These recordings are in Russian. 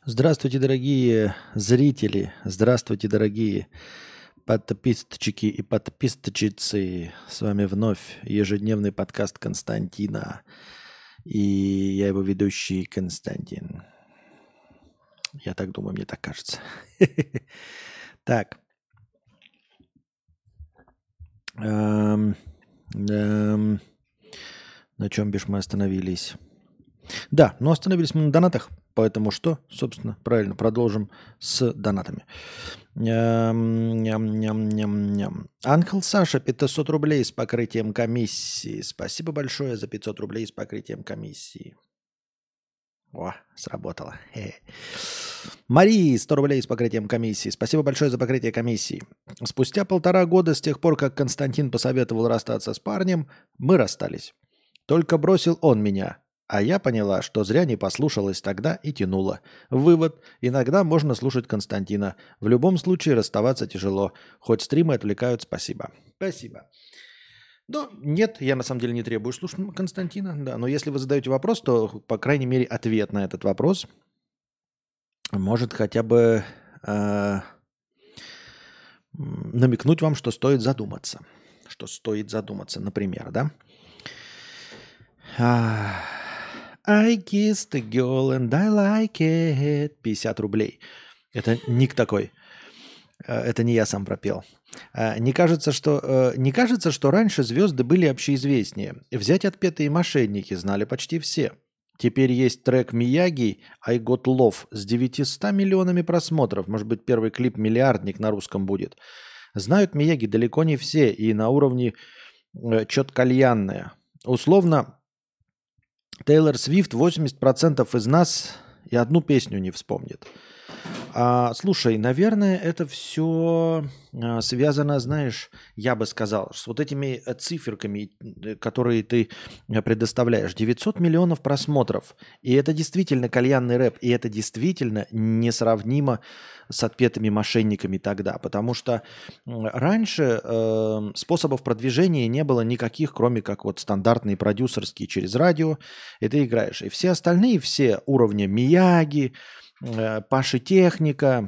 Здравствуйте, дорогие зрители. Здравствуйте, дорогие подписчики и подписчицы. С вами вновь ежедневный подкаст Константина. И я его ведущий Константин. Я так думаю, мне так кажется. Так. На чем бишь мы остановились? Да, но остановились мы на донатах, поэтому что, собственно, правильно, продолжим с донатами. Ням-ням-ням-ням. Анхел Саша, 500 рублей с покрытием комиссии. Спасибо большое за 500 рублей с покрытием комиссии. О, сработало. Марии, 100 рублей с покрытием комиссии. Спасибо большое за покрытие комиссии. Спустя 1,5 года с тех пор, как Константин посоветовал расстаться с парнем, мы расстались. Только бросил он меня. А я поняла, что зря не послушалась тогда и тянула. Вывод. Иногда можно слушать Константина. В любом случае расставаться тяжело. Хоть стримы отвлекают, спасибо. Спасибо. Ну, нет, я на самом деле не требую слушать Константина. Да, но если вы задаете вопрос, то, по крайней мере, ответ на этот вопрос может хотя бы намекнуть вам, что стоит задуматься. Что стоит задуматься, например, да? I kissed a girl and I like it. 50 рублей. Это ник такой. Это не я сам пропел. Не кажется, что раньше звезды были общеизвестнее. Взять отпетые мошенники знали почти все. Теперь есть трек Мияги «I Got Love» с 900 миллионами просмотров. Может быть, первый клип «Миллиардник» на русском будет. Знают Мияги далеко не все и на уровне чё-то кальянное. Условно, Тейлор Свифт 80% из нас и одну песню не вспомнит. Слушай, наверное, это все связано, знаешь, я бы сказал, с вот этими циферками, которые ты предоставляешь. 900 миллионов просмотров. И это действительно кальянный рэп. И это действительно несравнимо с отпетыми мошенниками тогда. Потому что раньше способов продвижения не было никаких, кроме как вот стандартные продюсерские через радио. И ты играешь. И все остальные, все уровни Мияги, Паши Техника,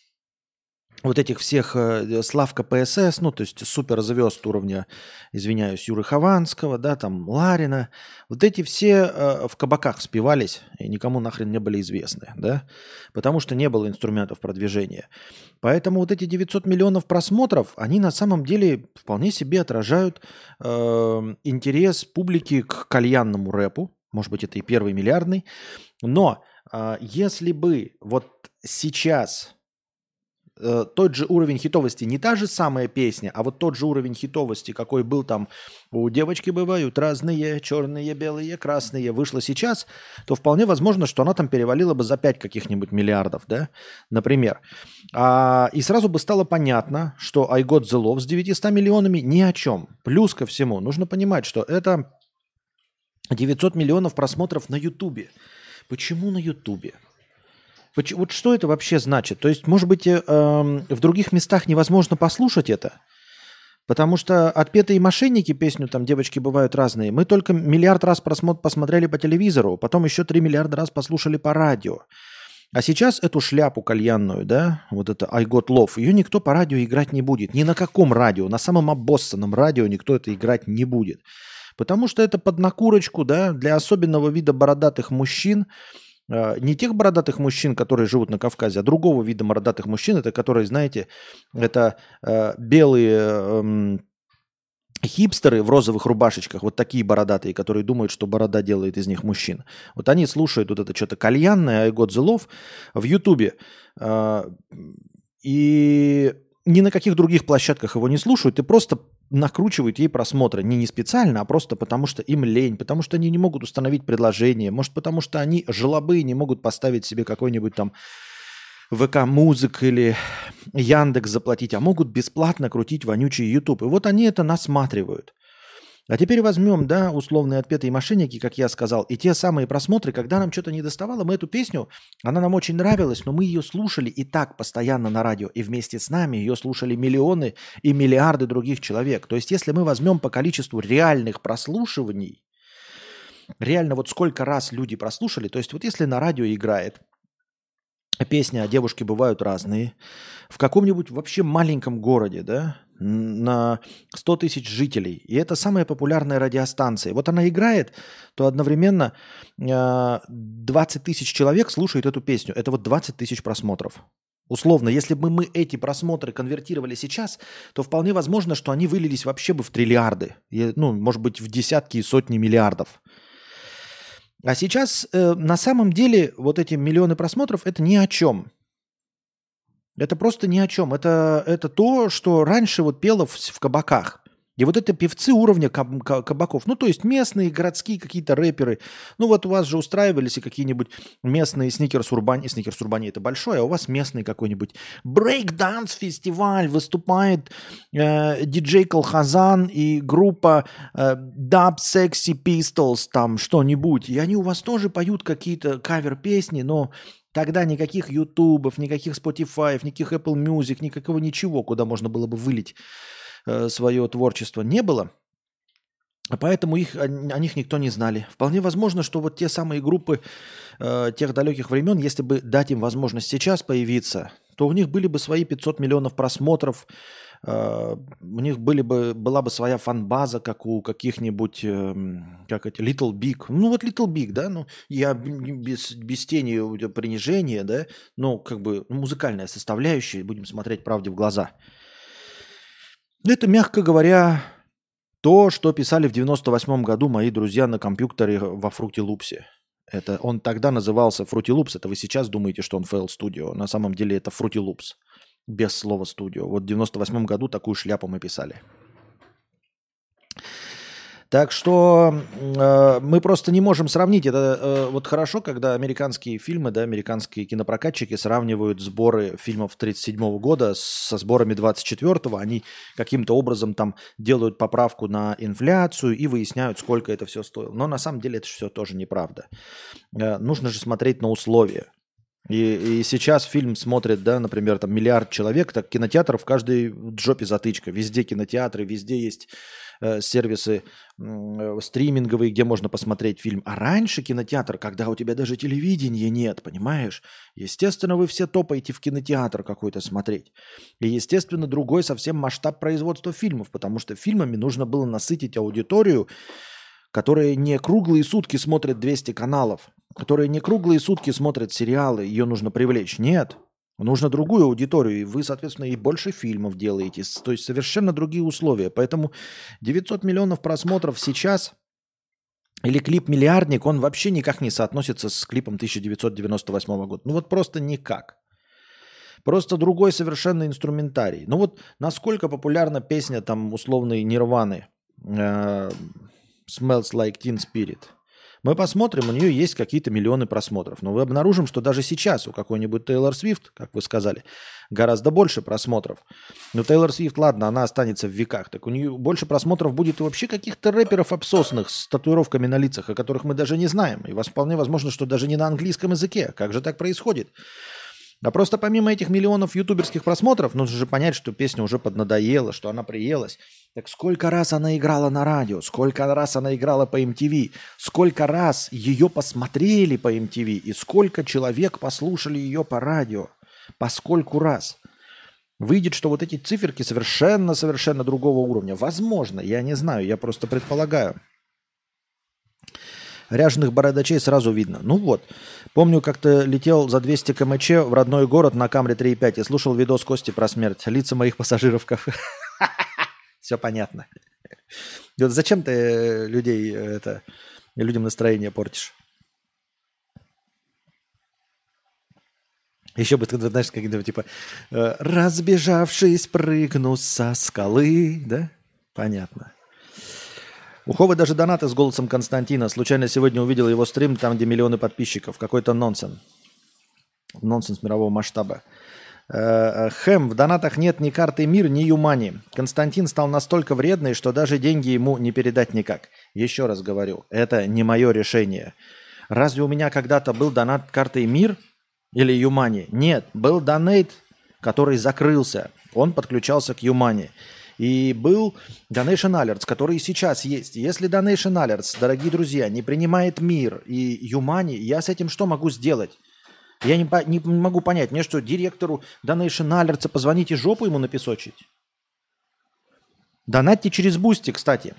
вот этих всех Славка ПСС, ну, то есть суперзвезд уровня, извиняюсь, Юры Хованского, да, там, Ларина, вот эти все в кабаках спевались и никому нахрен не были известны, да, потому что не было инструментов продвижения. Поэтому вот эти 900 миллионов просмотров, они на самом деле вполне себе отражают интерес публики к кальянному рэпу, может быть, это и первый миллиардный, но если бы вот сейчас тот же уровень хитовости, не та же самая песня, а вот тот же уровень хитовости, какой был там у девочки бывают разные, черные, белые, красные, вышло сейчас, то вполне возможно, что она там перевалила бы за 5 каких-нибудь миллиардов, да, например. И сразу бы стало понятно, что I Got The Love с 900 миллионами ни о чем. Плюс ко всему, нужно понимать, что это 900 миллионов просмотров на Ютубе. Почему на Ютубе? Вот что это вообще значит? То есть, может быть, в других местах невозможно послушать это? Потому что «Отпетые мошенники» песню, там девочки бывают разные, мы только миллиард раз посмотрели по телевизору, потом еще 3 миллиарда раз послушали по радио. А сейчас эту шляпу кальянную, да, вот это I Got Love, ее никто по радио играть не будет. Ни на каком радио, на самом обоссанном радио никто это играть не будет. Потому что это под накурочку, да, для особенного вида бородатых мужчин, не тех бородатых мужчин, которые живут на Кавказе, а другого вида бородатых мужчин, это которые, знаете, это белые хипстеры в розовых рубашечках, вот такие бородатые, которые думают, что борода делает из них мужчин. Вот они слушают вот это что-то кальянное, I Got The Love в Ютубе, и ни на каких других площадках его не слушают и просто накручивают ей просмотры. Не специально, а просто потому, что им лень, потому что они не могут установить предложение, может, потому что они жлобы и не могут поставить себе какой-нибудь там ВК-музык или Яндекс заплатить, а могут бесплатно крутить вонючий YouTube. И вот они это насматривают. А теперь возьмем, да, условные отпетые мошенники, как я сказал, и те самые просмотры, когда нам что-то не доставало, мы эту песню, она нам очень нравилась, но мы ее слушали и так постоянно на радио, и вместе с нами ее слушали миллионы и миллиарды других человек. То есть если мы возьмем по количеству реальных прослушиваний, реально вот сколько раз люди прослушали, то есть вот если на радио играет песни о девушке бывают разные. В каком-нибудь вообще маленьком городе, да, на 100 тысяч жителей. И это самая популярная радиостанция. Вот она играет, то одновременно 20 тысяч человек слушают эту песню. Это вот 20 тысяч просмотров. Условно, если бы мы эти просмотры конвертировали сейчас, то вполне возможно, что они вылились вообще бы в триллиарды. Ну, может быть, в десятки и сотни миллиардов. А сейчас на самом деле вот эти миллионы просмотров – это ни о чем. Это просто ни о чем. Это то, что раньше вот пело в кабаках. И вот это певцы уровня кабаков. Ну, то есть местные, городские какие-то рэперы. Ну, вот у вас же устраивались и какие-нибудь местные сникерс-урбани. Сникерс-урбани это большое, а у вас местный какой-нибудь брейк-данс-фестиваль. Выступает диджей Колхазан и группа Dub Sexy Pistols, там что-нибудь. И они у вас тоже поют какие-то кавер-песни, но тогда никаких ютубов, никаких Spotify, никаких Apple Music, никакого ничего, куда можно было бы вылить свое творчество, не было. Поэтому о них никто не знали. Вполне возможно, что вот те самые группы тех далеких времен, если бы дать им возможность сейчас появиться, то у них были бы свои 500 миллионов просмотров, у них была бы своя фан-база, как у каких-нибудь, как эти, Little Big. Ну вот Little Big, да, ну я без тени принижения, да, но как бы музыкальная составляющая, будем смотреть правде в глаза. Это, мягко говоря, то, что писали в 98 году мои друзья на компьютере во Fruity Loops. Это он тогда назывался Fruity Loops. Это вы сейчас думаете, что он FL Studio. На самом деле это Fruity Loops. Без слова студио. Вот в 98 году такую шляпу мы писали. Так что мы просто не можем сравнить. Это вот хорошо, когда американские фильмы, да, американские кинопрокатчики сравнивают сборы фильмов 1937 года со сборами 24-го. Они каким-то образом там делают поправку на инфляцию и выясняют, сколько это все стоило. Но на самом деле это все тоже неправда. Нужно же смотреть на условия. И сейчас фильм смотрит, да, например, там миллиард человек, так кинотеатров в каждой жопе затычка. Везде кинотеатры, везде есть сервисы стриминговые, где можно посмотреть фильм. А раньше кинотеатр, когда у тебя даже телевидения нет, понимаешь? Естественно, вы все топаете в кинотеатр какой-то смотреть. И, естественно, другой совсем масштаб производства фильмов, потому что фильмами нужно было насытить аудиторию, которая не круглые сутки смотрит 200 каналов, которая не круглые сутки смотрит сериалы, ее нужно привлечь. Нет. Нужно другую аудиторию, и вы, соответственно, и больше фильмов делаете. То есть совершенно другие условия. Поэтому 900 миллионов просмотров сейчас или клип «Миллиардник», он вообще никак не соотносится с клипом 1998 года. Ну вот просто никак. Просто другой совершенно инструментарий. Ну вот насколько популярна песня там условной Нирваны «Smells Like Teen Spirit». Мы посмотрим, у нее есть какие-то миллионы просмотров. Но мы обнаружим, что даже сейчас у какой-нибудь Тейлор Свифт, как вы сказали, гораздо больше просмотров. Но Тейлор Свифт, ладно, она останется в веках. Так у нее больше просмотров будет и вообще каких-то рэперов обсосных с татуировками на лицах, о которых мы даже не знаем. И вполне возможно, что даже не на английском языке. Как же так происходит? А просто помимо этих миллионов ютуберских просмотров, нужно же понять, что песня уже поднадоела, что она приелась. Так сколько раз она играла на радио, сколько раз она играла по MTV, сколько раз ее посмотрели по MTV и сколько человек послушали ее по радио, по скольку раз. Выйдет, что вот эти циферки совершенно другого уровня. Возможно, я не знаю, я просто предполагаю. Ряженых бородачей сразу видно. Ну вот. Помню, как-то летел за 200 км в родной город на Камри 3.5 и слушал видос Кости про смерть. Лица моих пассажиров в кафе. Все понятно. Вот зачем ты людям настроение портишь? Еще бы, ты знаешь, как-нибудь типа «разбежавшись, прыгну со скалы». Да? Понятно. У Ховы даже донаты с голосом Константина. Случайно сегодня увидел его стрим, там, где миллионы подписчиков. Какой-то нонсенс. Нонсенс мирового масштаба. Хэм, в донатах нет ни карты МИР, ни Юмани. Константин стал настолько вредный, что даже деньги ему не передать никак. Еще раз говорю, это не мое решение. Разве у меня когда-то был донат картой МИР или Юмани? Нет, был донейт, который закрылся. Он подключался к Юмани. И был Donation Alerts, который сейчас есть. Если Donation Alerts, дорогие друзья, не принимает МИР и Юмани, я с этим что могу сделать? Я не могу понять, мне что, директору Donation Alerts позвонить и жопу ему напесочить? Донатьте через Бусти, кстати.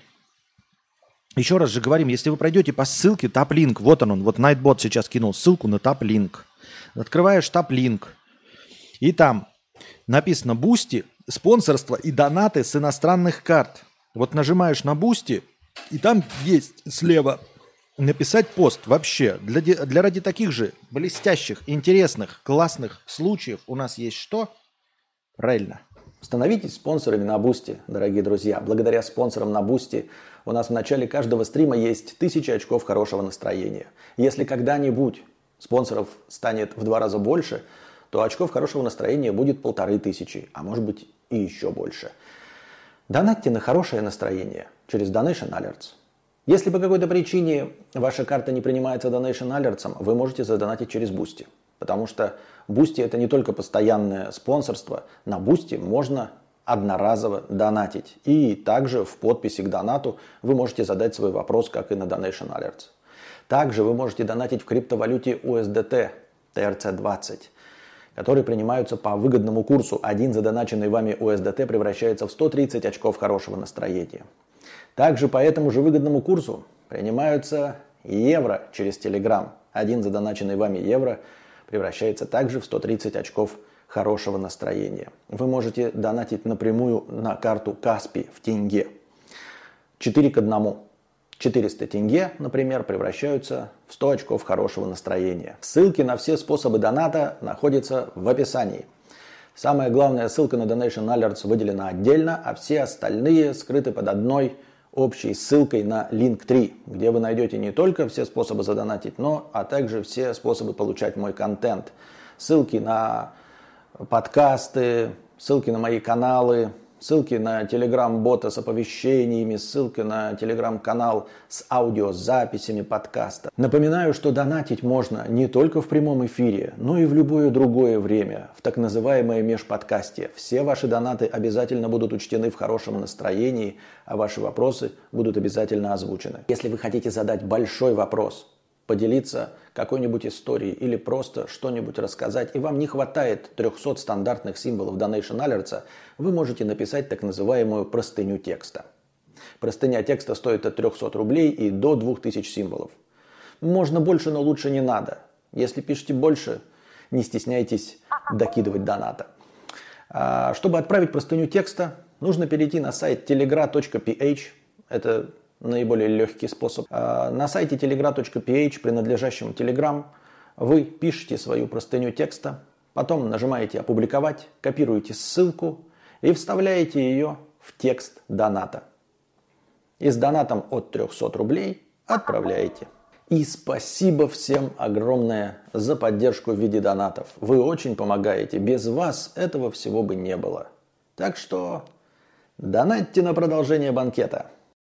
Еще раз же говорим, если вы пройдете по ссылке TapLink, вот он, вот Nightbot сейчас кинул ссылку на TapLink. Открываешь TapLink, и там написано Бусти, спонсорство и донаты с иностранных карт. Вот нажимаешь на Бусти, и там есть слева написать пост. Вообще, для ради таких же блестящих, интересных, классных случаев у нас есть что? Правильно. Становитесь спонсорами на Бусти, дорогие друзья. Благодаря спонсорам на Бусти у нас в начале каждого стрима есть 1000 очков хорошего настроения. Если когда-нибудь спонсоров станет в 2 раза больше, то очков хорошего настроения будет 1500, а может быть и еще больше. Донатьте на хорошее настроение через Donation Alerts. Если по какой-то причине ваша карта не принимается Donation Alerts, вы можете задонатить через Boosty. Потому что Boosty это не только постоянное спонсорство. На Boosty можно одноразово донатить. И также в подписи к донату вы можете задать свой вопрос, как и на Donation Alerts. Также вы можете донатить в криптовалюте USDT TRC20, которые принимаются по выгодному курсу. Один задоначенный вами USDT превращается в 130 очков хорошего настроения. Также по этому же выгодному курсу принимаются евро через Telegram. Один задоначенный вами евро превращается также в 130 очков хорошего настроения. Вы можете донатить напрямую на карту Каспи в тенге. 4 к 1. 400 тенге, например, превращаются в 100 очков хорошего настроения. Ссылки на все способы доната находятся в описании. Самая главная ссылка на Donation Alerts выделена отдельно, а все остальные скрыты под одной общей ссылкой на Linktree, где вы найдете не только все способы задонатить, но а также все способы получать мой контент. Ссылки на подкасты, ссылки на мои каналы, ссылки на Telegram-бота с оповещениями, ссылки на Telegram-канал с аудиозаписями подкаста. Напоминаю, что донатить можно не только в прямом эфире, но и в любое другое время, в так называемое межподкасте. Все ваши донаты обязательно будут учтены в хорошем настроении, а ваши вопросы будут обязательно озвучены. Если вы хотите задать большой вопрос, поделиться какой-нибудь историей или просто что-нибудь рассказать, и вам не хватает 300 стандартных символов Donation Alerts, вы можете написать так называемую простыню текста. Простыня текста стоит от 300 рублей и до 2000 символов. Можно больше, но лучше не надо. Если пишете больше, не стесняйтесь докидывать доната. Чтобы отправить простыню текста, нужно перейти на сайт telegra.ph. Это наиболее легкий способ. На сайте telegra.ph, принадлежащем Telegram, вы пишете свою простыню текста, потом нажимаете «Опубликовать», копируете ссылку и вставляете ее в текст доната. И с донатом от 300 рублей отправляете. И спасибо всем огромное за поддержку в виде донатов. Вы очень помогаете. Без вас этого всего бы не было. Так что донатьте на продолжение банкета.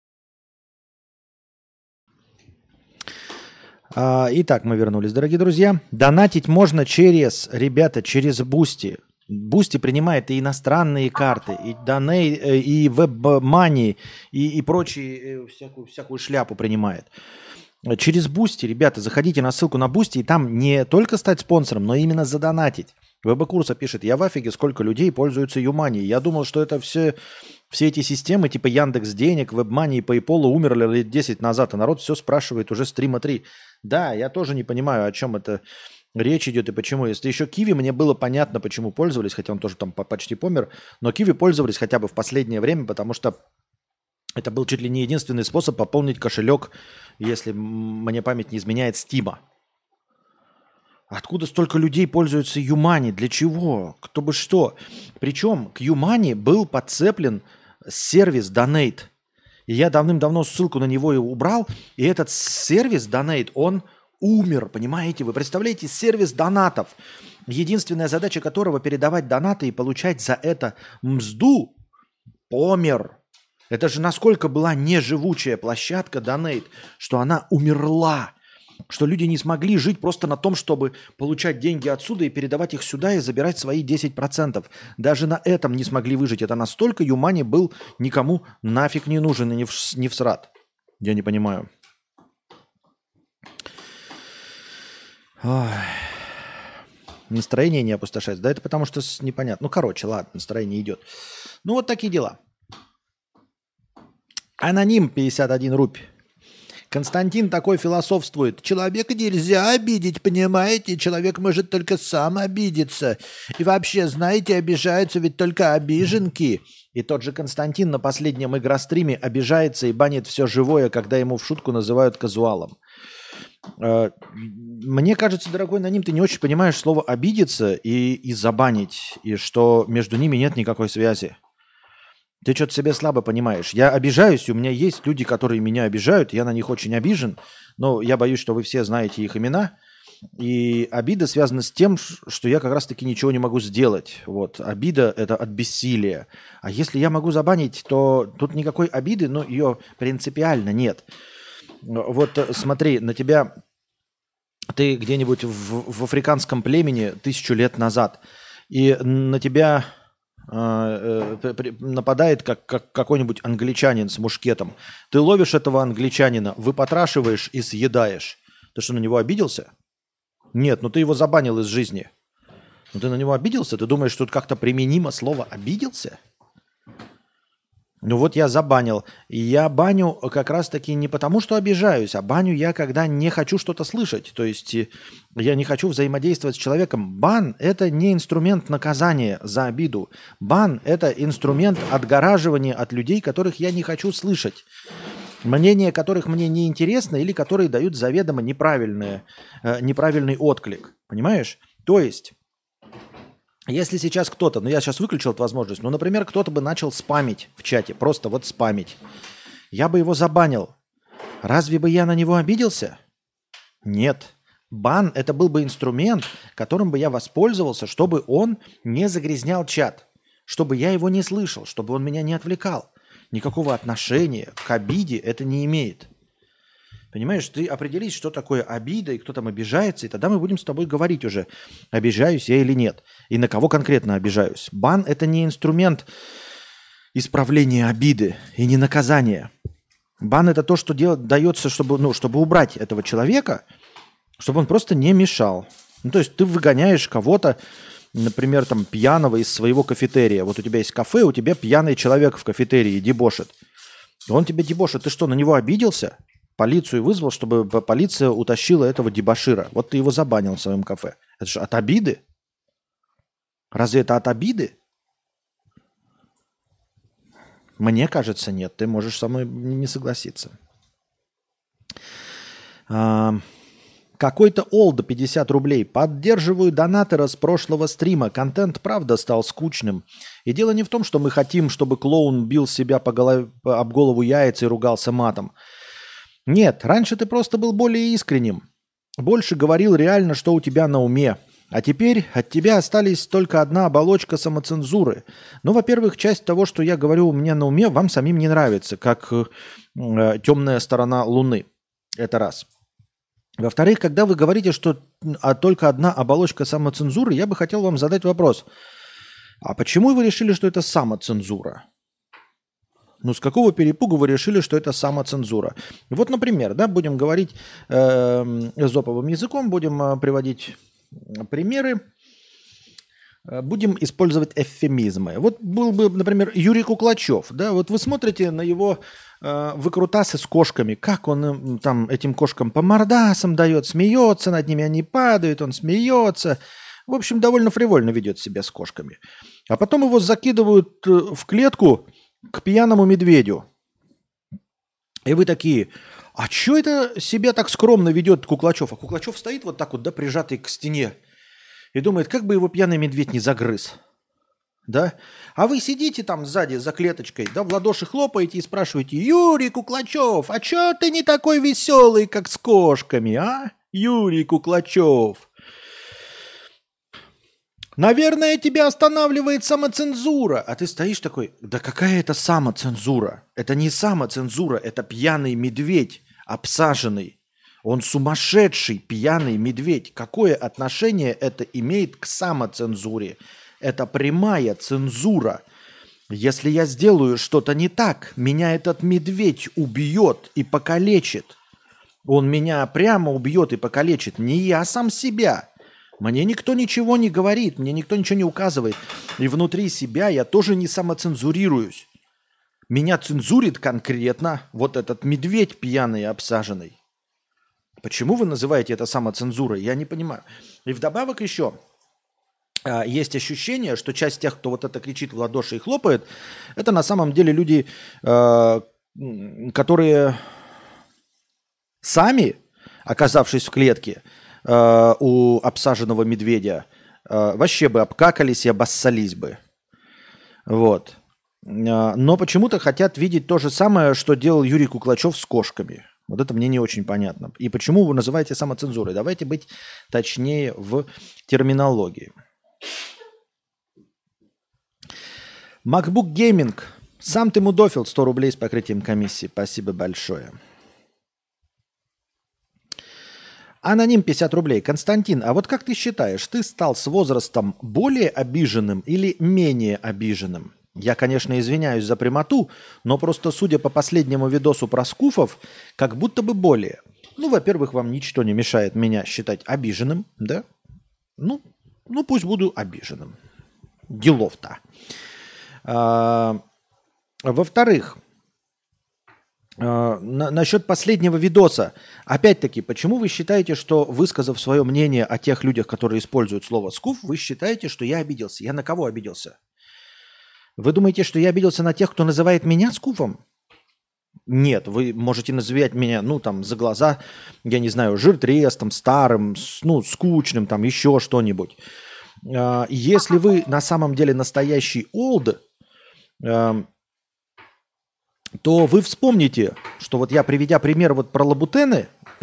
Итак, мы вернулись, дорогие друзья. Донатить можно через Boosty. Boosty принимает и иностранные карты, и Donate, и WebMoney, и прочие, всякую шляпу принимает. Через Boosty, ребята, заходите на ссылку на Boosty, и там не только стать спонсором, но именно задонатить. ВБ-курса пишет: я в афиге, сколько людей пользуются Юмани. Я думал, что это все эти системы типа Яндекс.Денег, WebMoney и PayPal умерли лет 10 назад, а народ все спрашивает уже стрима 3. Да, я тоже не понимаю, о чем это речь идет и почему. Если еще Киви, мне было понятно, почему пользовались, хотя он тоже там почти помер, но Киви пользовались хотя бы в последнее время, потому что это был чуть ли не единственный способ пополнить кошелек, если мне память не изменяет, Стима. Откуда столько людей пользуются Юмани? Для чего? Кто бы что? Причем к Юмани был подцеплен сервис Donate. И я давным-давно ссылку на него и убрал. И этот сервис Donate, он умер, понимаете? Вы представляете, сервис донатов, единственная задача которого передавать донаты и получать за это мзду, помер. Это же насколько была неживучая площадка Donate, что она умерла. Что люди не смогли жить просто на том, чтобы получать деньги отсюда и передавать их сюда и забирать свои 10%. Даже на этом не смогли выжить. Это настолько Юмани был никому нафиг не нужен и не всрат. Я не понимаю. Ой. Настроение не опустошается. Да это потому что непонятно. Ну, короче, ладно, настроение идет. Ну, вот такие дела. Аноним 51 рупий. Константин такой философствует. Человека нельзя обидеть, понимаете? Человек может только сам обидеться. И вообще, знаете, обижаются ведь только обиженки. И тот же Константин на последнем игростриме обижается и банит все живое, когда ему в шутку называют казуалом. Мне кажется, дорогой аноним, ты не очень понимаешь слово «обидеться» и «забанить», и что между ними нет никакой связи. Ты что-то себе слабо понимаешь. Я обижаюсь, у меня есть люди, которые меня обижают, я на них очень обижен, но я боюсь, что вы все знаете их имена. И обида связана с тем, что я как раз-таки ничего не могу сделать. Вот. Обида – это от бессилия. А если я могу забанить, то тут никакой обиды, но ее принципиально нет. Вот смотри, на тебя, ты где-нибудь в африканском племени 1000 лет назад, и на тебя нападает как какой-нибудь англичанин с мушкетом. Ты ловишь этого англичанина, выпотрашиваешь и съедаешь. Ты что, на него обиделся? Нет, ну ты его забанил из жизни. Ну ты на него обиделся? Ты думаешь, что тут как-то применимо слово «обиделся»? Ну вот я забанил. И я баню как раз-таки не потому, что обижаюсь, а баню я, когда не хочу что-то слышать. То есть я не хочу взаимодействовать с человеком. Бан – это не инструмент наказания за обиду. Бан – это инструмент отгораживания от людей, которых я не хочу слышать. Мнения которых мне не интересно или которые дают заведомо неправильный отклик. Понимаешь? То есть... Если сейчас кто-то, я сейчас выключил эту возможность, например, кто-то бы начал спамить в чате, просто вот спамить, я бы его забанил. Разве бы я на него обиделся? Нет. Бан – это был бы инструмент, которым бы я воспользовался, чтобы он не загрязнял чат, чтобы я его не слышал, чтобы он меня не отвлекал. Никакого отношения к обиде это не имеет. Понимаешь, ты определись, что такое обида и кто там обижается, и тогда мы будем с тобой говорить уже, обижаюсь я или нет, и на кого конкретно обижаюсь. Бан – это не инструмент исправления обиды и не наказания. Бан – это то, что дается, чтобы убрать этого человека, чтобы он просто не мешал. Ну, то есть ты выгоняешь кого-то, например, там, пьяного из своего кафетерия. Вот у тебя есть кафе, у тебя пьяный человек в кафетерии дебошит. Он тебя дебошит, ты что, на него обиделся? Полицию вызвал, чтобы полиция утащила этого дебошира. Вот ты его забанил в своем кафе. Это же от обиды? Разве это от обиды? Мне кажется, нет. Ты можешь со мной не согласиться. Какой-то Олда 50 рублей. Поддерживаю донатора с прошлого стрима. Контент, правда, стал скучным. И дело не в том, что мы хотим, чтобы клоун бил себя об голову яйца и ругался матом. Нет, раньше ты просто был более искренним. Больше говорил реально, что у тебя на уме. А теперь от тебя остались только одна оболочка самоцензуры. Ну, во-первых, часть того, что я говорю у меня на уме, вам самим не нравится, как темная сторона Луны. Это раз. Во-вторых, когда вы говорите, что только одна оболочка самоцензуры, я бы хотел вам задать вопрос. А почему вы решили, что это самоцензура? Ну, с какого перепугу вы решили, что это самоцензура? Вот, например, да, будем говорить эзоповым языком, будем приводить примеры, будем использовать эвфемизмы. Вот был бы, например, Юрий Куклачев, да, вот вы смотрите на его выкрутасы с кошками, как он им, там этим кошкам по мордасам дает, смеется над ними, они падают, он смеется. В общем, довольно фривольно ведет себя с кошками. А потом его закидывают в клетку к пьяному медведю. И вы такие, а что это себя так скромно ведет Куклачев? А Куклачев стоит вот так вот, да, прижатый к стене, и думает, как бы его пьяный медведь не загрыз. Да? А вы сидите там сзади за клеточкой, да, в ладоши хлопаете и спрашиваете, Юрий Куклачев, а что ты не такой веселый, как с кошками, а? Юрий Куклачев. Наверное, тебя останавливает самоцензура. А ты стоишь такой, да какая это самоцензура? Это не самоцензура, это пьяный медведь, обсаженный. Он сумасшедший пьяный медведь. Какое отношение это имеет к самоцензуре? Это прямая цензура. Если я сделаю что-то не так, меня этот медведь убьет и покалечит. Он меня прямо убьет и покалечит. Не я сам себя. Мне никто ничего не говорит, мне никто ничего не указывает. И внутри себя я тоже не самоцензурируюсь. Меня цензурит конкретно вот этот медведь пьяный и обсаженный. Почему вы называете это самоцензурой? Я не понимаю. И вдобавок еще есть ощущение, что часть тех, кто вот это кричит в ладоши и хлопает, это на самом деле люди, которые сами, оказавшись в клетке у обсаженного медведя, вообще бы обкакались и обоссались бы. Вот. Но почему-то хотят видеть то же самое, что делал Юрий Куклачев с кошками. Вот это мне не очень понятно. И почему вы называете самоцензурой? Давайте быть точнее в терминологии. MacBook Gaming. Сам ты мудофил. 100 рублей с покрытием комиссии. Спасибо большое. Аноним 50 рублей. Константин, а вот как ты считаешь, ты стал с возрастом более обиженным или менее обиженным? Я, конечно, извиняюсь за прямоту, но просто судя по последнему видосу про скуфов, как будто бы более. Ну, во-первых, вам ничто не мешает меня считать обиженным, да? Ну пусть буду обиженным. Делов-то. Во-вторых, насчет последнего видоса. Опять-таки, почему вы считаете, что, высказав свое мнение о тех людях, которые используют слово «скуф», вы считаете, что я обиделся? Я на кого обиделся? Вы думаете, что я обиделся на тех, кто называет меня скуфом? Нет, вы можете называть меня, за глаза, я не знаю, жиртрестом, старым, скучным, еще что-нибудь. Если вы на самом деле настоящий олд, то вы вспомните, что вот я, приведя пример вот про лабутены,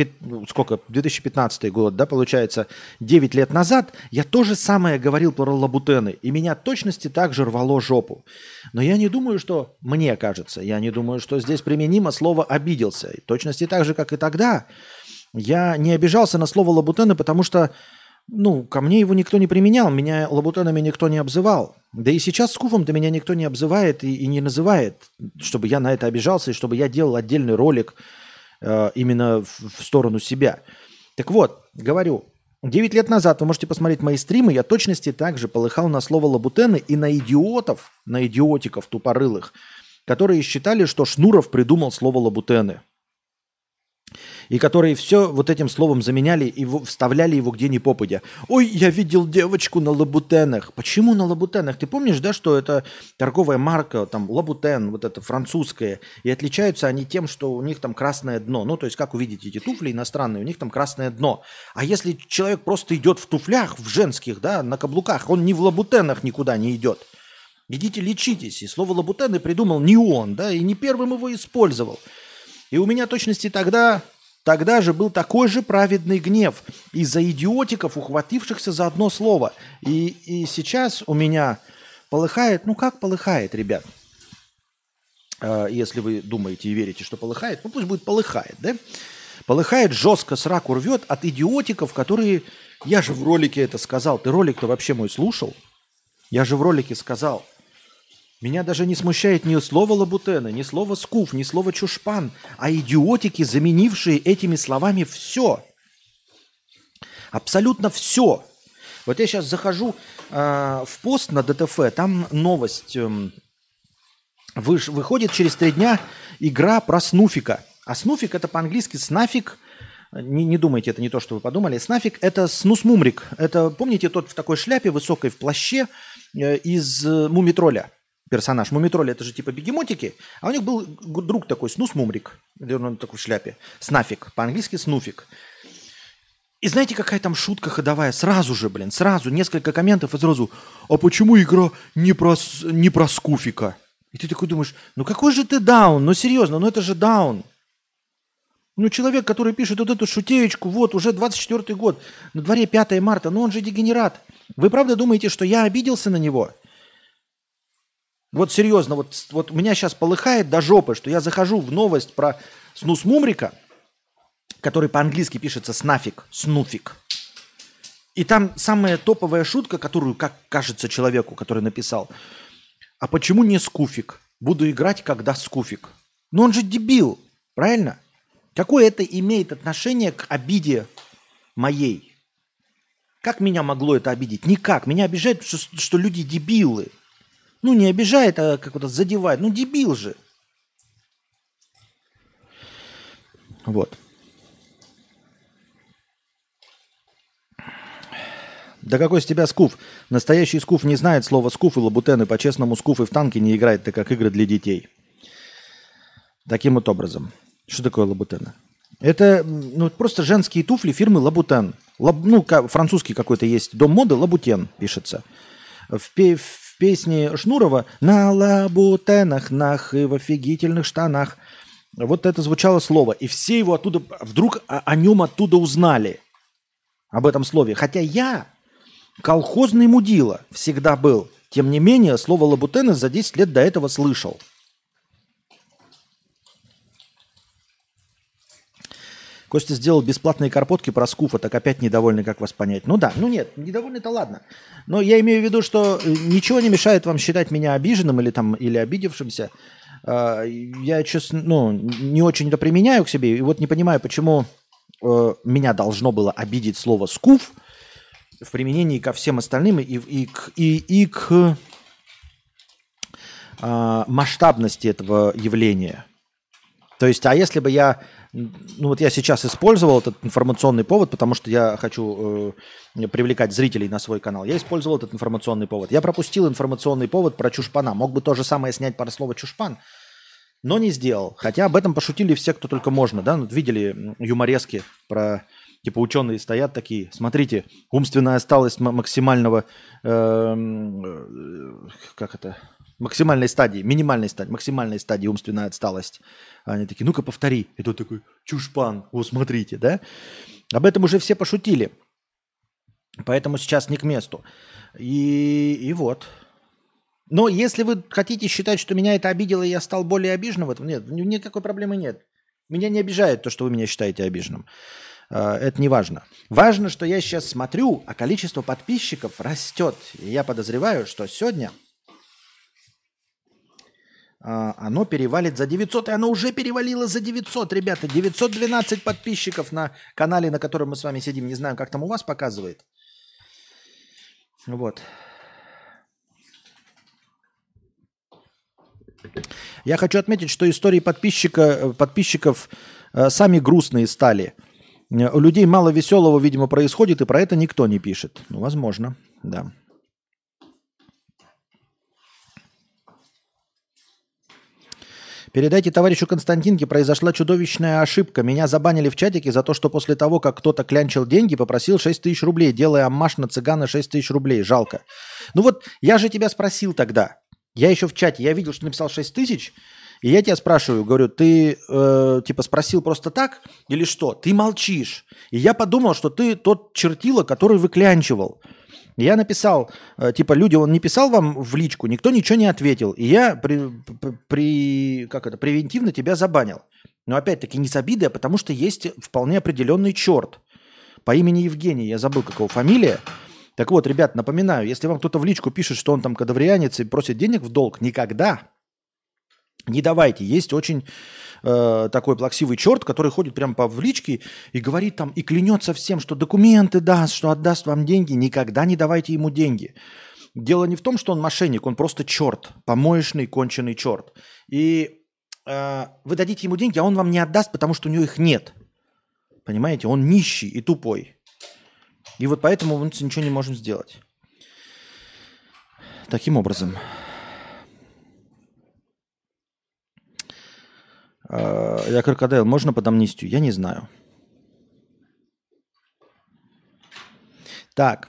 2015 год, да, получается, 9 лет назад, я то же самое говорил про лабутены, и меня точности так же рвало жопу. Но я не думаю, что, мне кажется, я не думаю, что здесь применимо слово «обиделся». И точности так же, как и тогда, я не обижался на слово лабутены, потому что, ко мне его никто не применял, меня лабутенами никто не обзывал. Да и сейчас скуфом-то меня никто не обзывает и не называет, чтобы я на это обижался, и чтобы я делал отдельный ролик именно в сторону себя. Так вот, говорю, 9 лет назад вы можете посмотреть мои стримы, я точности так же полыхал на слово лабутены и на идиотов, на идиотиков тупорылых, которые считали, что Шнуров придумал слово лабутены. И которые все вот этим словом заменяли и вставляли его где ни попадя. Ой, я видел девочку на лабутенах. Почему на лабутенах? Ты помнишь, да, что это торговая марка, там, лабутен, вот это французская. И отличаются они тем, что у них там красное дно. То есть, как увидите эти туфли иностранные, у них там красное дно. А если человек просто идет в туфлях, в женских, да, на каблуках, он ни в лабутенах никуда не идет. Идите лечитесь. И слово лабутены придумал не он, да, и не первым его использовал. И у меня точности Тогда же был такой же праведный гнев из-за идиотиков, ухватившихся за одно слово. И сейчас у меня полыхает, как полыхает, ребят. Если вы думаете и верите, что полыхает, пусть будет полыхает, да? Полыхает жестко, сраку рвет от идиотиков, которые... Я же в ролике это сказал. Ты ролик-то вообще мой слушал? Я же в ролике сказал... Меня даже не смущает ни слово лабутены, ни слово скуф, ни слово чушпан, а идиотики, заменившие этими словами все. Абсолютно все. Вот я сейчас захожу в пост на ДТФ, там новость. Выходит через 3 дня игра про Снуфика. А Снуфик это по-английски снафик. Не думайте, это не то, что вы подумали. Снафик это снусмумрик. Это, помните, тот в такой шляпе высокой в плаще из Мумитроля. Персонаж. Мумитроль это же типа бегемотики, а у них был друг такой, Снус-Мумрик, он такой в шляпе. Снафик, по-английски Снуфик. И знаете, какая там шутка ходовая? Сразу же, сразу несколько комментов и сразу, а почему игра не про Скуфика? И ты такой думаешь, какой же ты даун? Серьезно, это же даун. Человек, который пишет вот эту шутеечку, вот, уже 24-й год, на дворе 5 марта, он же дегенерат. Вы правда думаете, что я обиделся на него? Вот серьезно, вот у меня сейчас полыхает до жопы, что я захожу в новость про Снус-Мумрика, который по-английски пишется снафик, снуфик. И там самая топовая шутка, которую, как кажется человеку, который написал, а почему не скуфик? Буду играть, когда скуфик. Он же дебил, правильно? Какое это имеет отношение к обиде моей? Как меня могло это обидеть? Никак. Меня обижает, что люди дебилы. Ну, не обижает, а как-то задевает. Ну, дебил же. Вот. Да какой с тебя скуф? Настоящий скуф не знает слова скуф и лабутен, и по-честному скуф и в танки не играет, так как игры для детей. Таким вот образом. Что такое лабутен? Это просто женские туфли фирмы Лабутен. Французский какой-то есть дом моды, Лабутен пишется. В песне Шнурова «На лабутенах, нах и в офигительных штанах». Вот это звучало слово. И все его оттуда, вдруг о нем оттуда узнали. Об этом слове. Хотя я колхозный мудила всегда был. Тем не менее, слово «лабутены» за 10 лет до этого слышал. Костя сделал бесплатные карпотки про скуфа, так опять недовольный, как вас понять. Ну да, нет, недовольный-то ладно. Но я имею в виду, что ничего не мешает вам считать меня обиженным или обидевшимся. Я, честно, не очень это применяю к себе. И вот не понимаю, почему меня должно было обидеть слово «скуф» в применении ко всем остальным и к масштабности этого явления. То есть, а если бы я сейчас использовал этот информационный повод, потому что я хочу привлекать зрителей на свой канал, я использовал этот информационный повод. Я пропустил информационный повод про чушпана. Мог бы то же самое снять про слово чушпан, но не сделал. Хотя об этом пошутили все, кто только можно. Да? максимальные юморески про... Типа ученые стоят такие, смотрите, умственная отсталость максимального, максимальной стадии, максимальной стадии умственная отсталость. Они такие, ну-ка повтори. И тот такой, чушпан, смотрите, да? Об этом уже все пошутили. Поэтому сейчас не к месту. И вот. Но если вы хотите считать, что меня это обидело, и я стал более обиженным в этом, нет, никакой проблемы нет. Меня не обижает то, что вы меня считаете обиженным. Это не важно. Важно, что я сейчас смотрю, а количество подписчиков растет. И я подозреваю, что сегодня оно перевалит за 900. И оно уже перевалило за 900, ребята. 912 подписчиков на канале, на котором мы с вами сидим. Не знаю, как там у вас показывает. Вот. Я хочу отметить, что истории подписчиков сами грустные стали. У людей мало веселого, видимо, происходит, и про это никто не пишет. Ну, возможно, да. Передайте товарищу Константинке, произошла чудовищная ошибка. Меня забанили в чатике за то, что после того, как кто-то клянчил деньги, попросил 6 тысяч рублей, делая аммаж на цыгана 6 тысяч рублей. Жалко. Ну вот, я же тебя спросил тогда. Я еще в чате, я видел, что написал 6 тысяч, и я тебя спрашиваю, говорю, ты спросил просто так или что? Ты молчишь. И я подумал, что ты тот чертила, который выклянчивал. Я написал, он не писал вам в личку, никто ничего не ответил. И я превентивно тебя забанил. Но опять-таки не с обидой, а потому что есть вполне определенный черт по имени Евгений. Я забыл, какого фамилия. Так вот, ребят, напоминаю, если вам кто-то в личку пишет, что он там кадаврианец и просит денег в долг, никогда не давайте. Есть очень такой плаксивый черт, который ходит прямо в личке и говорит там, и клянется всем, что документы даст, что отдаст вам деньги. Никогда не давайте ему деньги. Дело не в том, что он мошенник, он просто черт, помоечный, конченый черт. И вы дадите ему деньги, а он вам не отдаст, потому что у него их нет. Понимаете? Он нищий и тупой. И вот поэтому мы ничего не можем сделать. Таким образом. Я крокодил, можно под амнистию? Я не знаю. Так.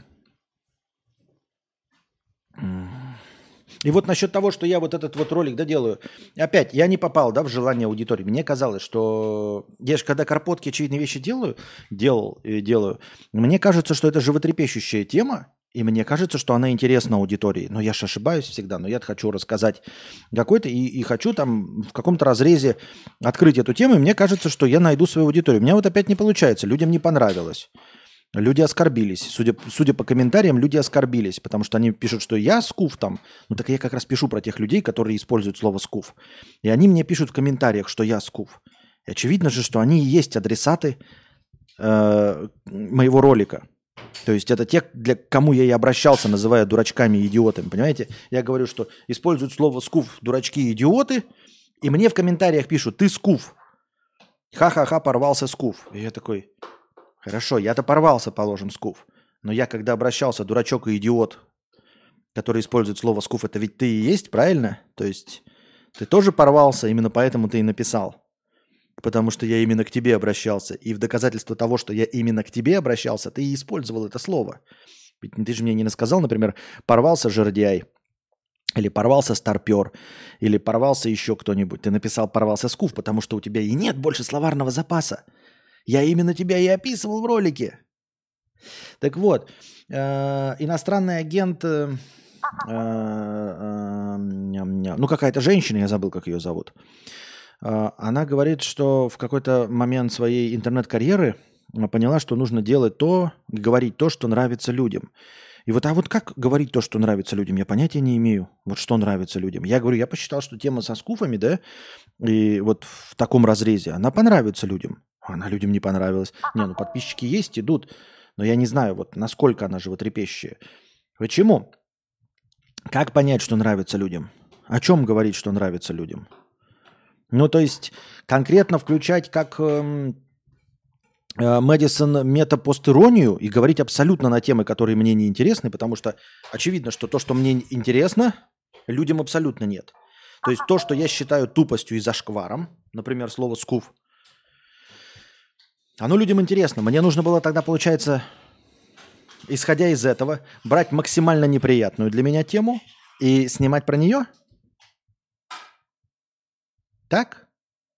И вот насчет того, что я вот этот вот ролик делаю. Опять, я не попал, в желание аудитории. Мне казалось, что я же когда карпотки очевидные вещи делаю, мне кажется, что это животрепещущая тема. И мне кажется, что она интересна аудитории. Но я же ошибаюсь всегда. Но я хочу рассказать какой-то и хочу там в каком-то разрезе открыть эту тему. И мне кажется, что я найду свою аудиторию. У меня вот опять не получается. Людям не понравилось. Люди оскорбились. Судя по комментариям, люди оскорбились. Потому что они пишут, что я скуф там. Ну так я как раз пишу про тех людей, которые используют слово скуф. И они мне пишут в комментариях, что я скуф. И очевидно же, что они и есть адресаты моего ролика. То есть это те, для кому я и обращался, называя дурачками и идиотами, понимаете? Я говорю, что используют слово «скуф» дурачки и идиоты, и мне в комментариях пишут «ты скуф». Ха-ха-ха, порвался скуф. И я такой, хорошо, я-то порвался, положим, скуф. Но я, когда обращался, дурачок и идиот, который использует слово «скуф», это ведь ты и есть, правильно? То есть ты тоже порвался, именно поэтому ты и написал. Потому что я именно к тебе обращался. И в доказательство того, что я именно к тебе обращался, ты и использовал это слово. Ведь ты же мне не сказал, например, порвался жердяй, или порвался старпер, или порвался еще кто-нибудь. Ты написал порвался скуф, потому что у тебя и нет больше словарного запаса. Я именно тебя и описывал в ролике. Так вот, иностранный агент, ну какая-то женщина, я забыл, как ее зовут, она говорит, что в какой-то момент своей интернет-карьеры поняла, что нужно делать то, говорить то, что нравится людям. И вот, а вот как говорить то, что нравится людям, я понятия не имею. Вот что нравится людям. Я говорю, я посчитал, что тема со скуфами, да, и вот в таком разрезе, она понравится людям. Она людям не понравилась. Не, ну подписчики есть, идут, но я не знаю, вот насколько она животрепещущая. Почему? Как понять, что нравится людям? О чем говорить, что нравится людям? Ну, то есть конкретно включать как Мэдисон метапостиронию и говорить абсолютно на темы, которые мне не интересны, потому что очевидно, что то, что мне интересно, людям абсолютно нет. То есть то, что я считаю тупостью и зашкваром, например, слово «скуф», оно людям интересно. Мне нужно было тогда, получается, исходя из этого, брать максимально неприятную для меня тему и снимать про нее? Так?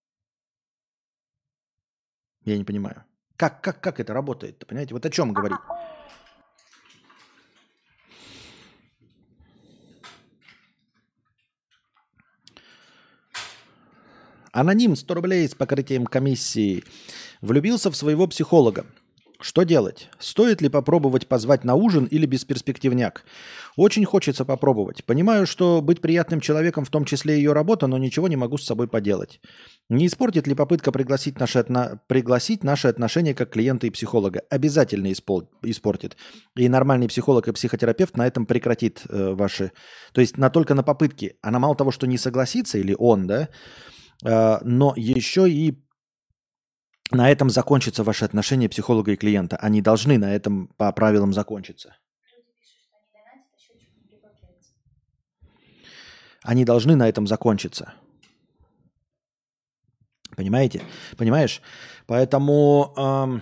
Я не понимаю. Как это работает? Понимаете? Вот о чем говорить? Аноним 100 рублей с покрытием комиссии. Влюбился в своего психолога. Что делать? Стоит ли попробовать позвать на ужин или бесперспективняк? Очень хочется попробовать. Понимаю, что быть приятным человеком в том числе ее работа, но ничего не могу с собой поделать. Не испортит ли попытка пригласить наши отношения как клиента и психолога? Обязательно испортит. И нормальный психолог и психотерапевт на этом прекратит ваши... То есть только на попытки. Она мало того, что не согласится, или он, да, но еще и на этом закончатся ваши отношения психолога и клиента. Они должны на этом по правилам закончиться. Они должны на этом закончиться. Понимаете? Понимаешь? Поэтому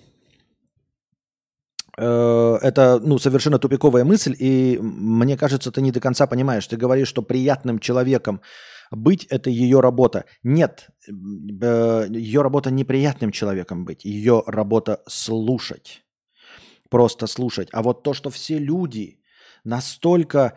это совершенно тупиковая мысль, и мне кажется, ты не до конца понимаешь. Ты говоришь, что приятным человеком быть – это ее работа. Нет, ее работа неприятным человеком быть, ее работа слушать. Просто слушать. А вот то, что все люди настолько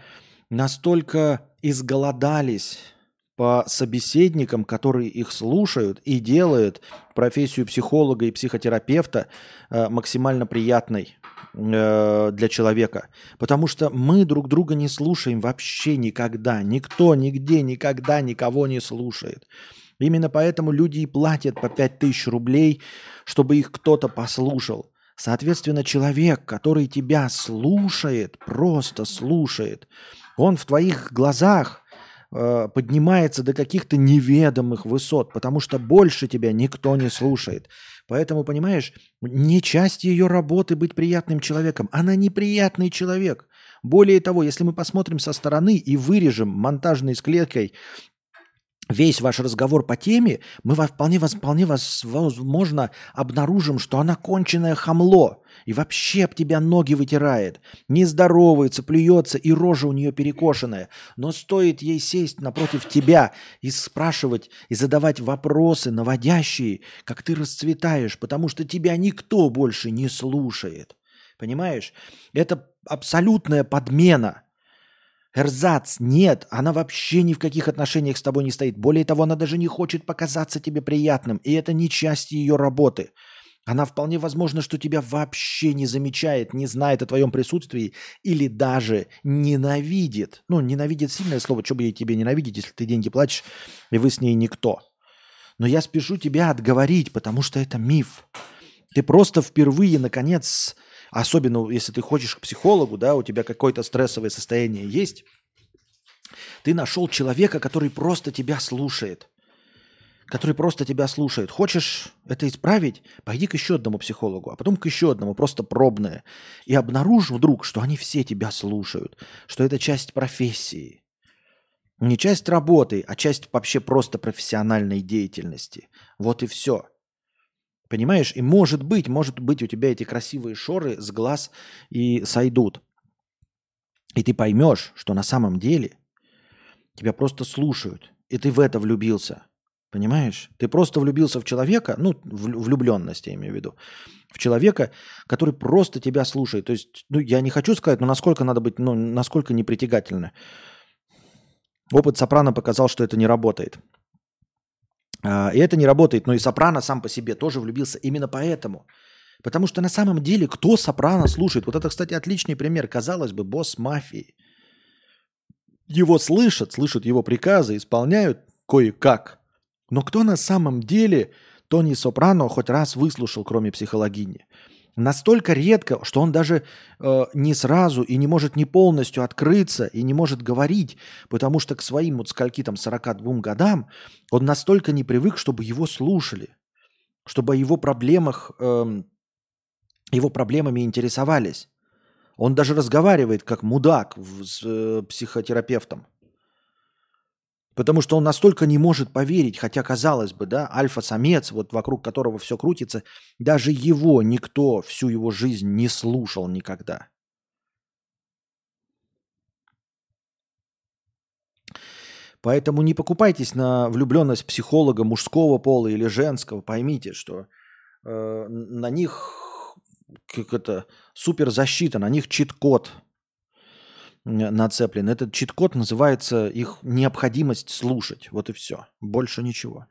изголодались по собеседникам, которые их слушают и делают профессию психолога и психотерапевта максимально приятной для человека. Потому что мы друг друга не слушаем вообще никогда. Никто, нигде, никогда никого не слушает. Именно поэтому люди и платят по 5000 рублей, чтобы их кто-то послушал. Соответственно, человек, который тебя слушает, просто слушает, он в твоих глазах поднимается до каких-то неведомых высот, потому что больше тебя никто не слушает. Поэтому, понимаешь, не часть ее работы быть приятным человеком. Она неприятный человек. Более того, если мы посмотрим со стороны и вырежем монтажной склейкой весь ваш разговор по теме, мы вполне возможно обнаружим, что она конченое хамло и вообще об тебя ноги вытирает, не здоровается, плюется и рожа у нее перекошенная. Но стоит ей сесть напротив тебя и спрашивать, и задавать вопросы наводящие, как ты расцветаешь, потому что тебя никто больше не слушает. Понимаешь? Это абсолютная подмена. Эрзац, нет, она вообще ни в каких отношениях с тобой не стоит. Более того, она даже не хочет показаться тебе приятным, и это не часть ее работы. Она вполне возможно, что тебя вообще не замечает, не знает о твоем присутствии или даже ненавидит. Ну, ненавидит сильное слово, что бы ей тебе ненавидеть, если ты деньги платишь, и вы с ней никто. Но я спешу тебя отговорить, потому что это миф. Ты просто впервые, наконец, особенно если ты ходишь к психологу, да, у тебя какое-то стрессовое состояние есть, ты нашел человека, который просто тебя слушает. Который просто тебя слушает. Хочешь это исправить? Пойди к еще одному психологу, а потом к еще одному, просто пробное. И обнаружь вдруг, что они все тебя слушают, что это часть профессии. Не часть работы, а часть вообще просто профессиональной деятельности. Вот и все. Понимаешь? И может быть, у тебя эти красивые шоры с глаз и сойдут. И ты поймешь, что на самом деле тебя просто слушают. И ты в это влюбился. Понимаешь? Ты просто влюбился в человека, ну, влюбленность я имею в виду, в человека, который просто тебя слушает. То есть, ну, я не хочу сказать, но насколько надо быть, ну, насколько непритягательно. Опыт Сопрано показал, что это не работает. И это не работает, но и Сопрано сам по себе тоже влюбился именно поэтому. Потому что на самом деле кто Сопрано слушает? Вот это, кстати, отличный пример. Казалось бы, босс мафии. Его слышат его приказы, исполняют кое-как. Но кто на самом деле Тони Сопрано хоть раз выслушал, кроме психологини? Настолько редко, что он даже не сразу и не может не полностью открыться и не может говорить, потому что к своим вот скольки там 42 годам он настолько не привык, чтобы его слушали, чтобы о его проблемах, его проблемами интересовались. Он даже разговаривает как мудак с психотерапевтом. Потому что он настолько не может поверить, хотя, казалось бы, да, альфа-самец, вот вокруг которого все крутится, даже его никто всю его жизнь не слушал никогда. Поэтому не покупайтесь на влюбленность психолога мужского пола или женского. Поймите, что на них как это, суперзащита, на них чит-код нацеплен. Этот чит-код называется их необходимость слушать. Вот и все. Больше ничего.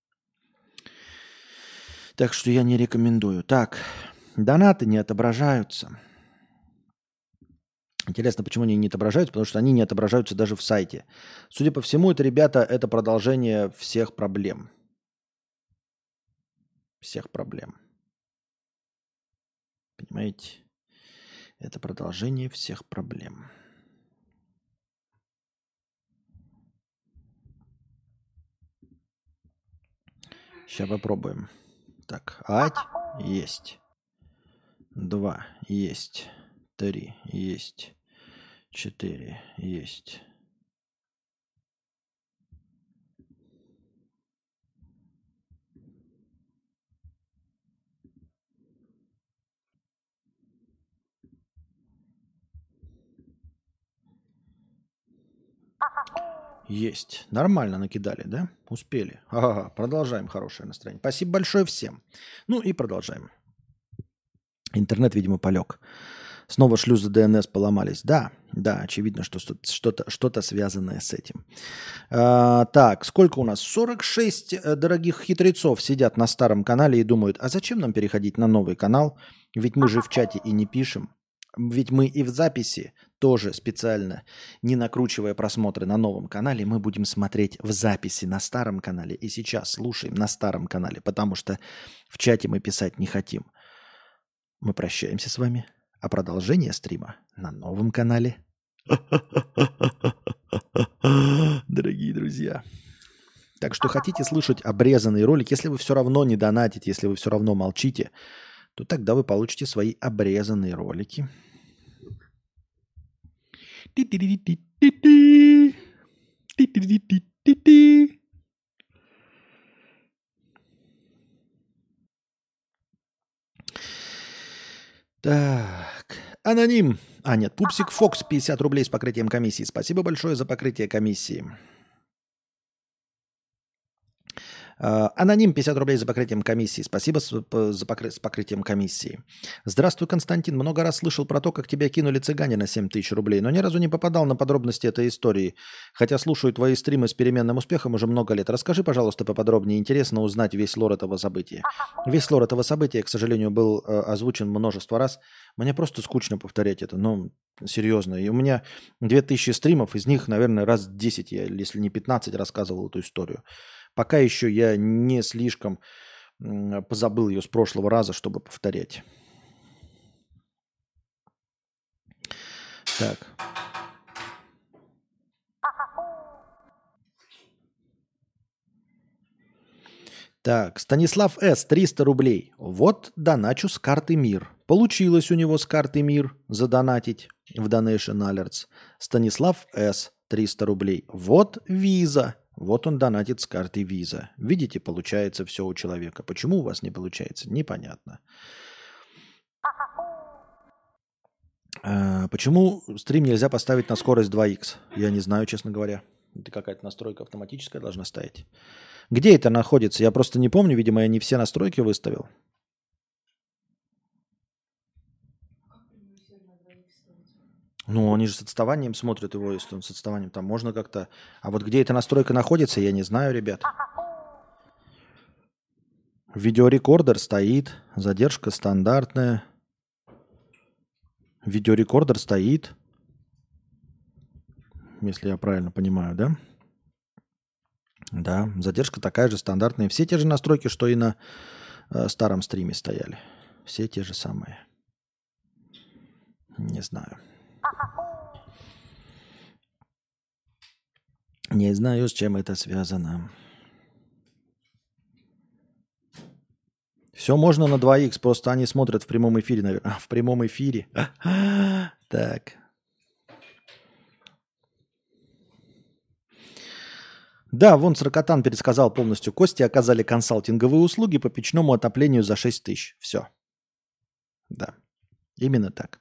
Так что я не рекомендую. Так, донаты не отображаются. Интересно, почему они не отображаются? Потому что они не отображаются даже в сайте. Судя по всему, это, ребята, это продолжение всех проблем. Всех проблем. Понимаете? Это продолжение всех проблем. Сейчас попробуем. Так, ать есть. 2 есть. 3 есть. 4 есть. Есть. Нормально накидали, да? Успели. Ага, продолжаем хорошее настроение. Спасибо большое всем. Ну и продолжаем. Интернет, видимо, полег. Снова шлюзы ДНС поломались. Да, очевидно, что что-то связанное с этим. Так, сколько у нас? 46 дорогих хитрецов сидят на старом канале и думают, а зачем нам переходить на новый канал? Ведь мы же в чате и не пишем. Ведь мы и в записи тоже специально, не накручивая просмотры на новом канале, мы будем смотреть в записи на старом канале и сейчас слушаем на старом канале, потому что в чате мы писать не хотим. Мы прощаемся с вами, а продолжение стрима на новом канале. Дорогие друзья. Так что хотите слышать обрезанный ролик, если вы все равно не донатите, если вы все равно молчите, то тогда вы получите свои обрезанные ролики. Так, аноним. Нет, Пупсик Фокс, 50 рублей с покрытием комиссии. Спасибо большое за покрытие комиссии. Аноним, 50 рублей за покрытием комиссии. Спасибо с покрытием комиссии. Здравствуй, Константин. Много раз слышал про то, как тебя кинули цыгане на 7 тысяч рублей, но ни разу не попадал на подробности этой истории. Хотя слушаю твои стримы с переменным успехом уже много лет. Расскажи, пожалуйста, поподробнее. Интересно узнать весь лор этого события. Весь лор этого события, к сожалению, был озвучен множество раз. Мне просто скучно повторять это. Ну, серьезно. И у меня 2000 стримов, из них, наверное, раз 10, если не 15, рассказывал эту историю. Пока еще я не слишком позабыл ее с прошлого раза, чтобы повторять. Так. Так, Станислав С. 300 рублей. Вот доначу с карты МИР. Получилось у него с карты МИР задонатить в Donation Alerts. Станислав С. 300 рублей. Вот виза. Вот он донатит с карты виза. Видите, получается все у человека. Почему у вас не получается? Непонятно. Почему стрим нельзя поставить на скорость 2х? Я не знаю, честно говоря. Это какая-то настройка автоматическая должна стоять. Где это находится? Я просто не помню. Видимо, я не все настройки выставил. Ну, они же с отставанием смотрят его, если он с отставанием. Там можно как-то... А вот где эта настройка находится, я не знаю, ребят. Видеорекордер стоит. Задержка стандартная. Видеорекордер стоит. Если я правильно понимаю, да? Да, задержка такая же стандартная. Все те же настройки, что и на старом стриме стояли. Все те же самые. Не знаю. Не знаю, с чем это связано. Все можно на 2х, просто они смотрят в прямом эфире, наверное. В прямом эфире. Так. Да, вон Сракотан пересказал полностью. Кости оказали консалтинговые услуги по печному отоплению за 6 тысяч. Все. Да, именно так.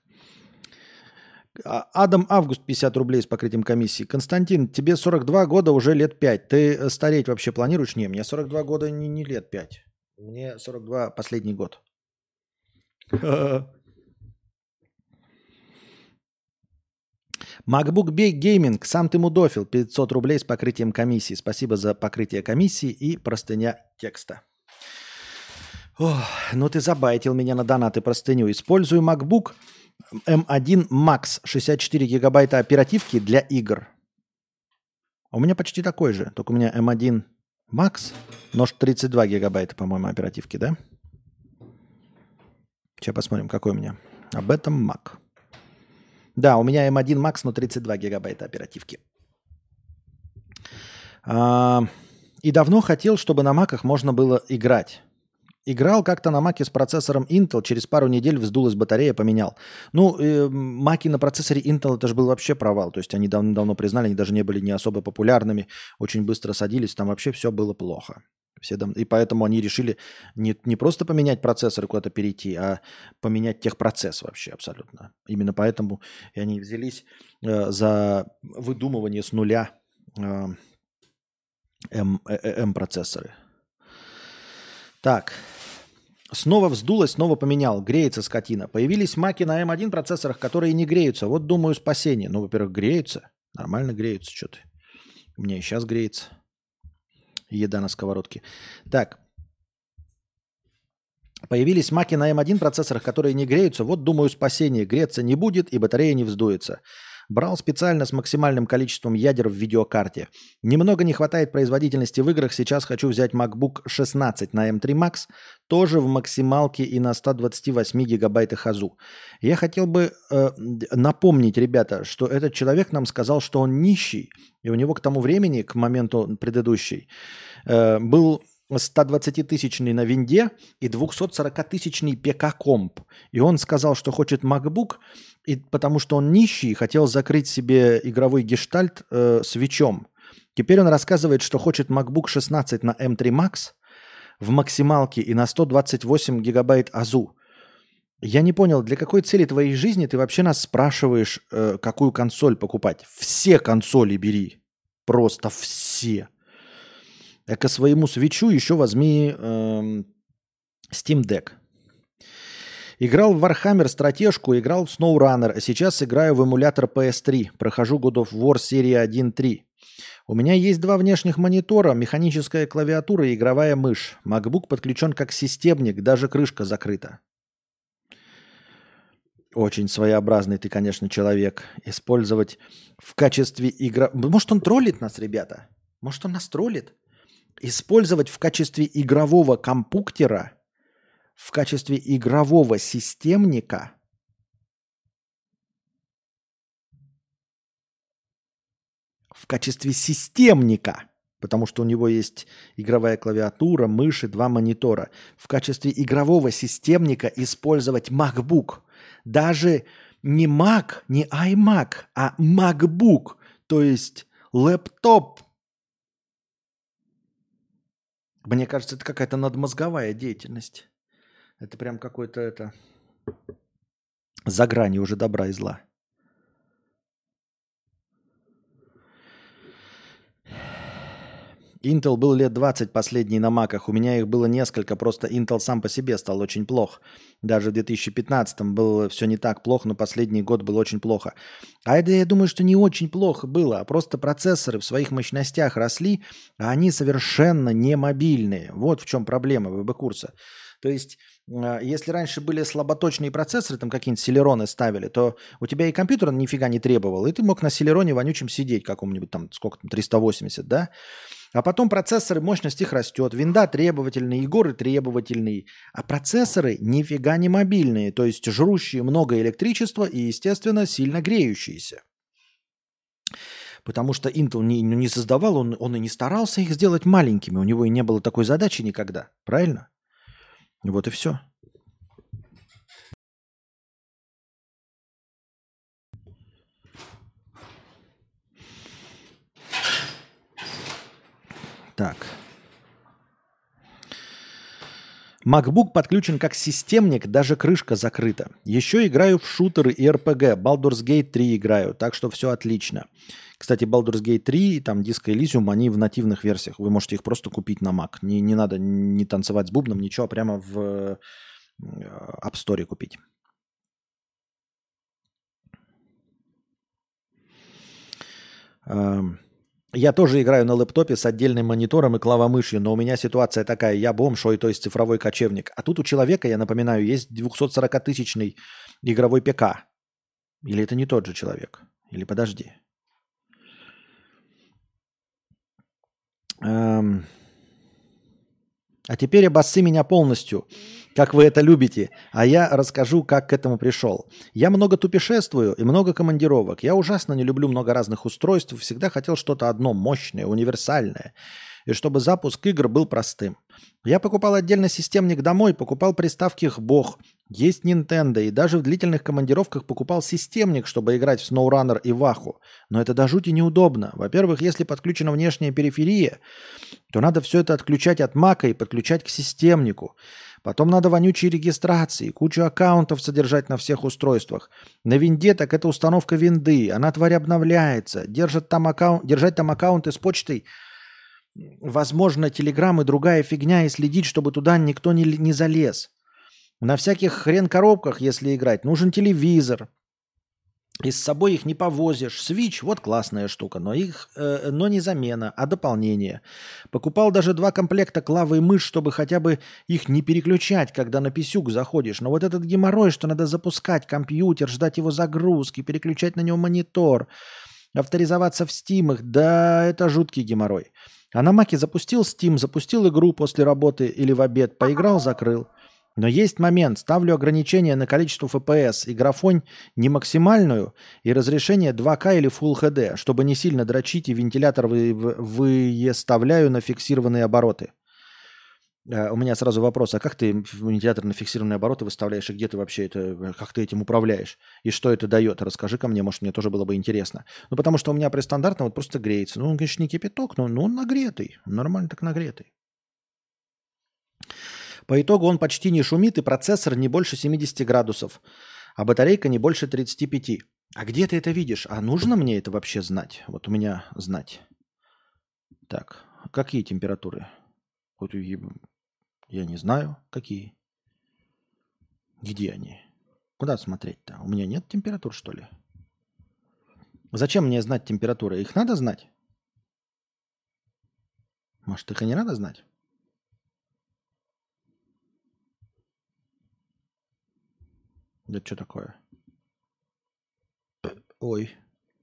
Адам Август, 50 рублей с покрытием комиссии. Константин, тебе 42 года, уже лет 5. Ты стареть вообще планируешь? Не, мне 42 года не лет 5. Мне 42 последний год. MacBook Gaming, сам ты мудофил, 500 рублей с покрытием комиссии. Спасибо за покрытие комиссии и простыня текста. Ох, ну ты забайтил меня на донаты простыню. Использую MacBook M1 Max, 64 гигабайта оперативки для игр. У меня почти такой же, только у меня M1 Max, но 32 гигабайта, по-моему, оперативки, да? Сейчас посмотрим, какой у меня. Об этом Mac. Да, у меня M1 Max, но 32 гигабайта оперативки. И давно хотел, чтобы на Mac'ах можно было играть. Играл как-то на Mac'е с процессором Intel, через пару недель вздулась батарея, поменял. Ну, Mac'и на процессоре Intel это же был вообще провал. То есть они давно признали, они даже не были не особо популярными, очень быстро садились, там вообще все было плохо. И поэтому они решили не просто поменять процессор и куда-то перейти, а поменять техпроцесс вообще абсолютно. Именно поэтому и они взялись за выдумывание с нуля M-процессоры. Так, снова вздулось, снова поменял. Греется скотина. Появились маки на M1 процессорах, которые не греются. Вот, думаю, спасение. Ну, во-первых, греются. Нормально греются что-то. У меня и сейчас греется. Еда на сковородке. Так. Появились маки на M1 процессорах, которые не греются. Вот, думаю, спасение. Греться не будет и батарея не вздуется. Брал специально с максимальным количеством ядер в видеокарте. Немного не хватает производительности в играх. Сейчас хочу взять MacBook 16 на M3 Max. Тоже в максималке и на 128 гигабайтах АЗУ. Я хотел бы напомнить, ребята, что этот человек нам сказал, что он нищий. И у него к тому времени, к моменту предыдущей, был 120-тысячный на винде и 240-тысячный ПК-комп. И он сказал, что хочет MacBook, и потому что он нищий, хотел закрыть себе игровой гештальт свечом. Теперь он рассказывает, что хочет MacBook 16 на M3 Max в максималке и на 128 гигабайт АЗУ. Я не понял, для какой цели твоей жизни ты вообще нас спрашиваешь, какую консоль покупать? Все консоли бери. Просто все. А к своему свечу еще возьми Steam Deck. Играл в Warhammer стратежку, играл в SnowRunner, а сейчас играю в эмулятор PS3. Прохожу God of War серии 1.3. У меня есть 2 внешних монитора, механическая клавиатура и игровая мышь. MacBook подключен как системник, даже крышка закрыта. Очень своеобразный ты, конечно, человек. Использовать в качестве игры... Может, он троллит нас, ребята? Может, он нас троллит? Использовать в качестве игрового компьютера, в качестве игрового системника в качестве системника, потому что у него есть игровая клавиатура, мышь и 2 монитора. В качестве игрового системника использовать MacBook. Даже не Mac, не iMac, а MacBook, то есть лэптоп. Мне кажется, это какая-то надмозговая деятельность. Это прям какой-то это за гранью уже добра и зла. Intel был лет 20 последний на маках. У меня их было несколько. Просто Intel сам по себе стал очень плох. Даже в 2015-м было все не так плохо, но последний год было очень плохо. А это, я думаю, что не очень плохо было. А просто процессоры в своих мощностях росли, а они совершенно не мобильные. Вот в чем проблема ВБ-курса. То есть, если раньше были слаботочные процессоры, там какие-нибудь селероны ставили, то у тебя и компьютер нифига не требовал. И ты мог на селероне вонючем сидеть, каком-нибудь там, сколько там, 380, да? А потом процессоры, мощность их растет, винда требовательный, Егоры требовательный, а процессоры нифига не мобильные, то есть жрущие много электричества и, естественно, сильно греющиеся. Потому что Intel не создавал, он и не старался их сделать маленькими, у него и не было такой задачи никогда, правильно? Вот и все. Так. MacBook подключен как системник, даже крышка закрыта. Еще играю в шутеры и RPG. Baldur's Gate 3 играю, так что все отлично. Кстати, Baldur's Gate 3, там Disco Elysium, они в нативных версиях. Вы можете их просто купить на Mac. Не надо не танцевать с бубном, ничего, прямо в App Store купить. Я тоже играю на лэптопе с отдельным монитором и клавомышью, но у меня ситуация такая, я бомж, то есть цифровой кочевник. А тут у человека, я напоминаю, есть 240-тысячный игровой ПК. Или это не тот же человек? Или подожди. А теперь обоссы меня полностью, как вы это любите, а я расскажу, как к этому пришел. Я много тупешествую и много командировок. Я ужасно не люблю много разных устройств, всегда хотел что-то одно мощное, универсальное, и чтобы запуск игр был простым. Я покупал отдельно системник домой, покупал приставки «Бог», есть Nintendo, и даже в длительных командировках покупал системник, чтобы играть в SnowRunner и Ваху. Но это до жути неудобно. Во-первых, если подключена внешняя периферия, то надо все это отключать от Мака и подключать к системнику. Потом надо вонючие регистрации, кучу аккаунтов содержать на всех устройствах. На винде так это установка винды, она тварь обновляется. Держать там аккаунты с почтой, возможно, Telegram и другая фигня, и следить, чтобы туда никто не залез. На всяких хрен-коробках, если играть, нужен телевизор. И с собой их не повозишь. Switch, вот классная штука, но не замена, а дополнение. Покупал даже 2 комплекта клавы и мышь, чтобы хотя бы их не переключать, когда на писюк заходишь. Но вот этот геморрой, что надо запускать компьютер, ждать его загрузки, переключать на него монитор, авторизоваться в Steam, да, это жуткий геморрой. А на Маке запустил Steam, запустил игру после работы или в обед, поиграл, закрыл. Но есть момент. Ставлю ограничение на количество FPS и графонь не максимальную и разрешение 2К или Full HD, чтобы не сильно дрочить, и вентилятор выставляю на фиксированные обороты. У меня сразу вопрос, а как ты вентилятор на фиксированные обороты выставляешь, и где ты вообще это, как ты этим управляешь? И что это дает? Расскажи ко мне, может, мне тоже было бы интересно. Ну, потому что у меня при стандартном вот просто греется. Ну, он, конечно, не кипяток, но он нагретый. Нормально так нагретый. По итогу он почти не шумит, и процессор не больше 70 градусов, а батарейка не больше 35. А где ты это видишь? А нужно мне это вообще знать? Вот у меня знать. Так, какие температуры? Вот я не знаю, какие. Где они? Куда смотреть-то? У меня нет температур, что ли? Зачем мне знать температуры? Их надо знать? Может, их и не надо знать? Да что такое? Ой.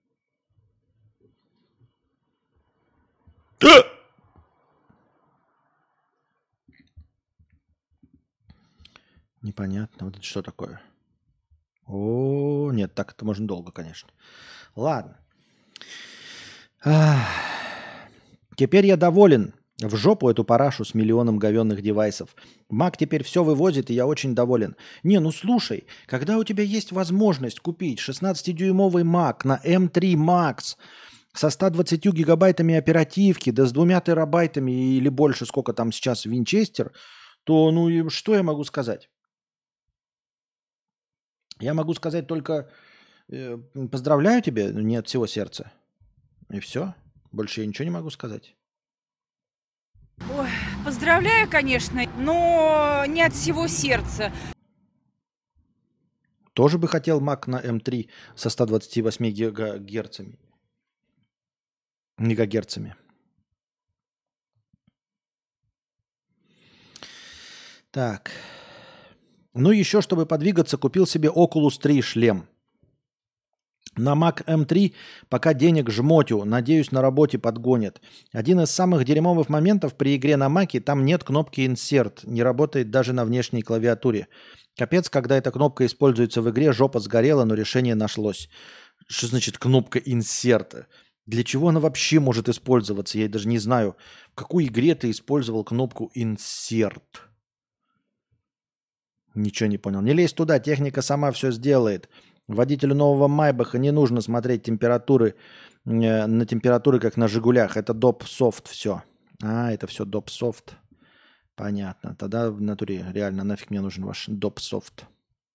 Непонятно. Вот это что такое? О, нет, так это можно долго, конечно. Ладно. Ах. Теперь я доволен. В жопу эту парашу с миллионом говенных девайсов. Mac теперь все вывозит, и я очень доволен. Не, ну слушай, когда у тебя есть возможность купить 16-дюймовый Mac на M3 Max со 120 гигабайтами оперативки, да с 2 терабайтами или больше, сколько там сейчас Винчестер, то ну и что я могу сказать? Я могу сказать только поздравляю тебя, не от всего сердца. И все. Больше я ничего не могу сказать. Ой, поздравляю, конечно, но не от всего сердца. Тоже бы хотел Mac на M3 со 128 мегагерцами. Так. Ну, еще, чтобы подвигаться, купил себе Oculus 3 шлем. На Mac M3 пока денег жмотю, надеюсь, на работе подгонят. Один из самых дерьмовых моментов при игре на Mac, там нет кнопки Insert, не работает даже на внешней клавиатуре. Капец, когда эта кнопка используется в игре, жопа сгорела, но решение нашлось. Что значит кнопка Insert? Для чего она вообще может использоваться? Я даже не знаю, в какой игре ты использовал кнопку Insert. Ничего не понял. Не лезь туда, техника сама все сделает. Водителю нового Майбаха не нужно смотреть температуры на температуры, как на Жигулях. Это доп-софт все. Это все доп-софт. Понятно. Тогда в натуре реально нафиг мне нужен ваш доп-софт.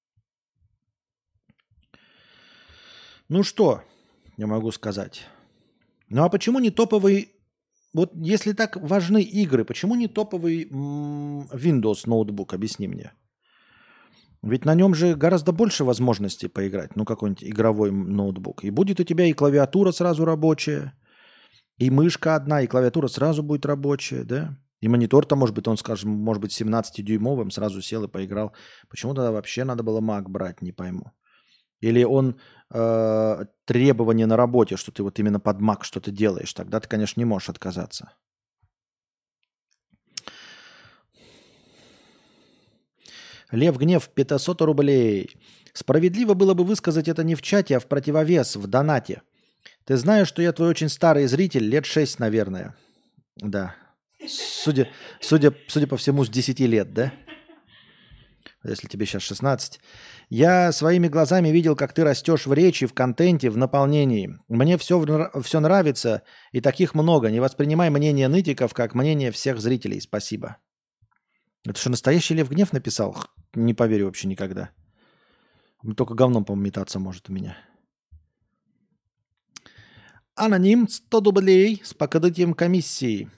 Ну что я могу сказать? Ну а почему не топовый... Вот если так важны игры, почему не топовый Windows ноутбук? Объясни мне. Ведь на нем же гораздо больше возможностей поиграть. Ну, какой-нибудь игровой ноутбук. И будет у тебя и клавиатура сразу рабочая, и мышка одна, и клавиатура сразу будет рабочая, да? И монитор-то, может быть, он, скажем, может быть, 17-дюймовым, сразу сел и поиграл. Почему тогда вообще надо было Mac брать, не пойму. Или он требование на работе, что ты вот именно под Mac что-то делаешь. Тогда ты, конечно, не можешь отказаться. Лев Гнев, 500 рублей. Справедливо было бы высказать это не в чате, а в противовес, в донате. Ты знаешь, что я твой очень старый зритель, лет 6, наверное. Да. Судя по всему, с 10 лет, да? Если тебе сейчас 16. Я своими глазами видел, как ты растешь в речи, в контенте, в наполнении. Мне все нравится, и таких много. Не воспринимай мнение нытиков, как мнение всех зрителей. Спасибо. Это что, настоящий Лев Гнев написал? Не поверю вообще никогда. Только говном, по-моему, метаться может у меня. Аноним 100 рублей с покрытием комиссии.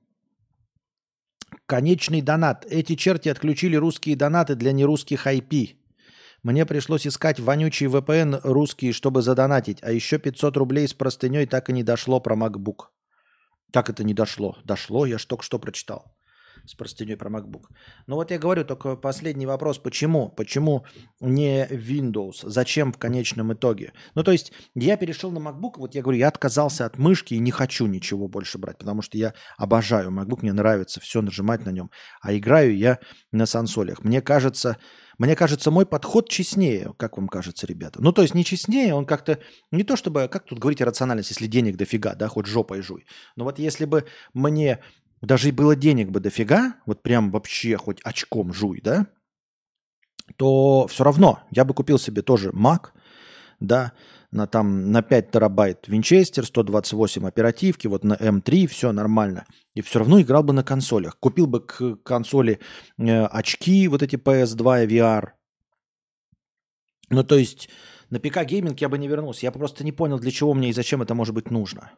Конечный донат. Эти черти отключили русские донаты для нерусских IP. Мне пришлось искать вонючий VPN русский, чтобы задонатить. А еще 500 рублей с простыней так и не дошло про MacBook. Как это не дошло? Дошло, я ж только что прочитал. С простыней про MacBook. Ну вот я говорю, только последний вопрос. Почему? Почему не Windows? Зачем в конечном итоге? Ну то есть я перешел на MacBook, вот я говорю, я отказался от мышки и не хочу ничего больше брать, потому что я обожаю MacBook, мне нравится все нажимать на нем. А играю я на сансолях. Мне кажется, мой подход честнее, как вам кажется, ребята? Ну то есть не честнее, он как-то, не то чтобы, как тут говорить о рациональности, если денег дофига, да, хоть жопой жуй. Но вот если бы мне... Даже и было денег бы дофига, вот прям вообще хоть очком жуй, да, то все равно я бы купил себе тоже Mac, да, на 5 терабайт Винчестер, 128 оперативки, вот на M3, все нормально. И все равно играл бы на консолях. Купил бы к консоли очки, вот эти PS2 и VR. Ну, то есть на ПК-гейминг я бы не вернулся. Я просто не понял, для чего мне и зачем это может быть нужно.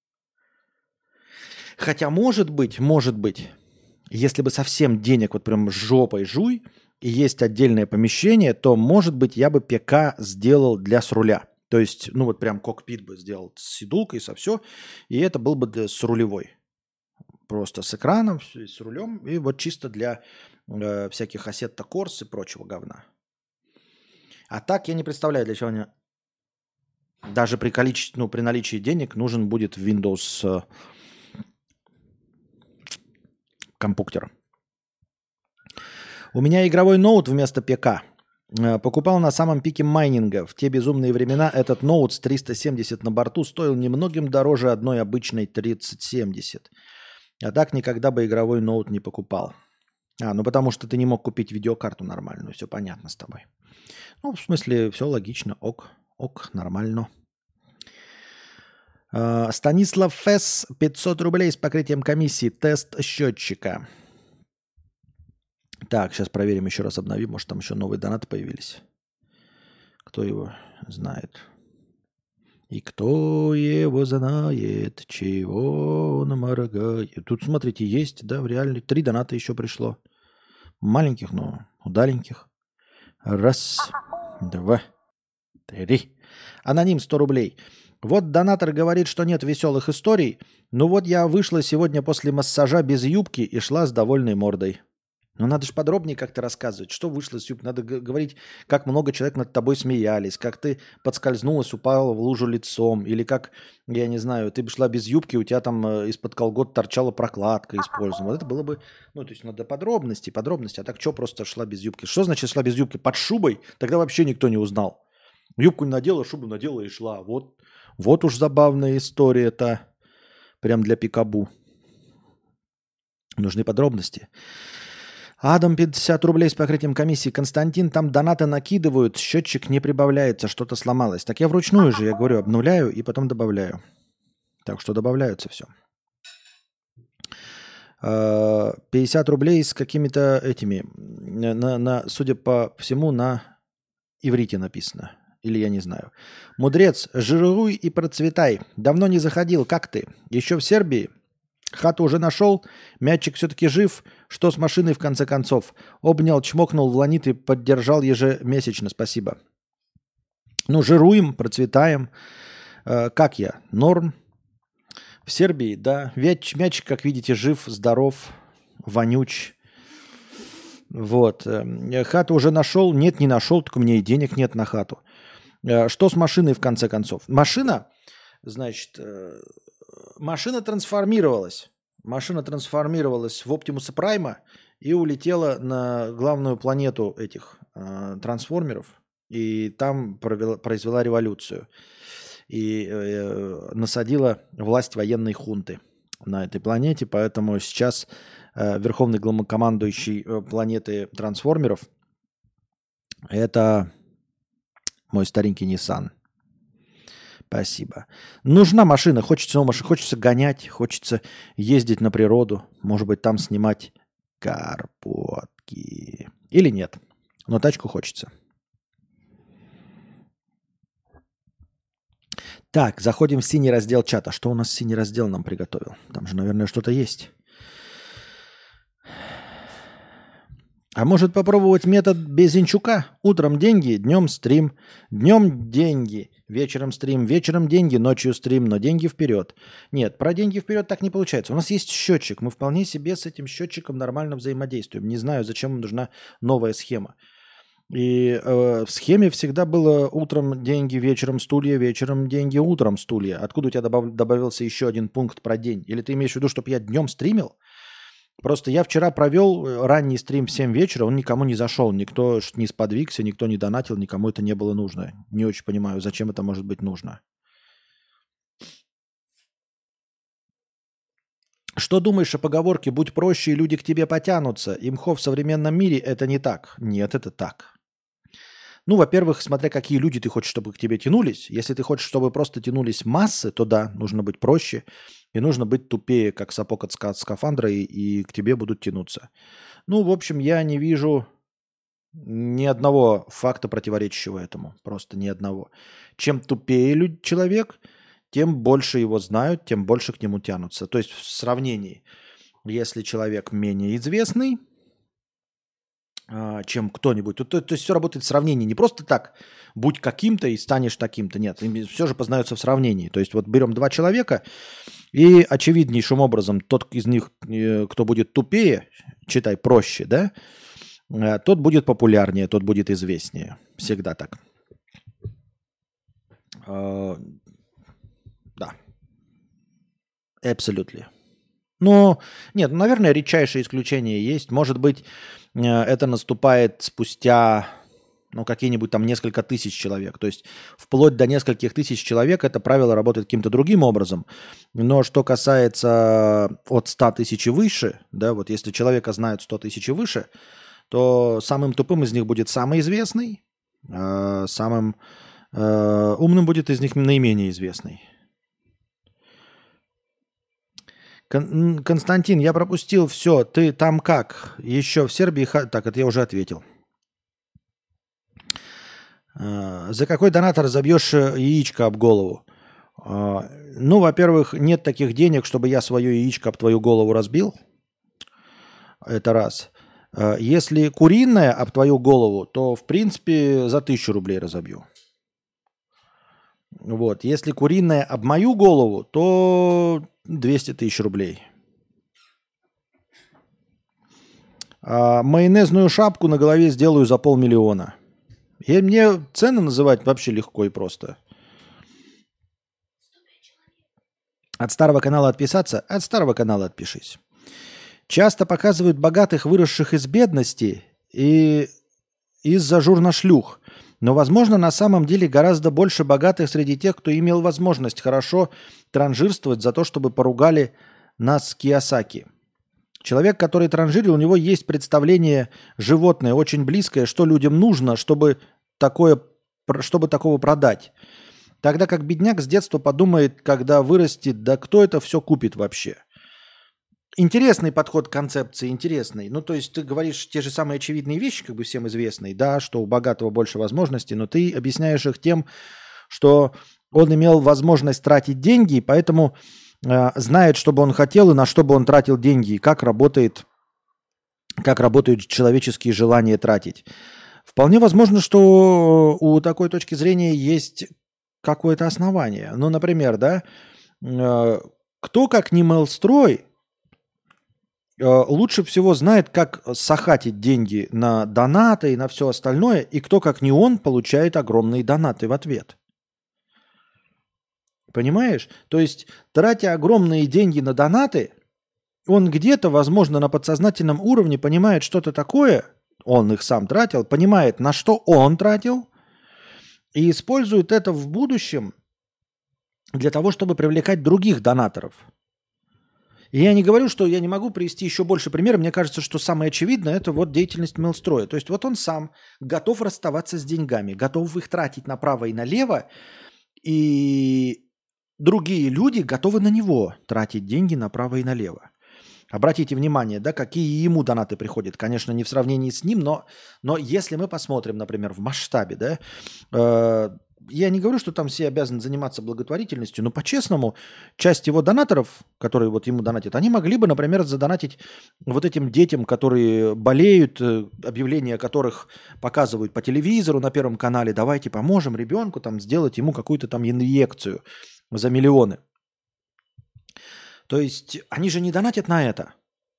Хотя, может быть, если бы совсем денег вот прям жопой жуй, и есть отдельное помещение, то, может быть, я бы ПК сделал с руля. То есть, ну вот прям кокпит бы сделал с сидулкой, со все, и это был бы с рулевой. Просто с экраном, с рулем, и вот чисто для всяких Assetto Corsa и прочего говна. А так я не представляю, для чего они... Даже при наличии денег нужен будет Windows... компьютер. У меня игровой ноут вместо ПК. Покупал на самом пике майнинга. В те безумные времена этот ноут с 370 на борту стоил немногим дороже одной обычной 3070. А так никогда бы игровой ноут не покупал. Ну потому что ты не мог купить видеокарту нормальную. Все понятно с тобой. Ну, в смысле, все логично. Ок, нормально. Станислав Фесс, 500 рублей с покрытием комиссии. Тест счетчика. Так, сейчас проверим еще раз, обновим. Может, там еще новые донаты появились. Кто его знает? И кто его знает, чего он моргает. Тут, смотрите, есть, да, в реале 3 доната еще пришло. Маленьких, но удаленьких. 1, 2, 3. Аноним 100 рублей. Вот донатор говорит, что нет веселых историй. Ну вот я вышла сегодня после массажа без юбки и шла с довольной мордой. Ну надо же подробнее как-то рассказывать, что вышло с юбки. Надо говорить, как много человек над тобой смеялись, как ты подскользнулась, упала в лужу лицом. Или как, я не знаю, ты шла без юбки, у тебя там из-под колгот торчала прокладка использована. Вот это было бы, ну то есть надо подробности. А так что просто шла без юбки? Что значит шла без юбки? Под шубой? Тогда вообще никто не узнал. Юбку не надела, шубу надела и шла. Вот уж забавная история-то. Прям для пикабу. Нужны подробности. Адам, 50 рублей с покрытием комиссии. Константин, там донаты накидывают, счетчик не прибавляется, что-то сломалось. Так я вручную же, я говорю, обновляю и потом добавляю. Так что добавляются все. 50 рублей с какими-то этими, судя по всему, на иврите написано. Или я не знаю. Мудрец, жируй и процветай. Давно не заходил, как ты? Еще в Сербии? Хату уже нашел? Мячик все-таки жив? Что с машиной в конце концов? Обнял, чмокнул в ланит и поддержал ежемесячно. Спасибо. Ну, жируем, процветаем. Как я? Норм. В Сербии, да. Мячик, как видите, жив, здоров, вонюч. Вот. Хату уже нашел? Нет, не нашел, только у меня и денег нет на хату. Что с машиной в конце концов? Машина, значит, машина трансформировалась. Машина трансформировалась в Оптимуса Прайма и улетела на главную планету этих трансформеров. И там произвела революцию. И насадила власть военной хунты на этой планете. Поэтому сейчас верховный главнокомандующий планеты трансформеров – это мой старенький Nissan. Спасибо. Нужна машина, хочется гонять, хочется ездить на природу, может быть, там снимать карпотки. Или нет, но тачку хочется. Так, заходим в синий раздел чата. Что у нас синий раздел нам приготовил? Там же, наверное, что-то есть. А может попробовать метод Безенчука? Утром деньги, днем стрим. Днем деньги, вечером стрим. Вечером деньги, ночью стрим, но деньги вперед. Нет, про деньги вперед так не получается. У нас есть счетчик. Мы вполне себе с этим счетчиком нормально взаимодействуем. Не знаю, зачем нужна новая схема. И в схеме всегда было утром деньги, вечером стулья, вечером деньги, утром стулья. Откуда у тебя добавился еще один пункт про день? Или ты имеешь в виду, чтобы я днем стримил? Просто я вчера провел ранний стрим в 7 вечера, он никому не зашел, никто не сподвигся, никто не донатил, никому это не было нужно. Не очень понимаю, зачем это может быть нужно. Что думаешь о поговорке «будь проще, и люди к тебе потянутся»? Имхо в современном мире это не так. Нет, это так. Ну, во-первых, смотря какие люди ты хочешь, чтобы к тебе тянулись. Если ты хочешь, чтобы просто тянулись массы, то да, нужно быть проще. И нужно быть тупее, как сапог от скафандра, и к тебе будут тянуться. Ну, в общем, я не вижу ни одного факта, противоречащего этому. Просто ни одного. Чем тупее человек, тем больше его знают, тем больше к нему тянутся. То есть в сравнении, если человек менее известный, чем кто-нибудь. То есть все работает в сравнении. Не просто так, будь каким-то и станешь таким-то. Нет, все же познается в сравнении. То есть вот берем 2 человека, и очевиднейшим образом тот из них, кто будет тупее, читай, проще, да, тот будет популярнее, тот будет известнее. Всегда так. Да. Абсолютно. Ну, нет, наверное, редчайшие исключения есть. Может быть, это наступает спустя Ну, какие-нибудь там несколько тысяч человек. То есть вплоть до нескольких тысяч человек это правило работает каким-то другим образом. Но что касается от 100 тысяч и выше, да, вот если человека знают 100 тысяч и выше, то самым тупым из них будет самый известный, а самым умным будет из них наименее известный. Константин, я пропустил все. Ты там как? Еще в Сербии... Так, это я уже ответил. За какой донат разобьешь яичко об голову? Ну, во-первых, нет таких денег, чтобы я свое яичко об твою голову разбил. Это раз. Если куриное об твою голову, то, в принципе, за 1000 рублей разобью. Вот. Если куриное об мою голову, то 200 тысяч рублей. А майонезную шапку на голове сделаю за 500 000. И мне цены называть вообще легко и просто. От старого канала отписаться? От старого канала отпишись. Часто показывают богатых, выросших из бедности и из-за журношлюх. Но, возможно, на самом деле гораздо больше богатых среди тех, кто имел возможность хорошо транжирствовать за то, чтобы поругали нас с Кийосаки. Человек, который транжирил, у него есть представление животное, очень близкое, что людям нужно, чтобы такого продать. Тогда как бедняк с детства подумает, когда вырастет, да кто это все купит вообще. Интересный подход к концепции, интересный. Ну, то есть ты говоришь те же самые очевидные вещи, как бы всем известные, да, что у богатого больше возможностей, но ты объясняешь их тем, что он имел возможность тратить деньги, и поэтому знает, что бы он хотел и на что бы он тратил деньги, и как работают человеческие желания тратить. Вполне возможно, что у такой точки зрения есть какое-то основание. Ну, например, да, кто, как не Мелстрой, лучше всего знает, как сахатить деньги на донаты и на все остальное, и кто, как не он, получает огромные донаты в ответ. Понимаешь? То есть, тратя огромные деньги на донаты, он где-то, возможно, на подсознательном уровне понимает что-то такое, он их сам тратил, понимает, на что он тратил, и использует это в будущем для того, чтобы привлекать других донаторов. И я не говорю, что я не могу привести еще больше примеров. Мне кажется, что самое очевидное – это вот деятельность Мелстроя. То есть вот он сам готов расставаться с деньгами, готов их тратить направо и налево, и другие люди готовы на него тратить деньги направо и налево. Обратите внимание, да, какие ему донаты приходят. Конечно, не в сравнении с ним, но если мы посмотрим, например, в масштабе, да, я не говорю, что там все обязаны заниматься благотворительностью, но по-честному, часть его донаторов, которые вот ему донатят, они могли бы, например, задонатить вот этим детям, которые болеют, объявления которых показывают по телевизору на Первом канале, давайте поможем ребенку там сделать ему какую-то там инъекцию за миллионы. То есть они же не донатят на это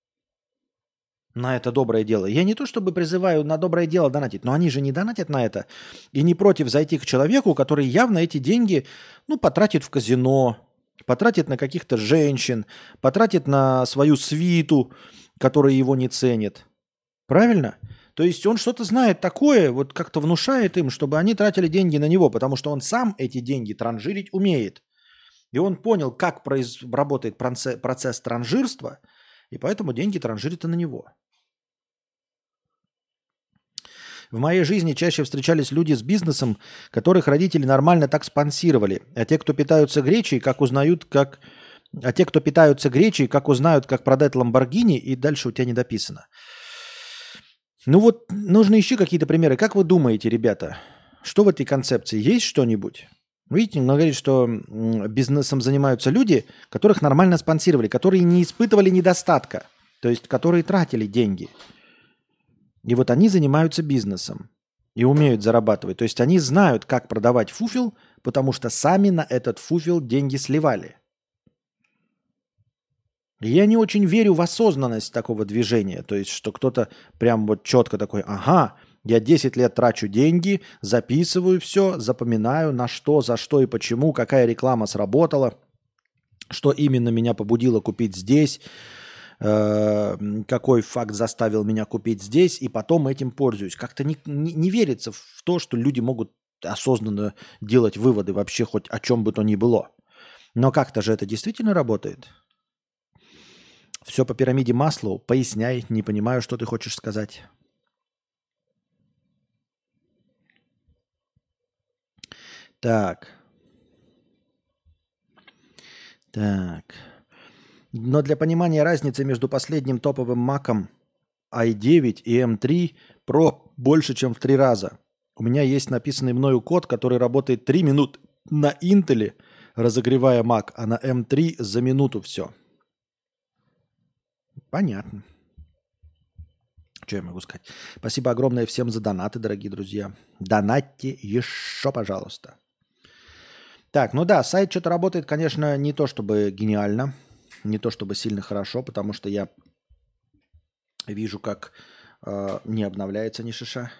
доброе дело. Я не то чтобы призываю на доброе дело донатить, но они же не донатят на это и не против зайти к человеку, который явно эти деньги, потратит в казино, потратит на каких-то женщин, потратит на свою свиту, которая его не ценит. Правильно? То есть он что-то знает такое, вот как-то внушает им, чтобы они тратили деньги на него, потому что он сам эти деньги транжирить умеет. И он понял, как работает процесс транжирства, и поэтому деньги транжирят и на него. В моей жизни чаще встречались люди с бизнесом, которых родители нормально так спонсировали. А те, кто питаются гречей, как узнают, как продать Ламборгини, и дальше у тебя не дописано. Ну вот, нужно еще какие-то примеры. Как вы думаете, ребята, что в этой концепции? Есть что-нибудь? Видите, он говорит, что бизнесом занимаются люди, которых нормально спонсировали, которые не испытывали недостатка, то есть которые тратили деньги. И вот они занимаются бизнесом и умеют зарабатывать. То есть они знают, как продавать фуфел, потому что сами на этот фуфел деньги сливали. И я не очень верю в осознанность такого движения. То есть, что кто-то прям вот четко такой, ага, я 10 лет трачу деньги, записываю все, запоминаю, на что, за что и почему, какая реклама сработала, что именно меня побудило купить здесь, какой факт заставил меня купить здесь, и потом этим пользуюсь. Как-то не верится в то, что люди могут осознанно делать выводы вообще хоть о чем бы то ни было. Но как-то же это действительно работает. Все по пирамиде Маслоу. Поясняй, не понимаю, что ты хочешь сказать. Так. Но для понимания разницы между последним топовым маком i9 и M3 Pro больше, чем в 3 раза. У меня есть написанный мною код, который работает 3 минуты на Intel, разогревая Mac, а на M3 за минуту все. Понятно. Что я могу сказать? Спасибо огромное всем за донаты, дорогие друзья. Донатьте еще, пожалуйста. Так, ну да, сайт что-то работает, конечно, не то чтобы гениально, не то чтобы сильно хорошо, потому что я вижу, как не обновляется ни шиша.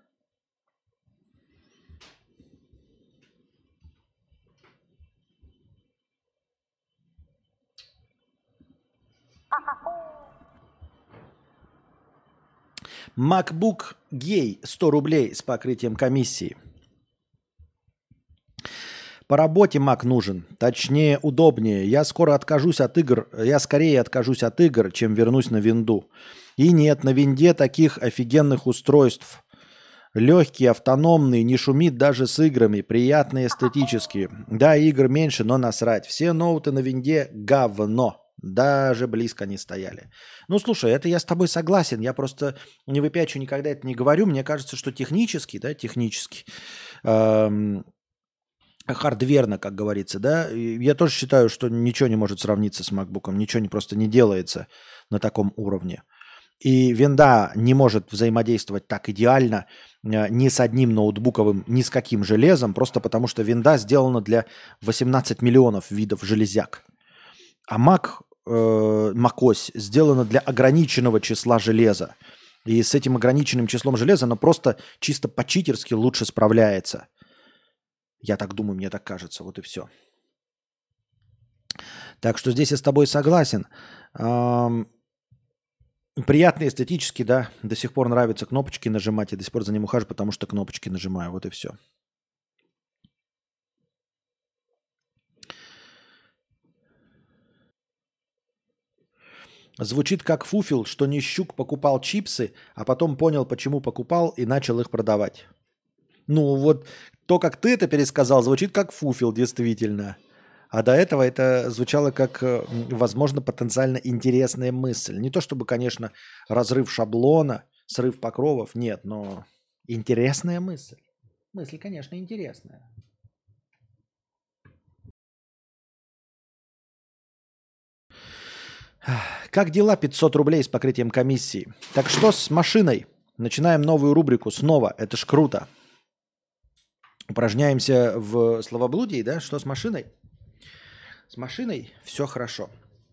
MacBook Gay 100 рублей с покрытием комиссии. По работе Mac нужен, точнее удобнее. Я скоро откажусь от игр, я скорее откажусь от игр, чем вернусь на винду. И нет, на винде таких офигенных устройств. Легкие, автономные, не шумит даже с играми, приятные эстетические. Да, игр меньше, но насрать. Все ноуты на винде говно. Даже близко не стояли. Ну, слушай, это я с тобой согласен. Я просто не выпячу, никогда это не говорю. Мне кажется, что технически, хардверно, как говорится, да, я тоже считаю, что ничего не может сравниться с MacBook. Ничего просто не делается на таком уровне. И винда не может взаимодействовать так идеально ни с одним ноутбуковым, ни с каким железом, просто потому что винда сделана для 18 миллионов видов железяк. А macOS сделана для ограниченного числа железа. И с этим ограниченным числом железа она просто чисто по-читерски лучше справляется. Я так думаю, мне так кажется. Вот и все. Так что здесь я с тобой согласен. Приятно эстетически, да. До сих пор нравится кнопочки нажимать. Я до сих пор за ним ухожу, потому что кнопочки нажимаю. Вот и все. Звучит как фуфел, что Нищук покупал чипсы, а потом понял, почему покупал, и начал их продавать. Ну вот то, как ты это пересказал, звучит как фуфел, действительно. А до этого это звучало как, возможно, потенциально интересная мысль. Не то чтобы, конечно, разрыв шаблона, срыв покровов, нет, но интересная мысль. Мысль, конечно, интересная. Как дела? 500 рублей с покрытием комиссии. Так что с машиной? Начинаем новую рубрику снова. Это ж круто. Упражняемся в словоблудии, да? Что с машиной? С машиной все хорошо.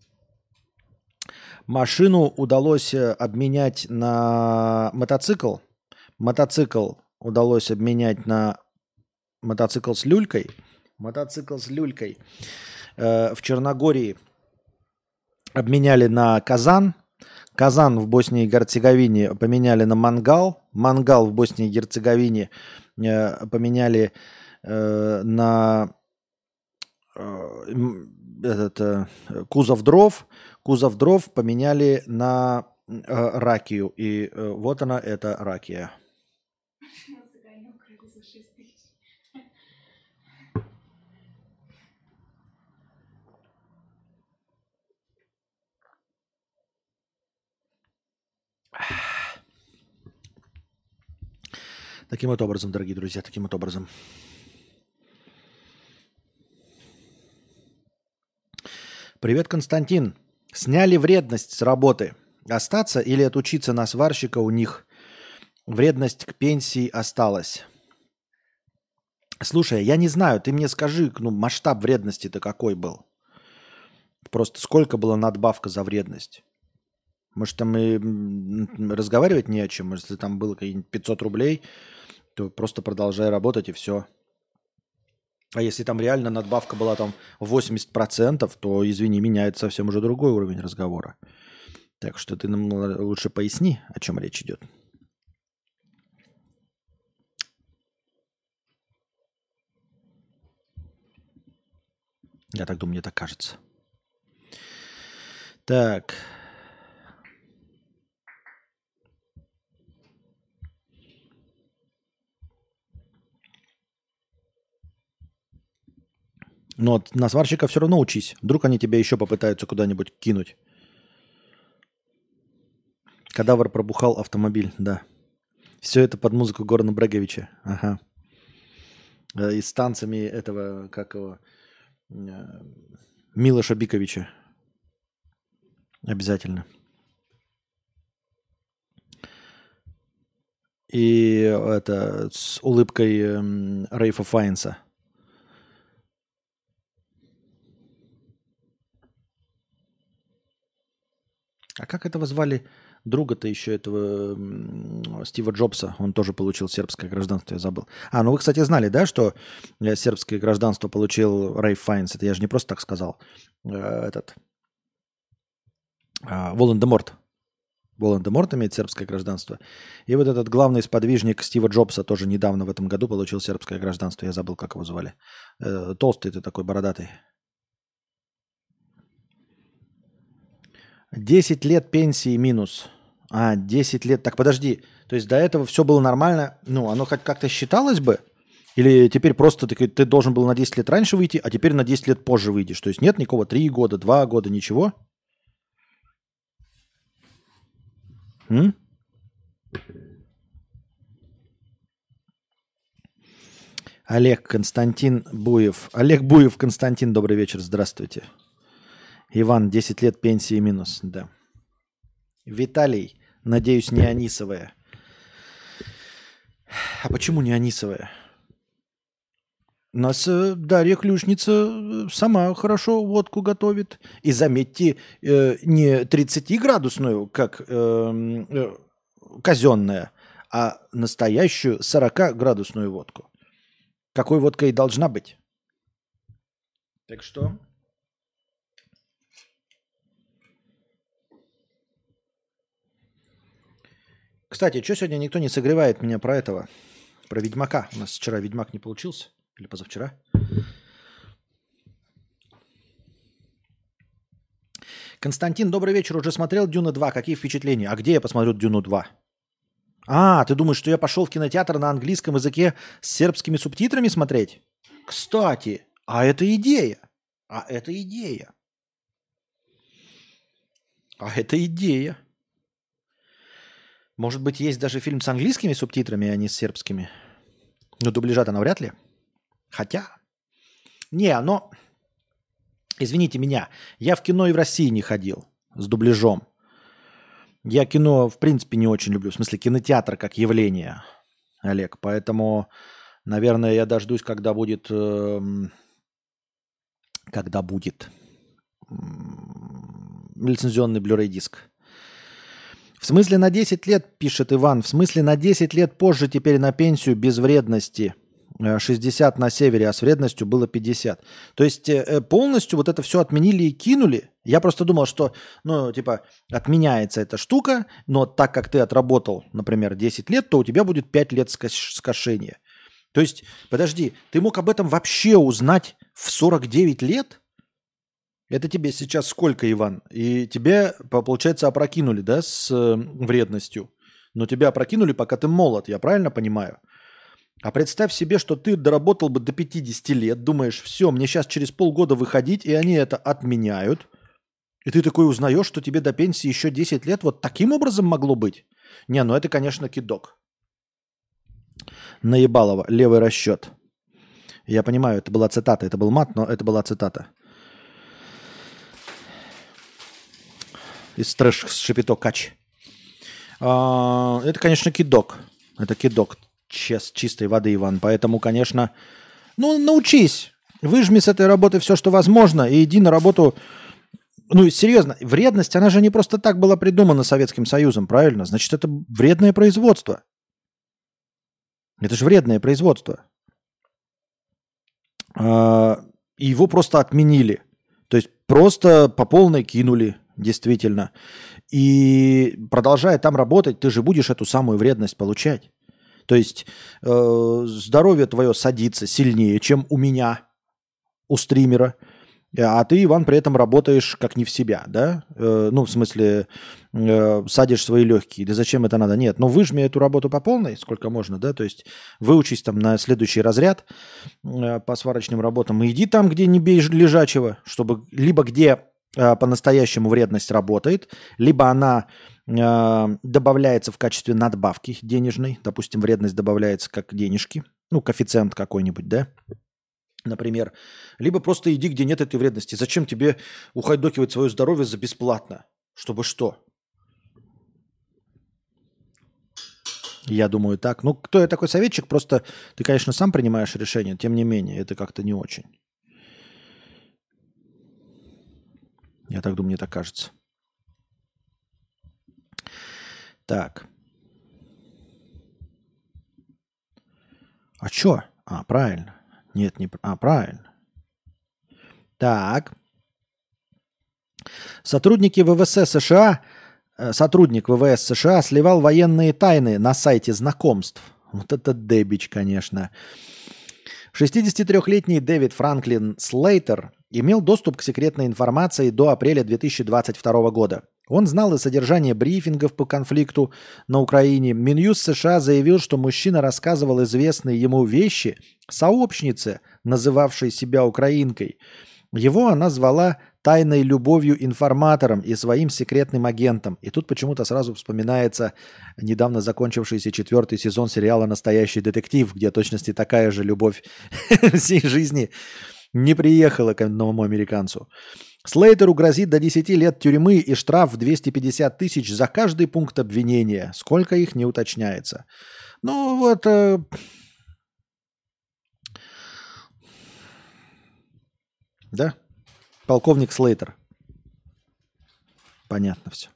Машину удалось обменять на мотоцикл. Мотоцикл удалось обменять на мотоцикл с люлькой. Мотоцикл с люлькой в Черногории обменяли на казан. Казан в Боснии и Герцеговине поменяли на мангал. Мангал в Боснии и Герцеговине поменяли на кузов дров. Кузов дров поменяли на ракию. И вот она, эта ракия. Таким вот образом, дорогие друзья, таким вот образом. Привет, Константин. Сняли вредность с работы. Остаться или отучиться на сварщика у них? Вредность к пенсии осталась. Слушай, я не знаю, ты мне скажи, масштаб вредности-то какой был? Просто сколько была надбавка за вредность? Может, там и разговаривать не о чем. Может, если там было 500 рублей, то просто продолжай работать и все. А если там реально надбавка была там 80%, то, извини меня, это совсем уже другой уровень разговора. Так что ты нам лучше поясни, о чем речь идет. Я так думаю, мне так кажется. Так. Но на сварщика все равно учись. Вдруг они тебя еще попытаются куда-нибудь кинуть. Кадавр пробухал автомобиль, да. Все это под музыку Горана Бреговича. Ага. И с танцами этого, как его, Милоша Биковича. Обязательно. И это с улыбкой Рейфа Файнса. А как этого звали друга-то еще этого Стива Джобса? Он тоже получил сербское гражданство, я забыл. Ну вы, кстати, знали, да, что сербское гражданство получил Рейф Файнс? Это я же не просто так сказал. Волан-де-Морт. Волан-де-Морт имеет сербское гражданство. И вот этот главный сподвижник Стива Джобса тоже недавно в этом году получил сербское гражданство. Я забыл, как его звали. Толстый ты такой, бородатый. 10 лет пенсии минус. 10 лет. Так, подожди. То есть до этого все было нормально? Ну, оно хоть как-то считалось бы? Или теперь просто ты должен был на 10 лет раньше выйти, а теперь на 10 лет позже выйдешь? То есть нет никакого 3 года, 2 года, ничего? Олег Константин Буев. Олег Буев, Константин, добрый вечер, здравствуйте. Иван, 10 лет пенсии минус, да. Виталий, надеюсь, не анисовая. А почему не анисовая? У нас Дарья Ключница сама хорошо водку готовит. И заметьте, не 30-градусную, как казенная, а настоящую 40-градусную водку. Какой водка и должна быть. Так что... Кстати, что сегодня никто не согревает меня про этого? Про Ведьмака. У нас вчера Ведьмак не получился. Или позавчера. Константин, добрый вечер. Уже смотрел «Дюна 2». Какие впечатления? А где я посмотрю «Дюну 2»? Ты думаешь, что я пошел в кинотеатр на английском языке с сербскими субтитрами смотреть? Кстати, это идея. Это идея. Может быть, есть даже фильм с английскими субтитрами, а не с сербскими. Но дубляжа-то навряд ли. Хотя... Извините меня, я в кино и в России не ходил с дубляжом. Я кино, в принципе, не очень люблю. В смысле, кинотеатр как явление, Олег. Поэтому, наверное, я дождусь, когда будет лицензионный Blu-ray диск. В смысле на 10 лет, пишет Иван, в смысле на 10 лет позже теперь на пенсию без вредности. 60 на севере, а с вредностью было 50. То есть полностью вот это все отменили и кинули. Я просто думал, что, отменяется эта штука, но так как ты отработал, например, 10 лет, то у тебя будет 5 лет скошения. То есть, подожди, ты мог об этом вообще узнать в 49 лет? Это тебе сейчас сколько, Иван? И тебя, получается, опрокинули, да, с вредностью. Но тебя опрокинули, пока ты молод, я правильно понимаю? А представь себе, что ты доработал бы до 50 лет, думаешь, все, мне сейчас через полгода выходить, и они это отменяют. И ты такой узнаешь, что тебе до пенсии еще 10 лет. Вот таким образом могло быть? Это, конечно, кидок. Наебалово, левый расчет. Я понимаю, это была цитата, это был мат, но это была цитата. Из трэш Шапито Кач. Это, конечно, кидок. Это кидок чистой воды, Иван. Поэтому, конечно, научись. Выжми с этой работы все, что возможно, и иди на работу. Серьезно, вредность, она же не просто так была придумана Советским Союзом, правильно? Значит, это вредное производство. Это же вредное производство. Его просто отменили. То есть просто по полной кинули. Действительно. И продолжая там работать, ты же будешь эту самую вредность получать. То есть здоровье твое садится сильнее, чем у меня, у стримера. А ты, Иван, при этом работаешь как не в себя, да? Ну, в смысле, садишь свои легкие. Да зачем это надо? Нет, выжми эту работу по полной, сколько можно, да? То есть выучись там на следующий разряд по сварочным работам и иди там, где не бей лежачего, чтобы либо где по-настоящему вредность работает, либо она добавляется в качестве надбавки денежной. Допустим, вредность добавляется как денежки, ну, коэффициент какой-нибудь, да? Например, либо просто иди, где нет этой вредности. Зачем тебе ухайдокивать свое здоровье за бесплатно? Чтобы что? Я думаю так. Ну, кто я такой советчик? Просто ты, конечно, сам принимаешь решение. Тем не менее, это как-то не очень. Я так думаю, мне так кажется. Так. А чё? Правильно. Нет, не... правильно. Так. Сотрудник ВВС США сливал военные тайны на сайте знакомств. Вот это дебич, конечно. 63-летний Дэвид Франклин Слейтер имел доступ к секретной информации до апреля 2022 года. Он знал и содержание брифингов по конфликту на Украине. Минюст США заявил, что мужчина рассказывал известные ему вещи сообщнице, называвшей себя украинкой. Его она звала тайной любовью информатором и своим секретным агентом. И тут почему-то сразу вспоминается недавно закончившийся 4-й сезон сериала «Настоящий детектив», где точности такая же любовь всей жизни не приехала к одному американцу. Слейтеру грозит до 10 лет тюрьмы и штраф в 250 тысяч за каждый пункт обвинения. Сколько их не уточняется. Ну вот... Да? Полковник Слейтер. Понятно все.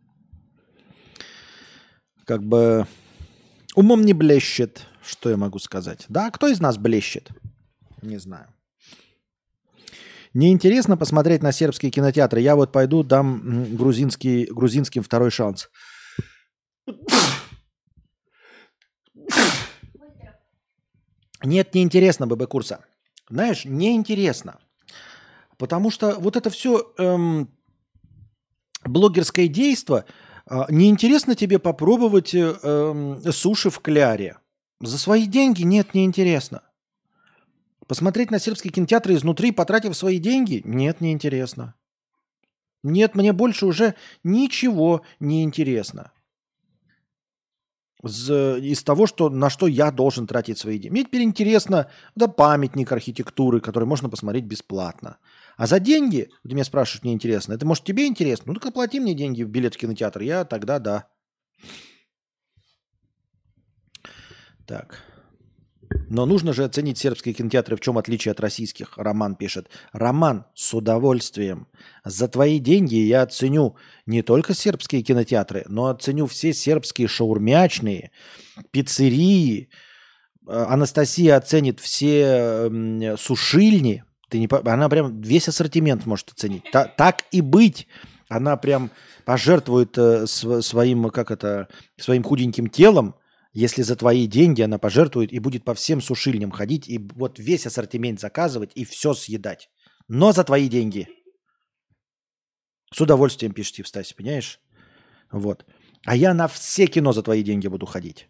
Как бы умом не блещет. Что я могу сказать? Да, кто из нас блещет? Не знаю. Неинтересно посмотреть на сербские кинотеатры. Я вот пойду дам грузинским второй шанс. Нет, неинтересно, ББ Курса. Знаешь, неинтересно. Потому что вот это все блогерское действо, неинтересно тебе попробовать суши в кляре. За свои деньги нет, неинтересно. Посмотреть на сербские кинотеатры изнутри, потратив свои деньги, нет, неинтересно. Нет, мне больше уже ничего не интересно. Из того, на что я должен тратить свои деньги. Мне теперь интересно, да, памятник архитектуры, который можно посмотреть бесплатно. А за деньги, ты меня спрашиваешь, мне интересно, это может тебе интересно? Ну так оплати мне деньги в билет в кинотеатр, я тогда да. Так. Но нужно же оценить сербские кинотеатры, в чем отличие от российских. Роман пишет. Роман, с удовольствием. За твои деньги я оценю не только сербские кинотеатры, но оценю все сербские шаурмячные, пиццерии. Анастасия оценит все сушильни. Она прям весь ассортимент может оценить. Так и быть. Она прям пожертвует своим худеньким телом. Если за твои деньги она пожертвует и будет по всем сушильням ходить, и вот весь ассортимент заказывать, и все съедать. Но за твои деньги. С удовольствием пишите, Стась, понимаешь? Вот. А я на все кино за твои деньги буду ходить.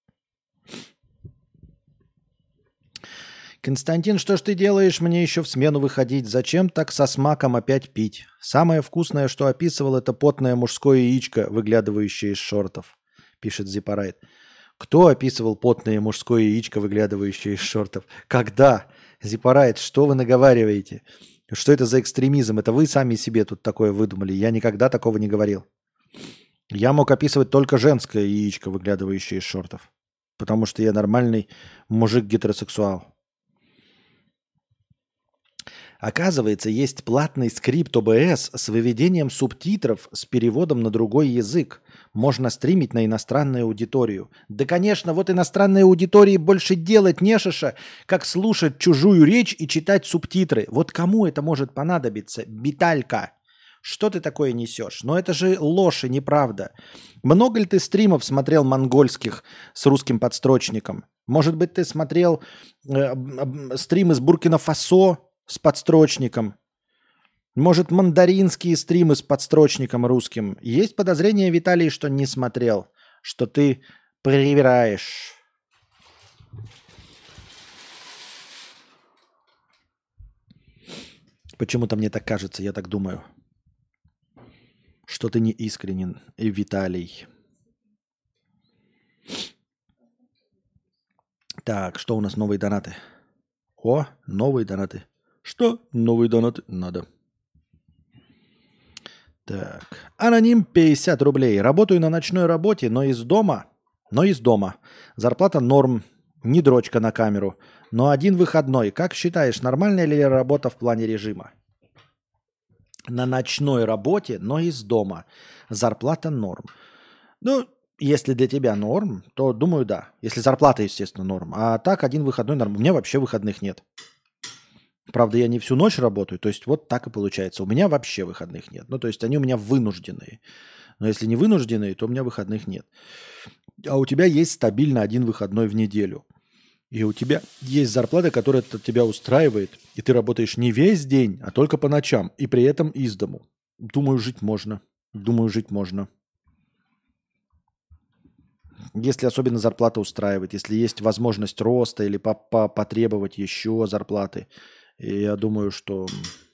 Константин, что ж ты делаешь? Мне еще в смену выходить. Зачем так со смаком опять пить? Самое вкусное, что описывал, это потное мужское яичко, выглядывающее из шортов, пишет Зипарайт. Кто описывал потное мужское яичко, выглядывающее из шортов? Когда? Зипарайт, что вы наговариваете? Что это за экстремизм? Это вы сами себе тут такое выдумали. Я никогда такого не говорил. Я мог описывать только женское яичко, выглядывающее из шортов. Потому что я нормальный мужик-гетеросексуал. Оказывается, есть платный скрипт ОБС с выведением субтитров с переводом на другой язык. Можно стримить на иностранную аудиторию. Да, конечно, вот иностранной аудитории больше делать нешиша, как слушать чужую речь и читать субтитры. Вот кому это может понадобиться, Виталька? Что ты такое несешь? Но это же ложь и неправда. Много ли ты стримов смотрел монгольских с русским подстрочником? Может быть, ты смотрел стримы с Буркина-Фасо с подстрочником? Может, мандаринские стримы с подстрочником русским? Есть подозрение, Виталий, что не смотрел, что ты привираешь. Почему-то мне так кажется, я так думаю. Что ты не искренен, Виталий. Так, что у нас новые донаты? О, новые донаты. Что? Новые донаты? Надо. Так. Аноним 50 рублей. Работаю на ночной работе, но из дома. Зарплата норм. Не дрочка на камеру. Но один выходной. Как считаешь, нормальная ли работа в плане режима? На ночной работе, но из дома. Зарплата норм. Ну, если для тебя норм, то думаю, да. Если зарплата, естественно, норм. А так один выходной норм. У меня вообще выходных нет. Правда, я не всю ночь работаю. То есть вот так и получается. У меня вообще выходных нет. Ну, то есть они у меня вынужденные. Но если не вынужденные, то у меня выходных нет. А у тебя есть стабильно один выходной в неделю. И у тебя есть зарплата, которая тебя устраивает, и ты работаешь не весь день, а только по ночам, и при этом из дому. Думаю, жить можно. Если особенно зарплата устраивает, если есть возможность роста или потребовать еще зарплаты, я думаю, что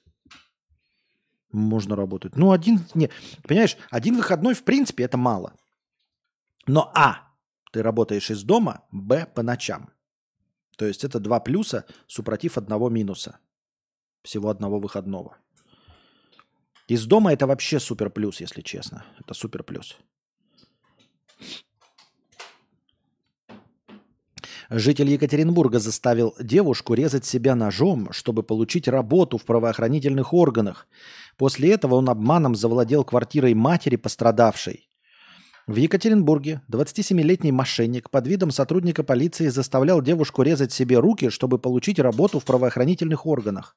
можно работать. Ну, понимаешь, один выходной, в принципе, это мало. Но ты работаешь из дома, по ночам. То есть это 2 плюса супротив 1 минуса. Всего одного выходного. Из дома это вообще супер плюс, если честно. Это супер плюс. Житель Екатеринбурга заставил девушку резать себя ножом, чтобы получить работу в правоохранительных органах. После этого он обманом завладел квартирой матери пострадавшей. В Екатеринбурге 27-летний мошенник под видом сотрудника полиции заставлял девушку резать себе руки, чтобы получить работу в правоохранительных органах.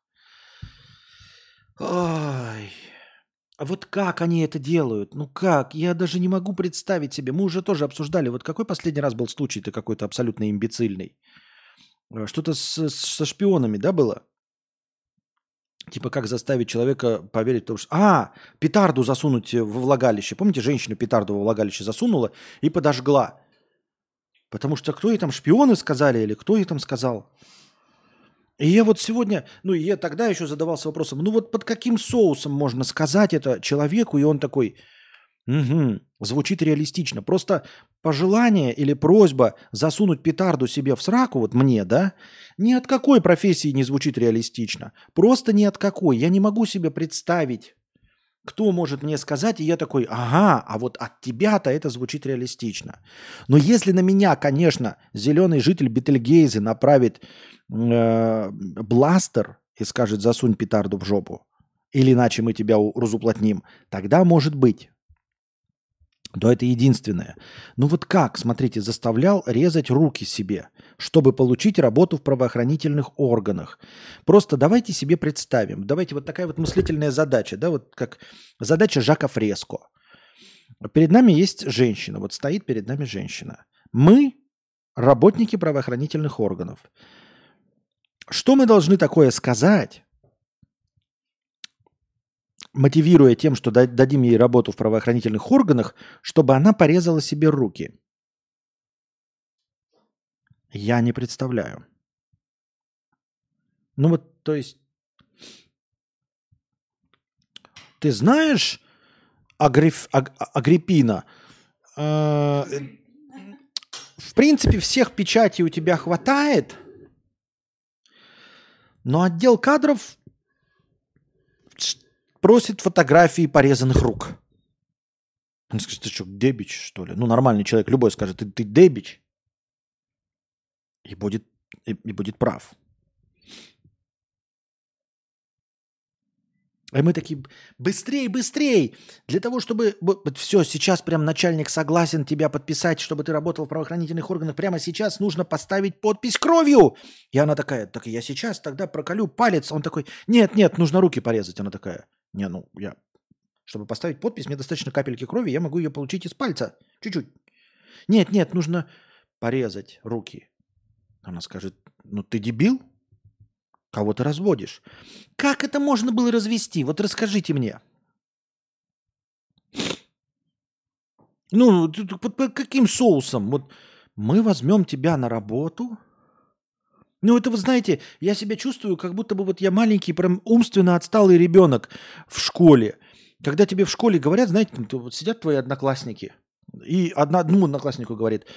Ой. А вот как они это делают? Ну как? Я даже не могу представить себе. Мы уже тоже обсуждали. Вот какой последний раз был случай-то какой-то абсолютно имбецильный? Что-то со шпионами, да, было? Типа как заставить человека поверить в то, что... петарду засунуть во влагалище. Помните, женщина петарду во влагалище засунула и подожгла. Потому что кто ей там, шпионы сказали или кто ей там сказал? И я вот сегодня, я тогда еще задавался вопросом, вот под каким соусом можно сказать это человеку, и он такой, звучит реалистично. Просто пожелание или просьба засунуть петарду себе в сраку, вот мне, да, ни от какой профессии не звучит реалистично. Просто ни от какой. Я не могу себе представить, кто может мне сказать, и я такой, а вот от тебя-то это звучит реалистично. Но если на меня, конечно, зеленый житель Бетельгейзе направит бластер и скажет, засунь петарду в жопу, или иначе мы тебя разуплотним, тогда может быть. Но это единственное. Вот как, смотрите, заставлял резать руки себе, чтобы получить работу в правоохранительных органах. Просто давайте себе представим. Давайте вот такая вот мыслительная задача, да, вот как задача Жака Фреско. Перед нами есть женщина, вот стоит перед нами женщина. Мы работники правоохранительных органов. Что мы должны такое сказать, мотивируя тем, что дадим ей работу в правоохранительных органах, чтобы она порезала себе руки? Я не представляю. То есть, ты знаешь, Агриппина, в принципе, всех печатей у тебя хватает, но отдел кадров просит фотографии порезанных рук. Он скажет, ты что, дебич, что ли? Нормальный человек, любой скажет, ты дебич. И будет прав. И мы такие, быстрей, для того, чтобы... Все, сейчас прям начальник согласен тебя подписать, чтобы ты работал в правоохранительных органах. Прямо сейчас нужно поставить подпись кровью. И она такая, так я сейчас тогда проколю палец. Он такой, нет, нужно руки порезать. Она такая, я Чтобы поставить подпись, мне достаточно капельки крови, я могу ее получить из пальца. Чуть-чуть. Нет, нужно порезать руки. Она скажет, ну ты дебил? Кого ты разводишь? Как это можно было развести? Вот расскажите мне. Ну, под каким соусом? Вот мы возьмем тебя на работу. Ну, это вы знаете, я себя чувствую, как будто бы вот я маленький, прям умственно отсталый ребенок в школе. Когда тебе в школе говорят, знаете, вот сидят твои одноклассники, и одному однокласснику говорит,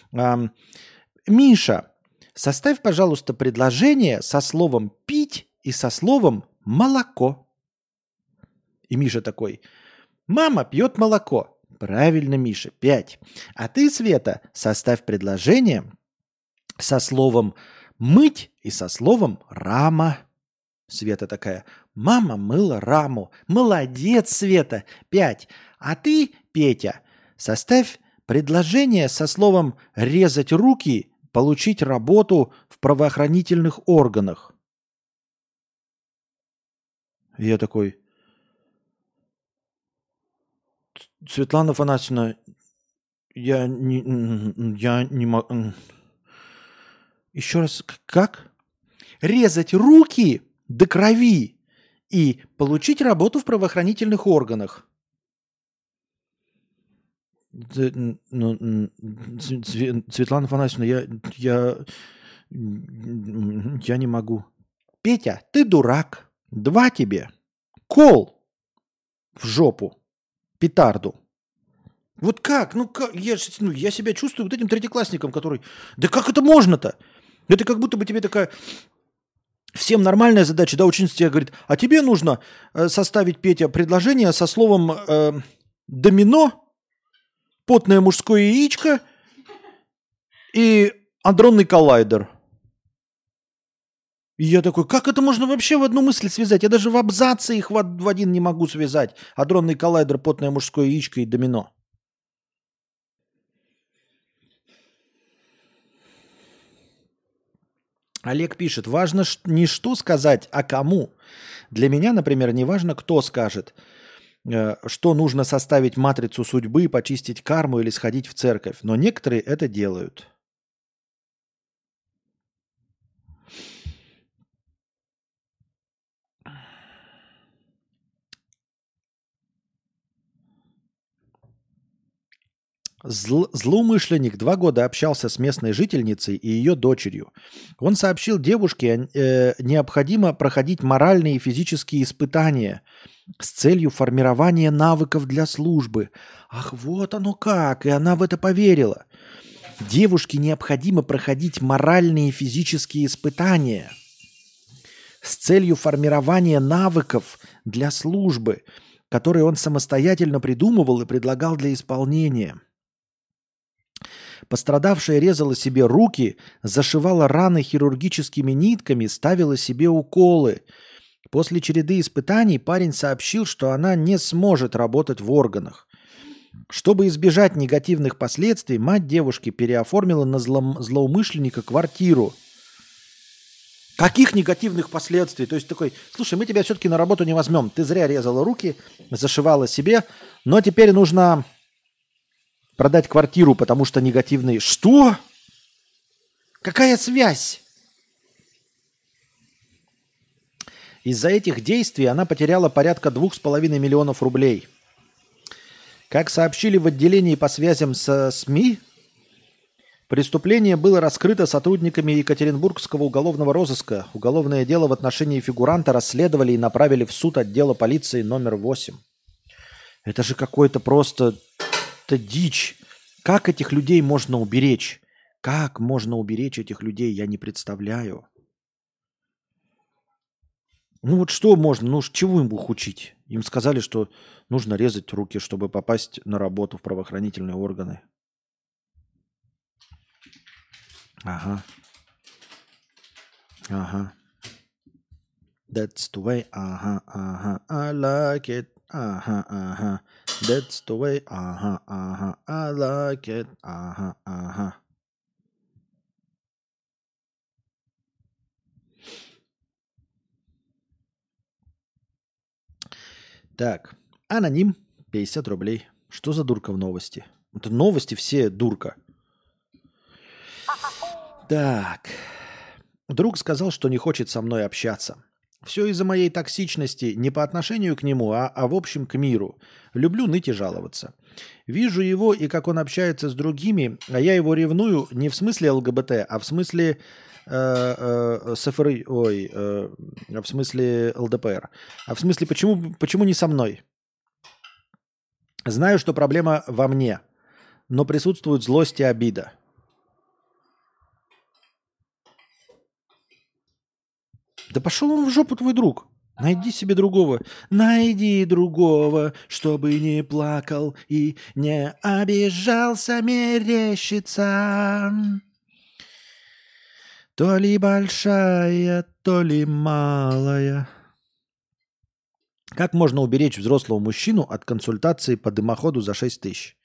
Миша, составь, пожалуйста, предложение со словом «пить» и со словом «молоко». И Миша такой, мама пьет молоко. Правильно, Миша, 5. А ты, Света, составь предложение со словом «мыть» и со словом «рама». Света такая, мама мыла раму. Молодец, Света, 5. А ты, Петя, составь предложение со словом «резать руки», получить работу в правоохранительных органах. И я такой, Светлана Афанасьевна, я не могу... Еще раз, как? Резать руки до крови и получить работу в правоохранительных органах. Светлана Афанасьевна, я не могу. Петя, ты дурак. 2 тебе. Кол в жопу. Петарду. Вот как? Я себя чувствую вот этим третьеклассником, который... Да как это можно-то? Это как будто бы тебе такая... Всем нормальная задача, да, ученица тебе говорит, а тебе нужно составить, Петя, предложение со словом домино, потное мужское яичко и адронный коллайдер. И я такой, как это можно вообще в одну мысль связать? Я даже в абзаце их в один не могу связать. Адронный коллайдер, потное мужское яичко и домино. Олег пишет, важно не что сказать, а кому. Для меня, например, не важно, кто скажет, что нужно составить матрицу судьбы, почистить карму или сходить в церковь. Но некоторые это делают. Злоумышленник 2 года общался с местной жительницей и ее дочерью. Он сообщил девушке, необходимо проходить моральные и физические испытания с целью формирования навыков для службы. Ах, вот оно как! И она в это поверила. Девушке необходимо проходить моральные и физические испытания с целью формирования навыков для службы, которые он самостоятельно придумывал и предлагал для исполнения. Пострадавшая резала себе руки, зашивала раны хирургическими нитками, ставила себе уколы. После череды испытаний парень сообщил, что она не сможет работать в органах. Чтобы избежать негативных последствий, мать девушки переоформила на злоумышленника квартиру. Каких негативных последствий? То есть такой, слушай, мы тебя все-таки на работу не возьмем. Ты зря резала руки, зашивала себе, но теперь нужно... продать квартиру, потому что негативные... Что? Какая связь? Из-за этих действий она потеряла порядка 2,5 миллионов рублей. Как сообщили в отделении по связям со СМИ, преступление было раскрыто сотрудниками Екатеринбургского уголовного розыска. Уголовное дело в отношении фигуранта расследовали и направили в суд отдела полиции номер 8. Это же какой-то просто... Это дичь. Как этих людей можно уберечь? Как можно уберечь этих людей, я не представляю. Ну вот что можно? Ну чего им их учить? Им сказали, что нужно резать руки, чтобы попасть на работу в правоохранительные органы. Ага. Ага. That's the way. Ага, ага. I like it. Ага, ага. That's the way. Ага, ага. I like it. Ага, ага. Так. Аноним 50 рублей. Что за дурка в новости? Это новости все дурка. Так. Друг сказал, что не хочет со мной общаться. Все из-за моей токсичности не по отношению к нему, а в общем к миру. Люблю ныть и жаловаться. Вижу его и как он общается с другими, а я его ревную не в смысле ЛГБТ, а в смысле СФР, в смысле ЛДПР. А в смысле, почему не со мной? Знаю, что проблема во мне, но присутствует злость и обида. Да пошел он в жопу, твой друг. Найди себе другого. Найди другого, чтобы не плакал и не обижался, мерещится. То ли большая, то ли малая. Как можно уберечь взрослого мужчину от консультации по дымоходу за 6 тысяч?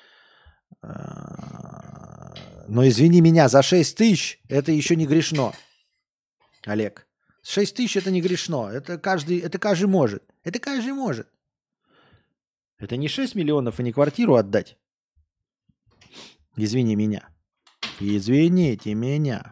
Но извини меня, за 6 тысяч это еще не грешно, Олег. 6 тысяч это не грешно. Это каждый может. Это каждый может. Это не 6 миллионов и не квартиру отдать. Извини меня. Извините меня.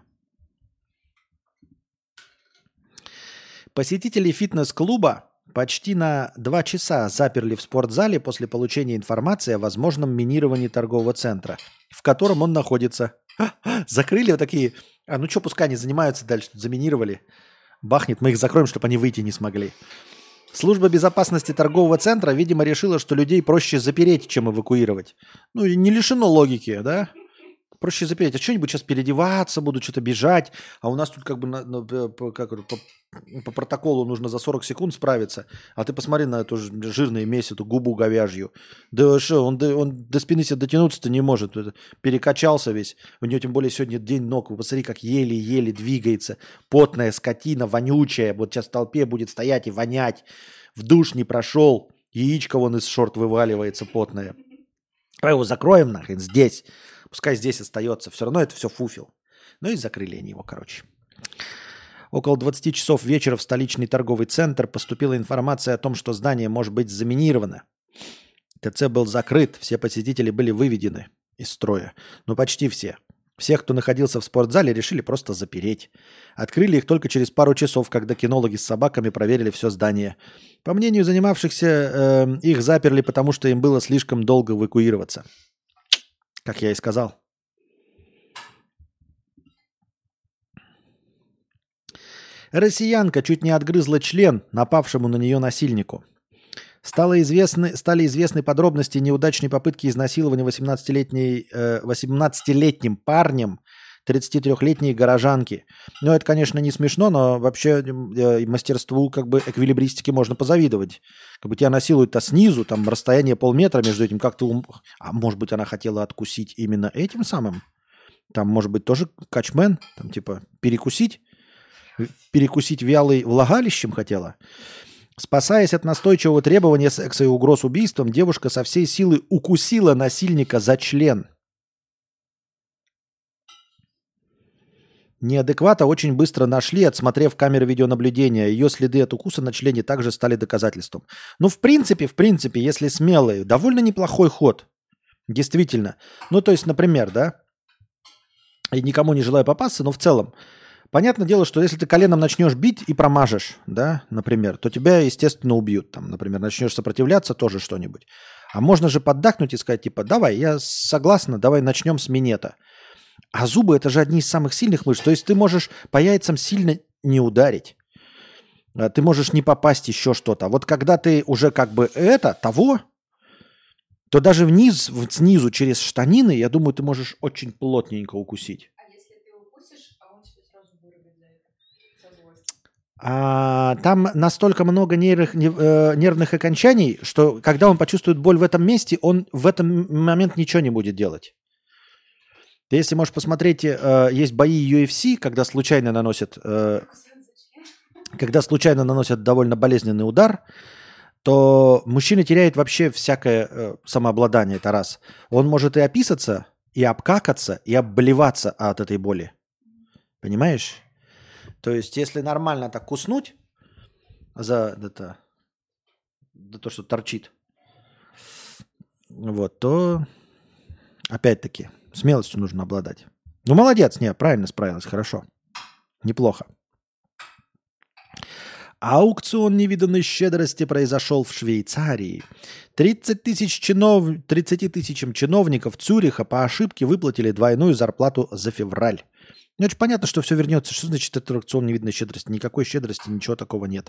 Посетители фитнес-клуба почти на 2 часа заперли в спортзале после получения информации о возможном минировании торгового центра, в котором он находится. Закрыли вот такие. Ну что, пускай они занимаются дальше. Заминировали. Бахнет, мы их закроем, чтобы они выйти не смогли. Служба безопасности торгового центра, видимо, решила, что людей проще запереть, чем эвакуировать. Ну, и не лишено логики, да? Проще запереть. А что-нибудь сейчас переодеваться, будут что-то бежать. А у нас тут как бы по протоколу нужно за 40 секунд справиться. А ты посмотри на эту жирную месть, эту губу говяжью. Да что, он до спины себе дотянуться-то не может. Перекачался весь. У него тем более сегодня день ног. Вы посмотри, как еле-еле двигается. Потная скотина, вонючая. Вот сейчас в толпе будет стоять и вонять. В душ не прошел. Яичко вон из шорт вываливается потное. Давай его закроем нахрен здесь. Пускай здесь остается. Все равно это все фуфел. Ну и закрыли они его, короче. Около 20 часов вечера в столичный торговый центр поступила информация о том, что здание может быть заминировано. ТЦ был закрыт, все посетители были выведены из строя. Ну, почти все. Всех, кто находился в спортзале, решили просто запереть. Открыли их только через пару часов, когда кинологи с собаками проверили все здание. По мнению занимавшихся, их заперли, потому что им было слишком долго эвакуироваться. Как я и сказал. Россиянка чуть не отгрызла член напавшему на нее насильнику. Стали известны подробности неудачной попытки изнасилования 18-летним парнем 33-летней горожанки. Ну, это, конечно, не смешно, но вообще мастерству как бы эквилибристики можно позавидовать. Как бы тебя насилуют-то снизу, там расстояние полметра между этим, как ты... А может быть, она хотела откусить именно этим самым? Там, может быть, тоже качмен? Там, типа, перекусить вялый влагалищем хотела? Спасаясь от настойчивого требования секса и угроз убийством, девушка со всей силы укусила насильника за член. Неадеквата очень быстро нашли, отсмотрев камеры видеонаблюдения. Ее следы от укуса на члене также стали доказательством. Ну, в принципе, если смелые, довольно неплохой ход. Действительно. Ну, то есть, например, да, и никому не желаю попасться, но в целом, понятное дело, что если ты коленом начнешь бить и промажешь, да, например, то тебя, естественно, убьют. Там, например, начнешь сопротивляться, тоже что-нибудь. А можно же поддакнуть и сказать, типа, давай, я согласна, давай начнем с минета. А зубы – это же одни из самых сильных мышц. То есть ты можешь по яйцам сильно не ударить. Ты можешь не попасть еще что-то. Вот когда ты уже как бы того, то даже снизу через штанины, я думаю, ты можешь очень плотненько укусить. А если ты укусишь, а он тебя сразу вырубит за это? За злость. Там настолько много нервных окончаний, что когда он почувствует боль в этом месте, он в этот момент ничего не будет делать. Ты, если можешь посмотреть, есть бои UFC, когда случайно наносят довольно болезненный удар, то мужчина теряет вообще всякое самообладание, это раз. Он может и описаться, и обкакаться, и обблеваться от этой боли. Понимаешь? То есть, если нормально так куснуть за то, что торчит, вот, то опять-таки смелостью нужно обладать. Ну, молодец, не, правильно справилась, хорошо. Неплохо. Аукцион невиданной щедрости произошел в Швейцарии. 30 тысячам чиновников Цюриха по ошибке выплатили двойную зарплату за февраль. Ну, это же понятно, что все вернется. Что значит это аукцион невиданной щедрости? Никакой щедрости, ничего такого нет.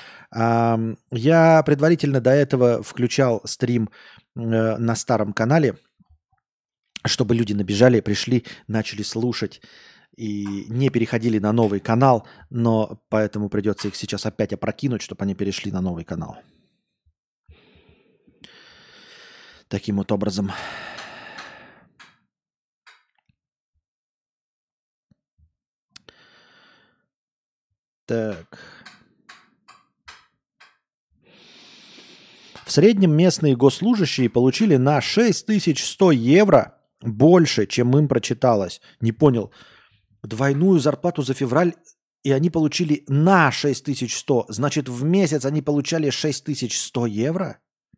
Я предварительно до этого включал стрим на старом канале, чтобы люди набежали, пришли, начали слушать и не переходили на новый канал, но поэтому придется их сейчас опять опрокинуть, чтобы они перешли на новый канал. Таким вот образом. Так. В среднем местные госслужащие получили на 6100 евро больше, чем им прочиталось. Не понял. Двойную зарплату за февраль, и они получили на 6100. Значит, в месяц они получали 6100 евро?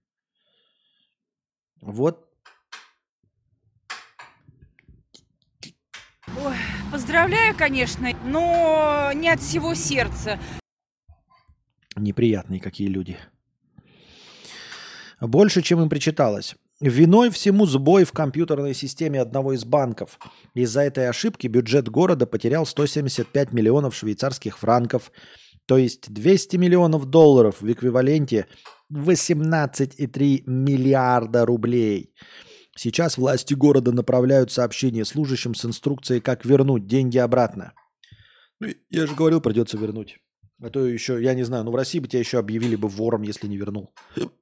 Вот. Ой, поздравляю, конечно, но не от всего сердца. Неприятные какие люди. Больше, чем им причиталось. Виной всему сбой в компьютерной системе одного из банков. Из-за этой ошибки бюджет города потерял 175 миллионов швейцарских франков, то есть 200 миллионов долларов в эквиваленте 18,3 миллиарда рублей. Сейчас власти города направляют сообщения служащим с инструкцией, как вернуть деньги обратно. Ну, я же говорил, придется вернуть. А то еще, я не знаю, в России бы тебя еще объявили бы вором, если не вернул.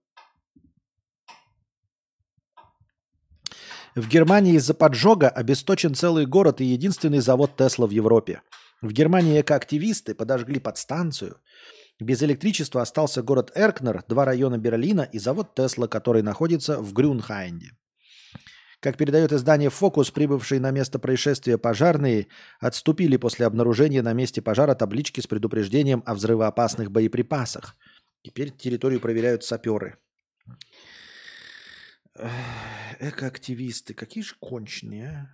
В Германии из-за поджога обесточен целый город и единственный завод Тесла в Европе. В Германии экоактивисты подожгли подстанцию. Без электричества остался город Эркнер, 2 района Берлина и завод Тесла, который находится в Грюнхайнде. Как передает издание «Фокус», прибывшие на место происшествия пожарные отступили после обнаружения на месте пожара таблички с предупреждением о взрывоопасных боеприпасах. Теперь территорию проверяют саперы. Экоактивисты, какие же конченые, а?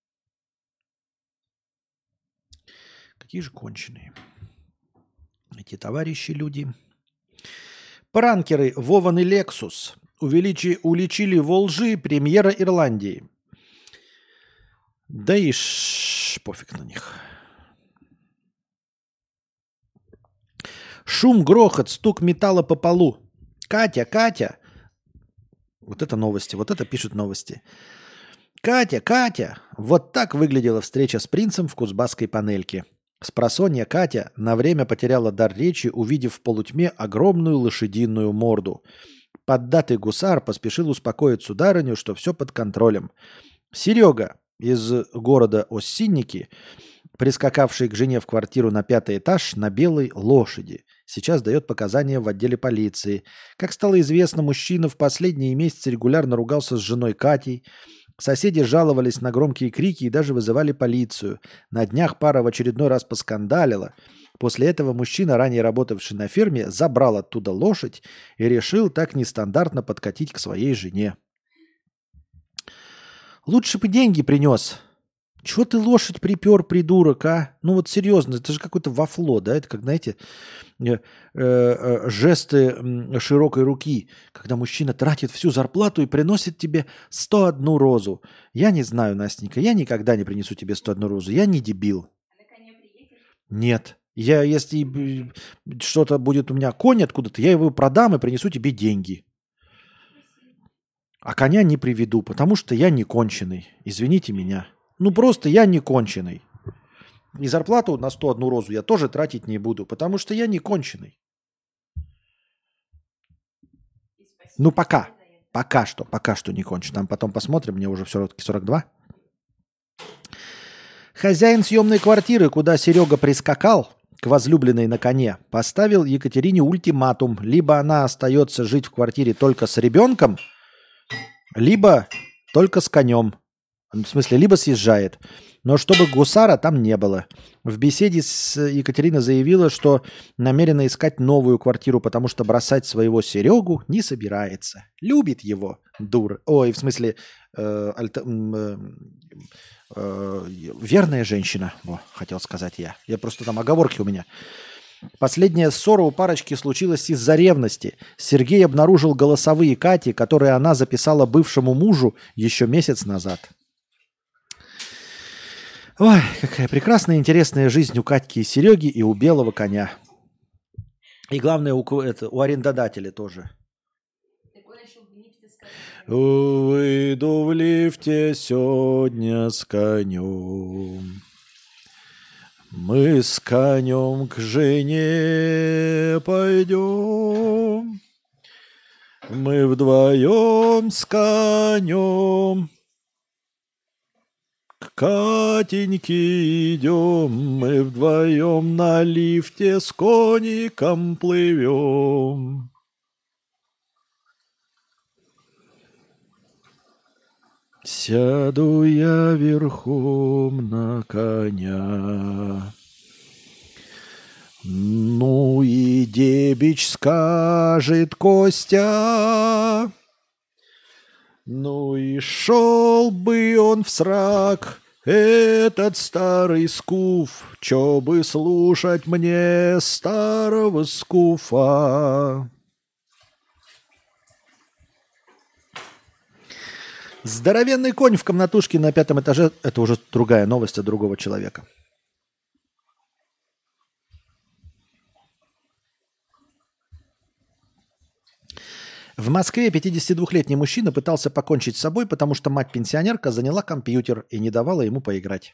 Какие же конченые эти товарищи люди. Пранкеры Вован и Лексус уличили во лжи премьера Ирландии. Да и пофиг на них. Шум, грохот, стук металла по полу. Катя. Вот это новости, вот это пишут новости. Катя. Вот так выглядела встреча с принцем в кузбасской панельке. Спросонья Катя на время потеряла дар речи, увидев в полутьме огромную лошадиную морду. Поддатый гусар поспешил успокоить сударыню, что все под контролем. Серега из города Оссинники, прискакавший к жене в квартиру на 5-й этаж на белой лошади, сейчас дает показания в отделе полиции. Как стало известно, мужчина в последние месяцы регулярно ругался с женой Катей. Соседи жаловались на громкие крики и даже вызывали полицию. На днях пара в очередной раз поскандалила. После этого мужчина, ранее работавший на ферме, забрал оттуда лошадь и решил так нестандартно подкатить к своей жене. Лучше бы деньги принес. Чего ты лошадь припер, придурок, а? Ну вот серьезно, это же какое-то вафло, да? Это как, знаете, жесты широкой руки, когда мужчина тратит всю зарплату и приносит тебе 101 розу. Я не знаю, Настенька, я никогда не принесу тебе 101 розу. Я не дебил. Нет. Если что-то будет у меня конь откуда-то, я его продам и принесу тебе деньги. А коня не приведу, потому что я не конченый. Извините меня. Ну просто я не конченый. И зарплату на 101 розу я тоже тратить не буду, потому что я не конченый. Ну пока. Пока что не кончен. Там потом посмотрим, мне уже все-таки 42. Хозяин съемной квартиры, куда Серега прискакал к возлюбленной на коне, поставил Екатерине ультиматум. Либо она остается жить в квартире только с ребенком, либо только с конем. В смысле, либо съезжает. Но чтобы гусара там не было. В беседе с Екатерина заявила, что намерена искать новую квартиру, потому что бросать своего Серегу не собирается. Любит его, дура. Ой, в смысле, верная женщина, хотел сказать я. Я просто там оговорки у меня. Последняя ссора у парочки случилась из-за ревности. Сергей обнаружил голосовые Кати, которые она записала бывшему мужу еще месяц назад. Ой, какая прекрасная, интересная жизнь у Катьки и Сереги и у белого коня. И главное, у арендодателя тоже. Выйду в лифте сегодня с конем. Мы с конем к жене пойдем. Мы вдвоем с конем. К Катеньке идем, мы вдвоем на лифте с коником плывем. Сяду я верхом на коня. Ну и дебич скажет Костя. Ну и шел бы он в срак, этот старый скуф, чё бы слушать мне старого скуфа. Здоровенный конь в комнатушке на 5-м этаже. Это уже другая новость от другого человека. В Москве 52-летний мужчина пытался покончить с собой, потому что мать-пенсионерка заняла компьютер и не давала ему поиграть.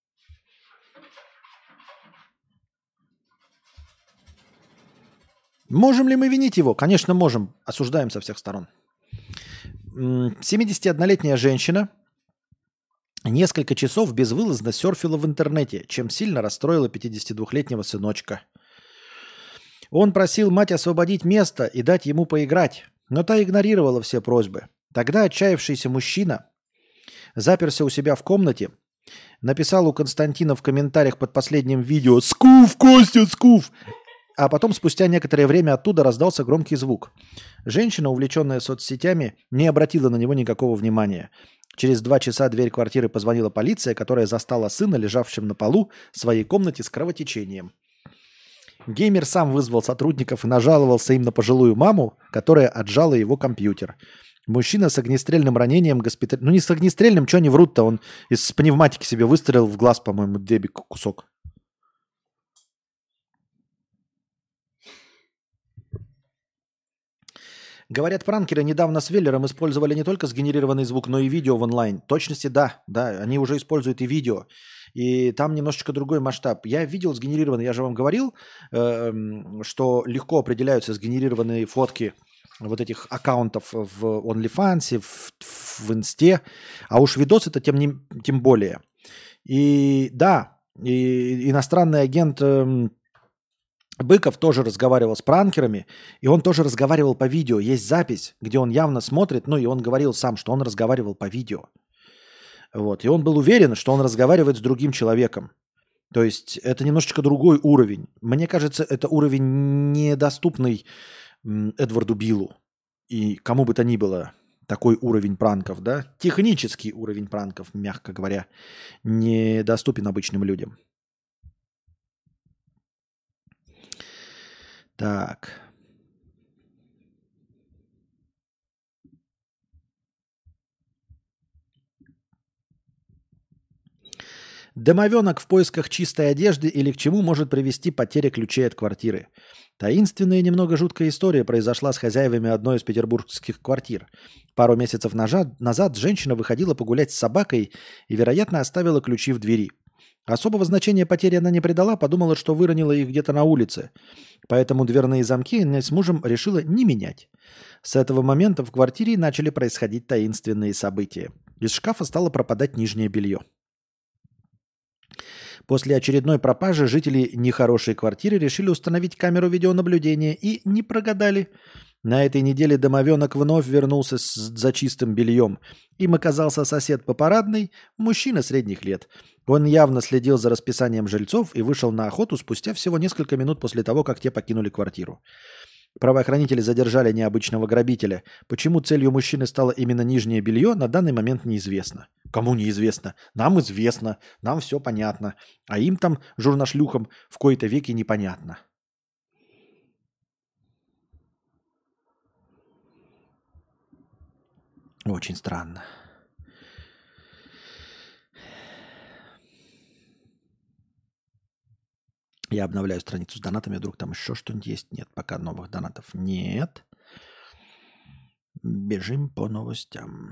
Можем ли мы винить его? Конечно, можем. Осуждаем со всех сторон. 71-летняя женщина несколько часов безвылазно серфила в интернете, чем сильно расстроила 52-летнего сыночка. Он просил мать освободить место и дать ему поиграть, но та игнорировала все просьбы. Тогда отчаявшийся мужчина заперся у себя в комнате, написал у Константина в комментариях под последним видео «Скуф, Костя, скуф!», а потом спустя некоторое время оттуда раздался громкий звук. Женщина, увлеченная соцсетями, не обратила на него никакого внимания. Через 2 часа дверь квартиры позвонила полиция, которая застала сына, лежавшим на полу в своей комнате с кровотечением. Геймер сам вызвал сотрудников и нажаловался им на пожилую маму, которая отжала его компьютер. Мужчина с огнестрельным ранением Ну не с огнестрельным, что они врут-то? Он из пневматики себе выстрелил в глаз, по-моему, дебик кусок. Говорят, пранкеры недавно с Веллером использовали не только сгенерированный звук, но и видео в онлайн. В точности, да, они уже используют и видео. И там немножечко другой масштаб. Я видел сгенерированный, я же вам говорил, что легко определяются сгенерированные фотки вот этих аккаунтов в OnlyFans, в Инсте, а уж видосы-то тем более. И да, и иностранный агент Быков тоже разговаривал с пранкерами, и он тоже разговаривал по видео. Есть запись, где он явно смотрит, и он говорил сам, что он разговаривал по видео. Вот. И он был уверен, что он разговаривает с другим человеком. То есть это немножечко другой уровень. Мне кажется, это уровень недоступный Эдварду Биллу и кому бы то ни было. Такой уровень пранков, да? Технический уровень пранков, мягко говоря, недоступен обычным людям. Так. Домовенок в поисках чистой одежды или к чему может привести потеря ключей от квартиры. Таинственная и немного жуткая история произошла с хозяевами одной из петербургских квартир. Пару месяцев назад женщина выходила погулять с собакой и, вероятно, оставила ключи в двери. Особого значения потери она не придала, подумала, что выронила их где-то на улице. Поэтому дверные замки она с мужем решила не менять. С этого момента в квартире начали происходить таинственные события. Из шкафа стало пропадать нижнее белье. После очередной пропажи жители нехорошей квартиры решили установить камеру видеонаблюдения и не прогадали. На этой неделе домовенок вновь вернулся за чистым бельем. Им оказался сосед по парадной, мужчина средних лет. Он явно следил за расписанием жильцов и вышел на охоту спустя всего несколько минут после того, как те покинули квартиру. Правоохранители задержали необычного грабителя. Почему целью мужчины стало именно нижнее белье, на данный момент неизвестно. Кому неизвестно? Нам известно, нам все понятно. А им там, журнашлюхам, в кои-то веки непонятно. Очень странно. Я обновляю страницу с донатами, вдруг там еще что-нибудь есть. Нет, пока новых донатов нет. Бежим по новостям.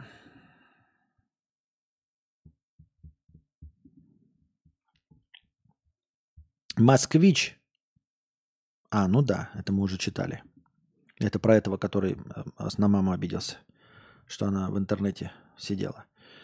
Москвич. Ну да, это мы уже читали. Это про этого, который на маму обиделся, что она в интернете сидела.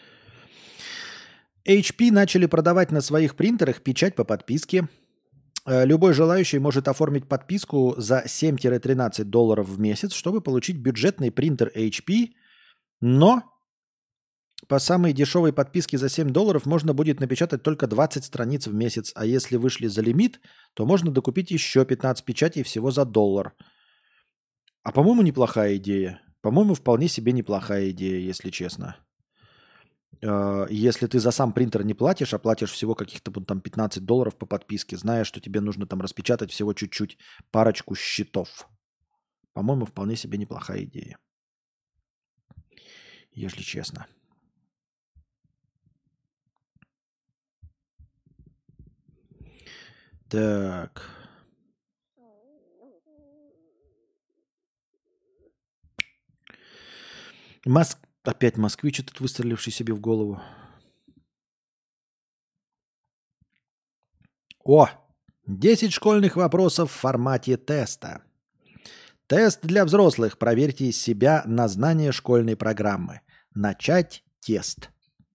HP начали продавать на своих принтерах печать по подписке. Любой желающий может оформить подписку за $7-13 в месяц, чтобы получить бюджетный принтер HP, но по самой дешевой подписке за $7 можно будет напечатать только 20 страниц в месяц, а если вышли за лимит, то можно докупить еще 15 печатей всего за $1. А по-моему, неплохая идея. По-моему, вполне себе неплохая идея, если честно. Если ты за сам принтер не платишь, а платишь всего каких-то там $15 по подписке, зная, что тебе нужно там распечатать всего чуть-чуть, парочку счетов. По-моему, вполне себе неплохая идея. Если честно. Так. Опять москвич этот, выстреливший себе в голову. 10 школьных вопросов в формате теста. Тест для взрослых. Проверьте себя на знание школьной программы. Начать тест.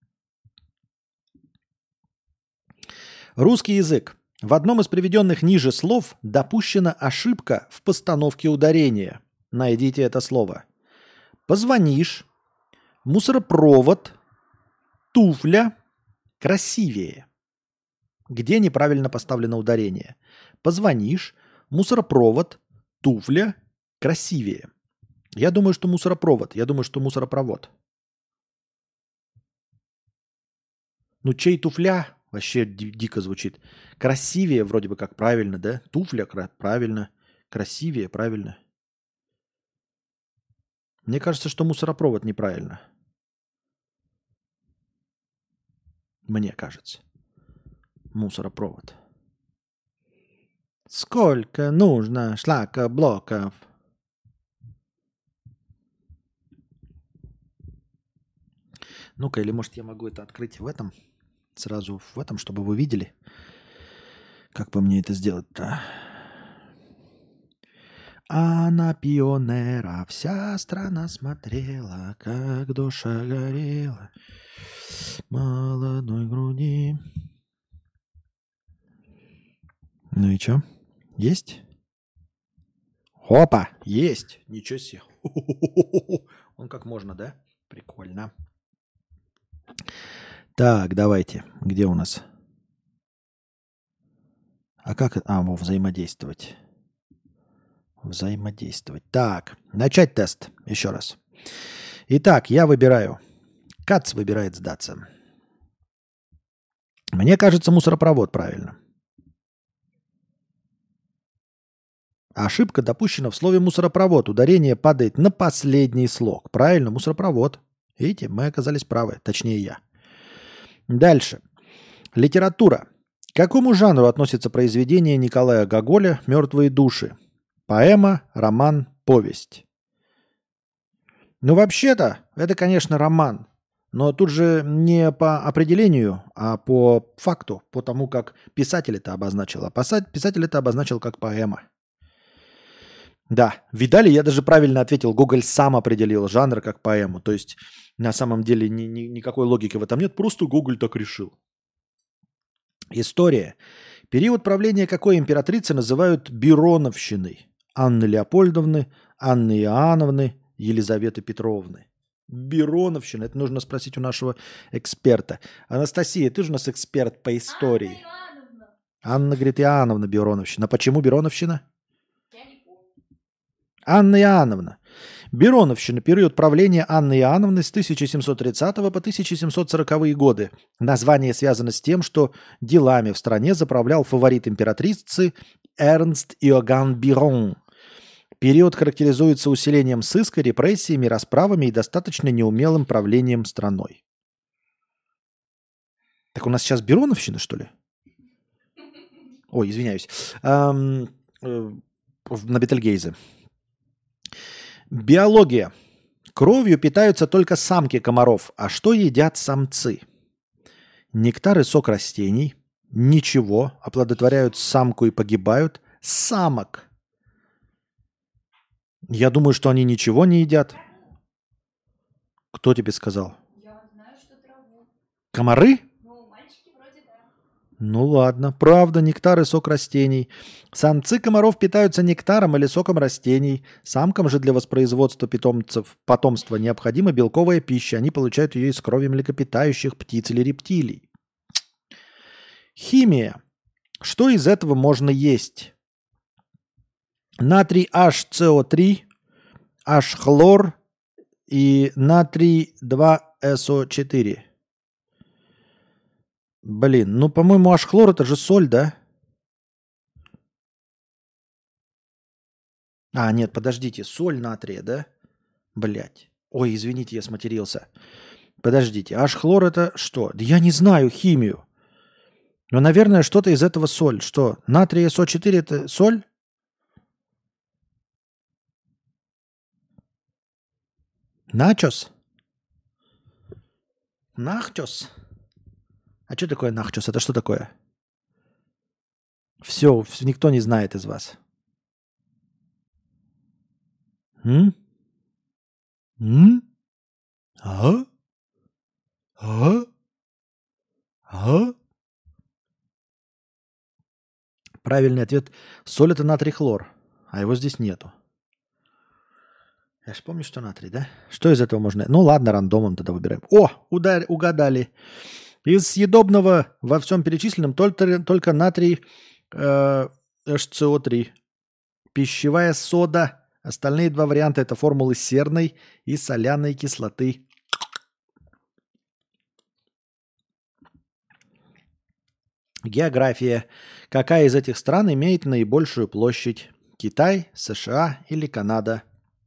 Русский язык. В одном из приведенных ниже слов допущена ошибка в постановке ударения. Найдите это слово. Позвонишь. Мусоропровод, туфля, красивее. Где неправильно поставлено ударение? Позвонишь, мусоропровод, туфля, красивее. Я думаю, что мусоропровод. Я думаю, что мусоропровод. Ну, чей туфля? Вообще дико звучит. Красивее вроде бы как правильно, да? Туфля правильно. Красивее правильно. Мне кажется, что мусоропровод неправильно. Мне кажется. Мусоропровод. Сколько нужно шлакоблоков? Ну-ка, или может я могу это открыть в этом? Сразу в этом, чтобы вы видели. Как бы мне это сделать-то? А на пионера вся страна смотрела, как душа горела молодой груди. Ну и что? Есть? Опа! Есть! Ничего себе! Он как можно, да? Прикольно. Так, давайте. Где у нас? А как? Взаимодействовать. Взаимодействовать. Так, начать тест. Еще раз. Итак, я выбираю. Кац выбирает сдаться. Мне кажется, мусоропровод правильно. Ошибка допущена в слове мусоропровод. Ударение падает на последний слог. Правильно, мусоропровод. Видите, мы оказались правы. Точнее, я. Дальше. Литература. К какому жанру относится произведение Николая Гоголя «Мертвые души»? Поэма, роман, повесть. Ну, вообще-то, это, конечно, роман. Но тут же не по определению, а по факту, по тому, как писатель это обозначил. А писатель это обозначил как поэма. Да, видали, я даже правильно ответил. Гоголь сам определил жанр как поэму. То есть, на самом деле, никакой логики в этом нет. Просто Гоголь так решил. История. Период правления какой императрицы называют Бироновщиной? Анны Леопольдовны, Анны Иоанновны, Елизаветы Петровны. Бироновщина. Это нужно спросить у нашего эксперта. Анастасия, ты же у нас эксперт по истории. Анна, говорит, Иоанновна Бироновщина. Почему Бироновщина? Я не помню. Анна Иоанновна. Бироновщина. Период правления Анны Иоанновны с 1730 по 1740 годы. Название связано с тем, что делами в стране заправлял фаворит императрицы Эрнст Иоганн Бирон. Период характеризуется усилением сыска, репрессиями, расправами и достаточно неумелым правлением страной. Так у нас сейчас Бироновщина, что ли? Ой, извиняюсь. На Бетельгейзе. Биология. Кровью питаются только самки комаров. А что едят самцы? Нектар и сок растений. Ничего. Оплодотворяют самку и погибают. Самок. Я думаю, что они ничего не едят. Кто тебе сказал? Я знаю, что траву. Комары? Ну, мальчики вроде да. Ну ладно, правда, нектар и сок растений. Самцы комаров питаются нектаром или соком растений. Самкам же для воспроизводства потомства необходима белковая пища. Они получают ее из крови млекопитающих, птиц или рептилий. Химия. Что из этого можно есть? Натрий HCO3, H-хлор и натрий 2SO4. Блин, ну, по-моему, H-хлор это же соль, да? А, нет, подождите, соль натрия, да? Блять. Ой, извините, я сматерился. Подождите, H-хлор это что? Да я не знаю химию. Но, наверное, что-то из этого соль. Что, натрий SO4 это соль? Начос? Нахчос? А что такое нахчос? Это что такое? Все, никто не знает из вас. М? А? А? А? Правильный ответ. Соль это натрий хлор, а его здесь нету. Я же помню, что натрий, да? Что из этого можно... Ну ладно, рандомом тогда выбираем. О, угадали. Из съедобного во всем перечисленном только натрий HCO3. Пищевая сода. Остальные два варианта это формулы серной и соляной кислоты. География. Какая из этих стран имеет наибольшую площадь? Китай, США или Канада?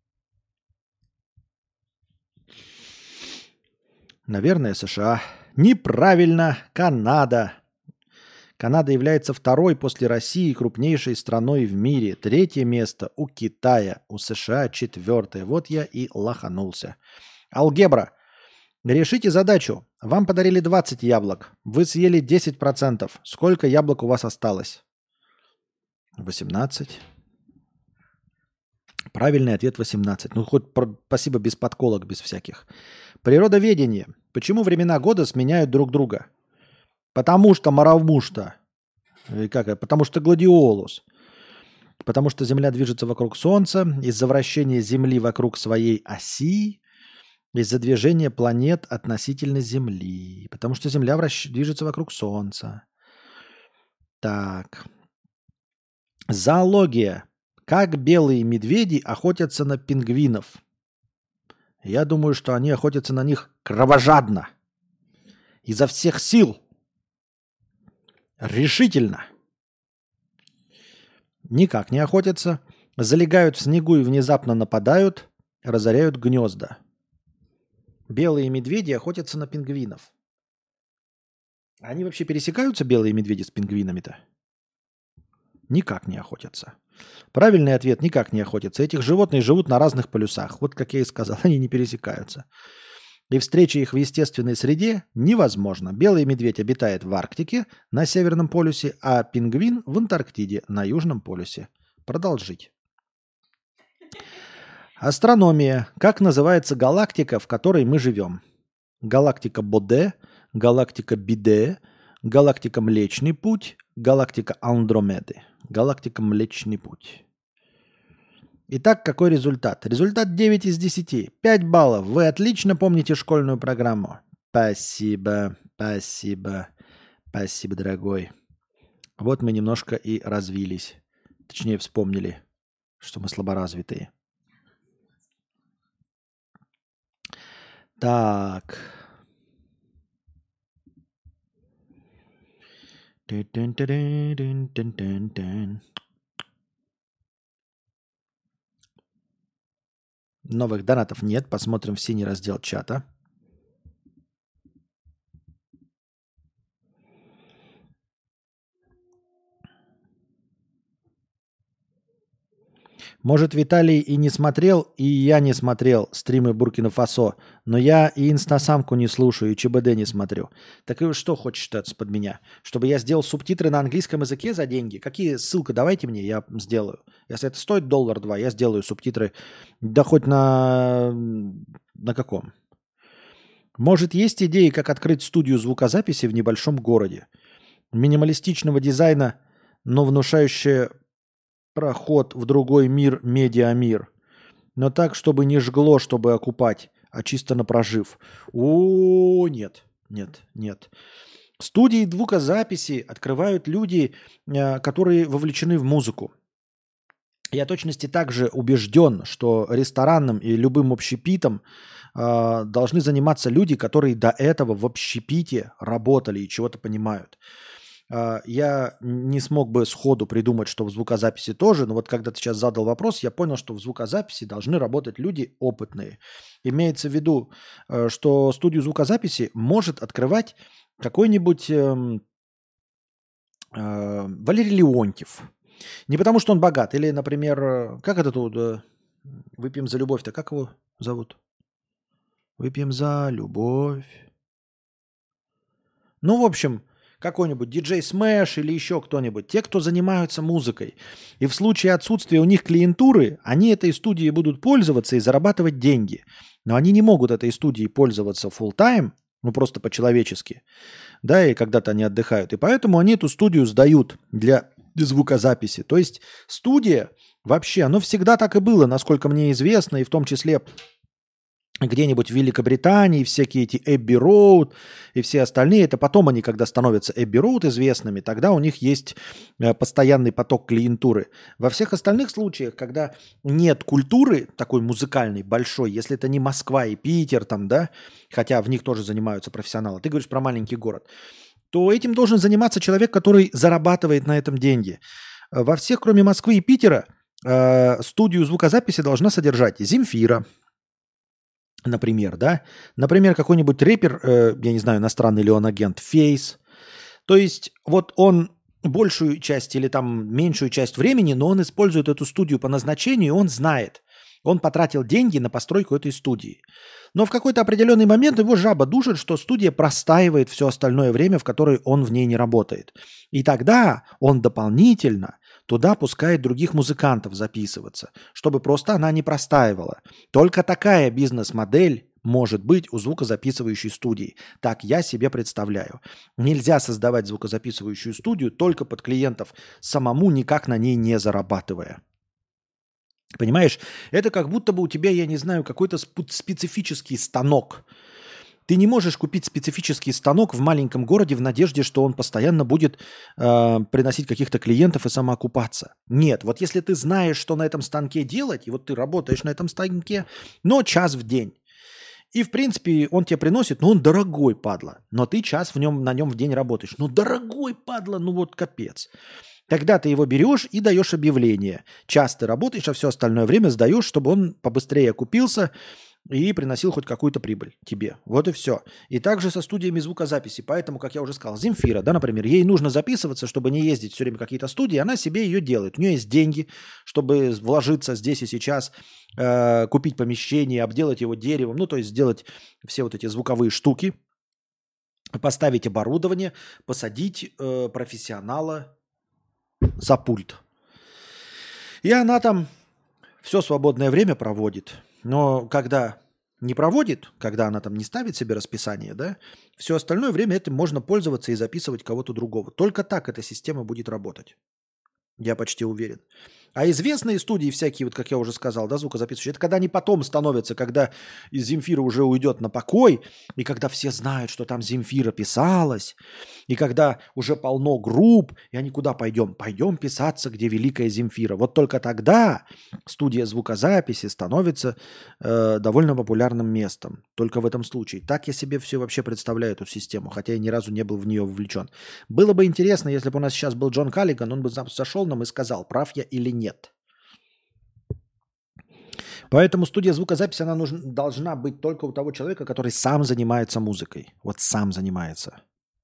Наверное, США. Неправильно. Канада. Канада является второй после России крупнейшей страной в мире. Третье место у Китая. У США четвертое. Вот я и лоханулся. Алгебра. Решите задачу. Вам подарили 20 яблок. Вы съели 10%. Сколько яблок у вас осталось? 18. Правильный ответ 18. Ну, хоть спасибо без подколок, без всяких. Природоведение. Почему времена года сменяют друг друга? Потому что маравмушта. Потому что гладиолус. Потому что Земля движется вокруг Солнца. Из-за вращения Земли вокруг своей оси. Из-за движения планет относительно Земли. Потому что Земля движется вокруг Солнца. Так. Зоология. Как белые медведи охотятся на пингвинов? Я думаю, что они охотятся на них кровожадно. Изо всех сил. Решительно. Никак не охотятся. Залегают в снегу и внезапно нападают. Разоряют гнезда. Белые медведи охотятся на пингвинов. Они вообще пересекаются, белые медведи, с пингвинами-то? Никак не охотятся. Правильный ответ – никак не охотятся. Этих животных живут на разных полюсах. Вот как я и сказал, они не пересекаются. И встреча их в естественной среде невозможна. Белый медведь обитает в Арктике, на Северном полюсе, а пингвин в Антарктиде, на Южном полюсе. Продолжить. Астрономия. Как называется галактика, в которой мы живем? Галактика Боде, галактика Биде, галактика Млечный Путь, галактика Андромеды. Галактика Млечный Путь. Итак, какой результат? Результат 9 из 10. 5 баллов. Вы отлично помните школьную программу. Спасибо, спасибо, спасибо, дорогой. Вот мы немножко и развились. Точнее, вспомнили, что мы слаборазвитые. Так. Новых донатов нет. Посмотрим в синий раздел чата. Может, Виталий и не смотрел, и я не смотрел стримы Буркина-Фасо, но я и инстасамку не слушаю, и ЧБД не смотрю. Так и что хочешь ты под меня? Чтобы я сделал субтитры на английском языке за деньги? Какие ссылка давайте мне, я сделаю. Если это стоит $1-2, я сделаю субтитры, да хоть на каком? Может, есть идеи, как открыть студию звукозаписи в небольшом городе? Минималистичного дизайна, но внушающая проход в другой мир, медиамир. Но так, чтобы не жгло, чтобы окупать, а чисто на прожив. О, нет, нет, нет. Студии звукозаписи открывают люди, которые вовлечены в музыку. Я точности также убежден, что ресторанным и любым общепитом должны заниматься люди, которые до этого в общепите работали и чего-то понимают. Я не смог бы сходу придумать, что в звукозаписи тоже, но вот когда ты сейчас задал вопрос, я понял, что в звукозаписи должны работать люди опытные. Имеется в виду, что студию звукозаписи может открывать какой-нибудь Валерий Леонтьев. Не потому, что он богат. Или, например, как это тут? Выпьем за любовь-то. Как его зовут? Выпьем за любовь. Ну, в общем, какой-нибудь диджей Smash или еще кто-нибудь. Те, кто занимаются музыкой. И в случае отсутствия у них клиентуры, они этой студией будут пользоваться и зарабатывать деньги. Но они не могут этой студией пользоваться full-time, ну просто по-человечески. Да, и когда-то они отдыхают. И поэтому они эту студию сдают для звукозаписи. То есть студия вообще, оно всегда так и было, насколько мне известно, и в том числе где-нибудь в Великобритании, всякие эти Эбби Роуд и все остальные, это потом они, когда становятся Эбби Роуд известными, тогда у них есть постоянный поток клиентуры. Во всех остальных случаях, когда нет культуры такой музыкальной, большой, если это не Москва и Питер, там, да, хотя в них тоже занимаются профессионалы, ты говоришь про маленький город, то этим должен заниматься человек, который зарабатывает на этом деньги. Во всех, кроме Москвы и Питера, студию звукозаписи должна содержать Земфира, например, да? Например, какой-нибудь рэпер, я не знаю, иностранный ли он агент, Фейс. То есть вот он большую часть или там меньшую часть времени, но он использует эту студию по назначению, и он знает. Он потратил деньги на постройку этой студии. Но в какой-то определенный момент его жаба душит, что студия простаивает все остальное время, в которое он в ней не работает. И тогда он дополнительно туда пускает других музыкантов записываться, чтобы просто она не простаивала. Только такая бизнес-модель может быть у звукозаписывающей студии. Так я себе представляю. Нельзя создавать звукозаписывающую студию только под клиентов, самому никак на ней не зарабатывая. Понимаешь, это как будто бы у тебя, я не знаю, какой-то специфический станок. Ты не можешь купить специфический станок в маленьком городе в надежде, что он постоянно будет приносить каких-то клиентов и самоокупаться. Нет, вот если ты знаешь, что на этом станке делать, и вот ты работаешь на этом станке, но час в день, и в принципе он тебе приносит, но он дорогой, падла, но ты час на нем в день работаешь. Ну дорогой, падла, ну вот капец. Тогда ты его берешь и даешь объявление. Час ты работаешь, а все остальное время сдаешь, чтобы он побыстрее окупился и приносил хоть какую-то прибыль тебе. Вот и все. И также со студиями звукозаписи. Поэтому, как я уже сказал, Земфира, да, например, ей нужно записываться, чтобы не ездить все время в какие-то студии, она себе ее делает. У нее есть деньги, чтобы вложиться здесь и сейчас, купить помещение, обделать его деревом, ну, то есть сделать все вот эти звуковые штуки, поставить оборудование, посадить профессионала за пульт. И она там все свободное время проводит. Но когда не проводит, когда она там не ставит себе расписание, да, все остальное время этим можно пользоваться и записывать кого-то другого. Только так эта система будет работать. Я почти уверен. А известные студии всякие, вот как я уже сказал, да, звукозаписывающие, это когда они потом становятся, когда из Земфира уже уйдет на покой, и когда все знают, что там Земфира писалась, и когда уже полно групп, и они куда пойдем? Пойдем писаться, где великая Земфира. Вот только тогда студия звукозаписи становится довольно популярным местом. Только в этом случае. Так я себе все вообще представляю эту систему, хотя я ни разу не был в нее вовлечен. Было бы интересно, если бы у нас сейчас был Джон Каллиган, он бы зашел нам и сказал, прав я или нет. Поэтому студия звукозаписи, она должна быть только у того человека, который сам занимается музыкой. Вот сам занимается.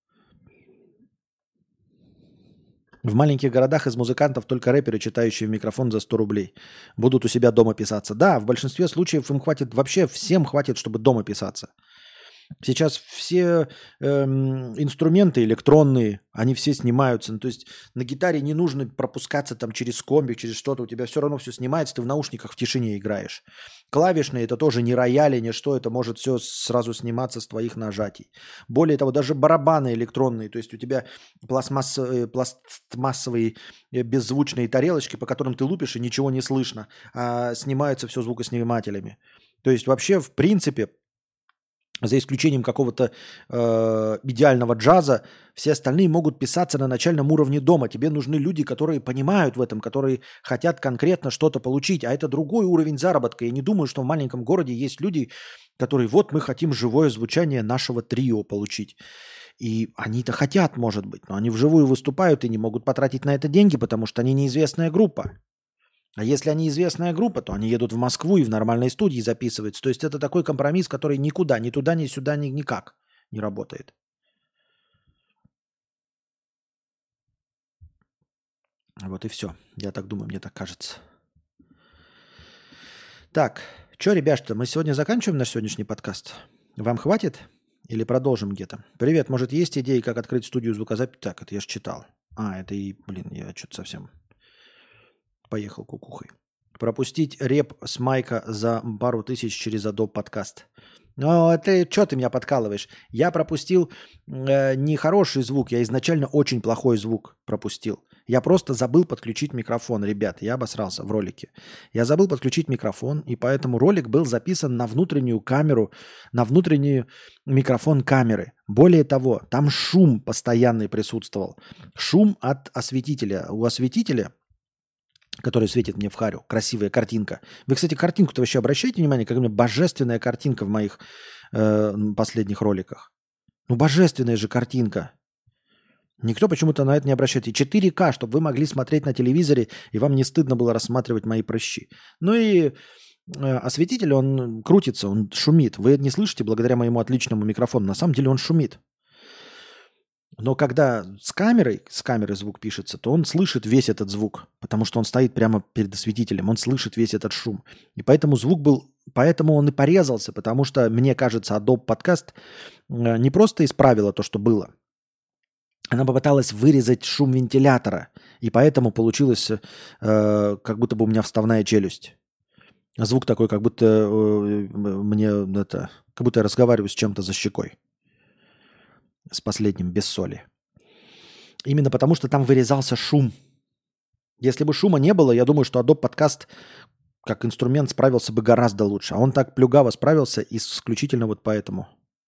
В маленьких городах из музыкантов только рэперы, читающие в микрофон за 100 рублей, будут у себя дома писаться. Да, в большинстве случаев им хватит, вообще всем хватит, чтобы дома писаться. Сейчас все инструменты электронные, они все снимаются. Ну, то есть на гитаре не нужно пропускаться там через комбик, через что-то. У тебя все равно все снимается, ты в наушниках в тишине играешь. Клавишные это тоже не рояли, ни что. Это может все сразу сниматься с твоих нажатий. Более того, даже барабаны электронные. То есть у тебя пластмассовые беззвучные тарелочки, по которым ты лупишь и ничего не слышно. А снимаются все звукоснимателями. То есть вообще в принципе... За исключением какого-то идеального джаза, все остальные могут писаться на начальном уровне дома. Тебе нужны люди, которые понимают в этом, которые хотят конкретно что-то получить. А это другой уровень заработка. Я не думаю, что в маленьком городе есть люди, которые вот мы хотим живое звучание нашего трио получить. И они-то хотят, может быть, но они вживую выступают и не могут потратить на это деньги, потому что они неизвестная группа. А если они известная группа, то они едут в Москву и в нормальной студии записываются. То есть это такой компромисс, который никуда, ни туда, ни сюда, никак не работает. Вот и все. Я так думаю, мне так кажется. Так, что, ребята, мы сегодня заканчиваем наш сегодняшний подкаст? Вам хватит? Или продолжим где-то? Привет, может, есть идеи, как открыть студию звукозаписи? Так, это я же читал. Это и, я что-то совсем... Поехал кукухой. Пропустить реп с майка за пару тысяч через Adobe подкаст. Ну, ты что ты меня подкалываешь? Я пропустил не хороший звук, я изначально очень плохой звук пропустил. Я просто забыл подключить микрофон, ребят. Я обосрался в ролике. Я забыл подключить микрофон, и поэтому ролик был записан на внутреннюю камеру, на внутренний микрофон камеры. Более того, там шум постоянный присутствовал. Шум от осветителя. У осветителя, который светит мне в харю. Красивая картинка. Вы, кстати, картинку-то вообще обращаете внимание? Какая у меня божественная картинка в моих последних роликах. Ну, божественная же картинка. Никто почему-то на это не обращает. И 4К, чтобы вы могли смотреть на телевизоре, и вам не стыдно было рассматривать мои прыщи. Ну и осветитель, он крутится, он шумит. Вы это не слышите благодаря моему отличному микрофону. На самом деле он шумит. Но когда с камеры звук пишется, то он слышит весь этот звук, потому что он стоит прямо перед осветителем, он слышит весь этот шум. И поэтому поэтому он и порезался, потому что, мне кажется, Adobe Podcast не просто исправила то, что было, она попыталась вырезать шум вентилятора, и поэтому получилось, как будто бы у меня вставная челюсть. Звук такой, как будто как будто я разговариваю с чем-то за щекой. С последним, без соли. Именно потому, что там вырезался шум. Если бы шума не было, я думаю, что Adobe Podcast как инструмент справился бы гораздо лучше. А он так плюгаво справился исключительно вот поэтому.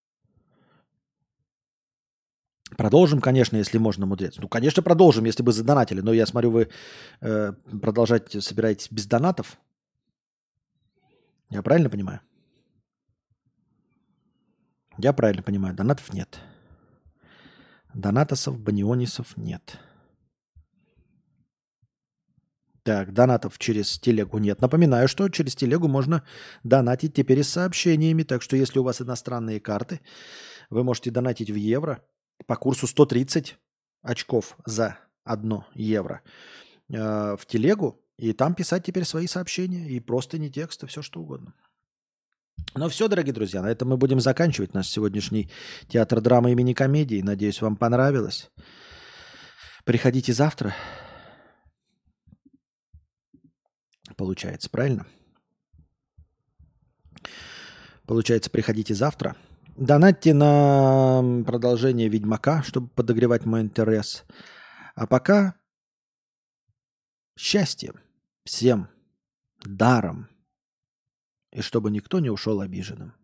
Продолжим, конечно, если можно мудрец. Ну, конечно, продолжим, если бы задонатили. Но я смотрю, вы продолжать собираетесь без донатов. Я правильно понимаю? Я правильно понимаю. Донатов нет. Донатосов, банионисов нет. Так, донатов через телегу нет. Напоминаю, что через телегу можно донатить теперь и с сообщениями. Так что если у вас иностранные карты, вы можете донатить в евро по курсу 130 очков за 1 евро в телегу. И там писать теперь свои сообщения. И просто не тексты, все что угодно. Ну все, дорогие друзья, на этом мы будем заканчивать наш сегодняшний театр драмы и мини-комедии. Надеюсь, вам понравилось. Приходите завтра. Получается, правильно? Получается, приходите завтра. Донатьте на продолжение Ведьмака, чтобы подогревать мой интерес. А пока счастье. всем даром. И чтобы никто не ушел обиженным.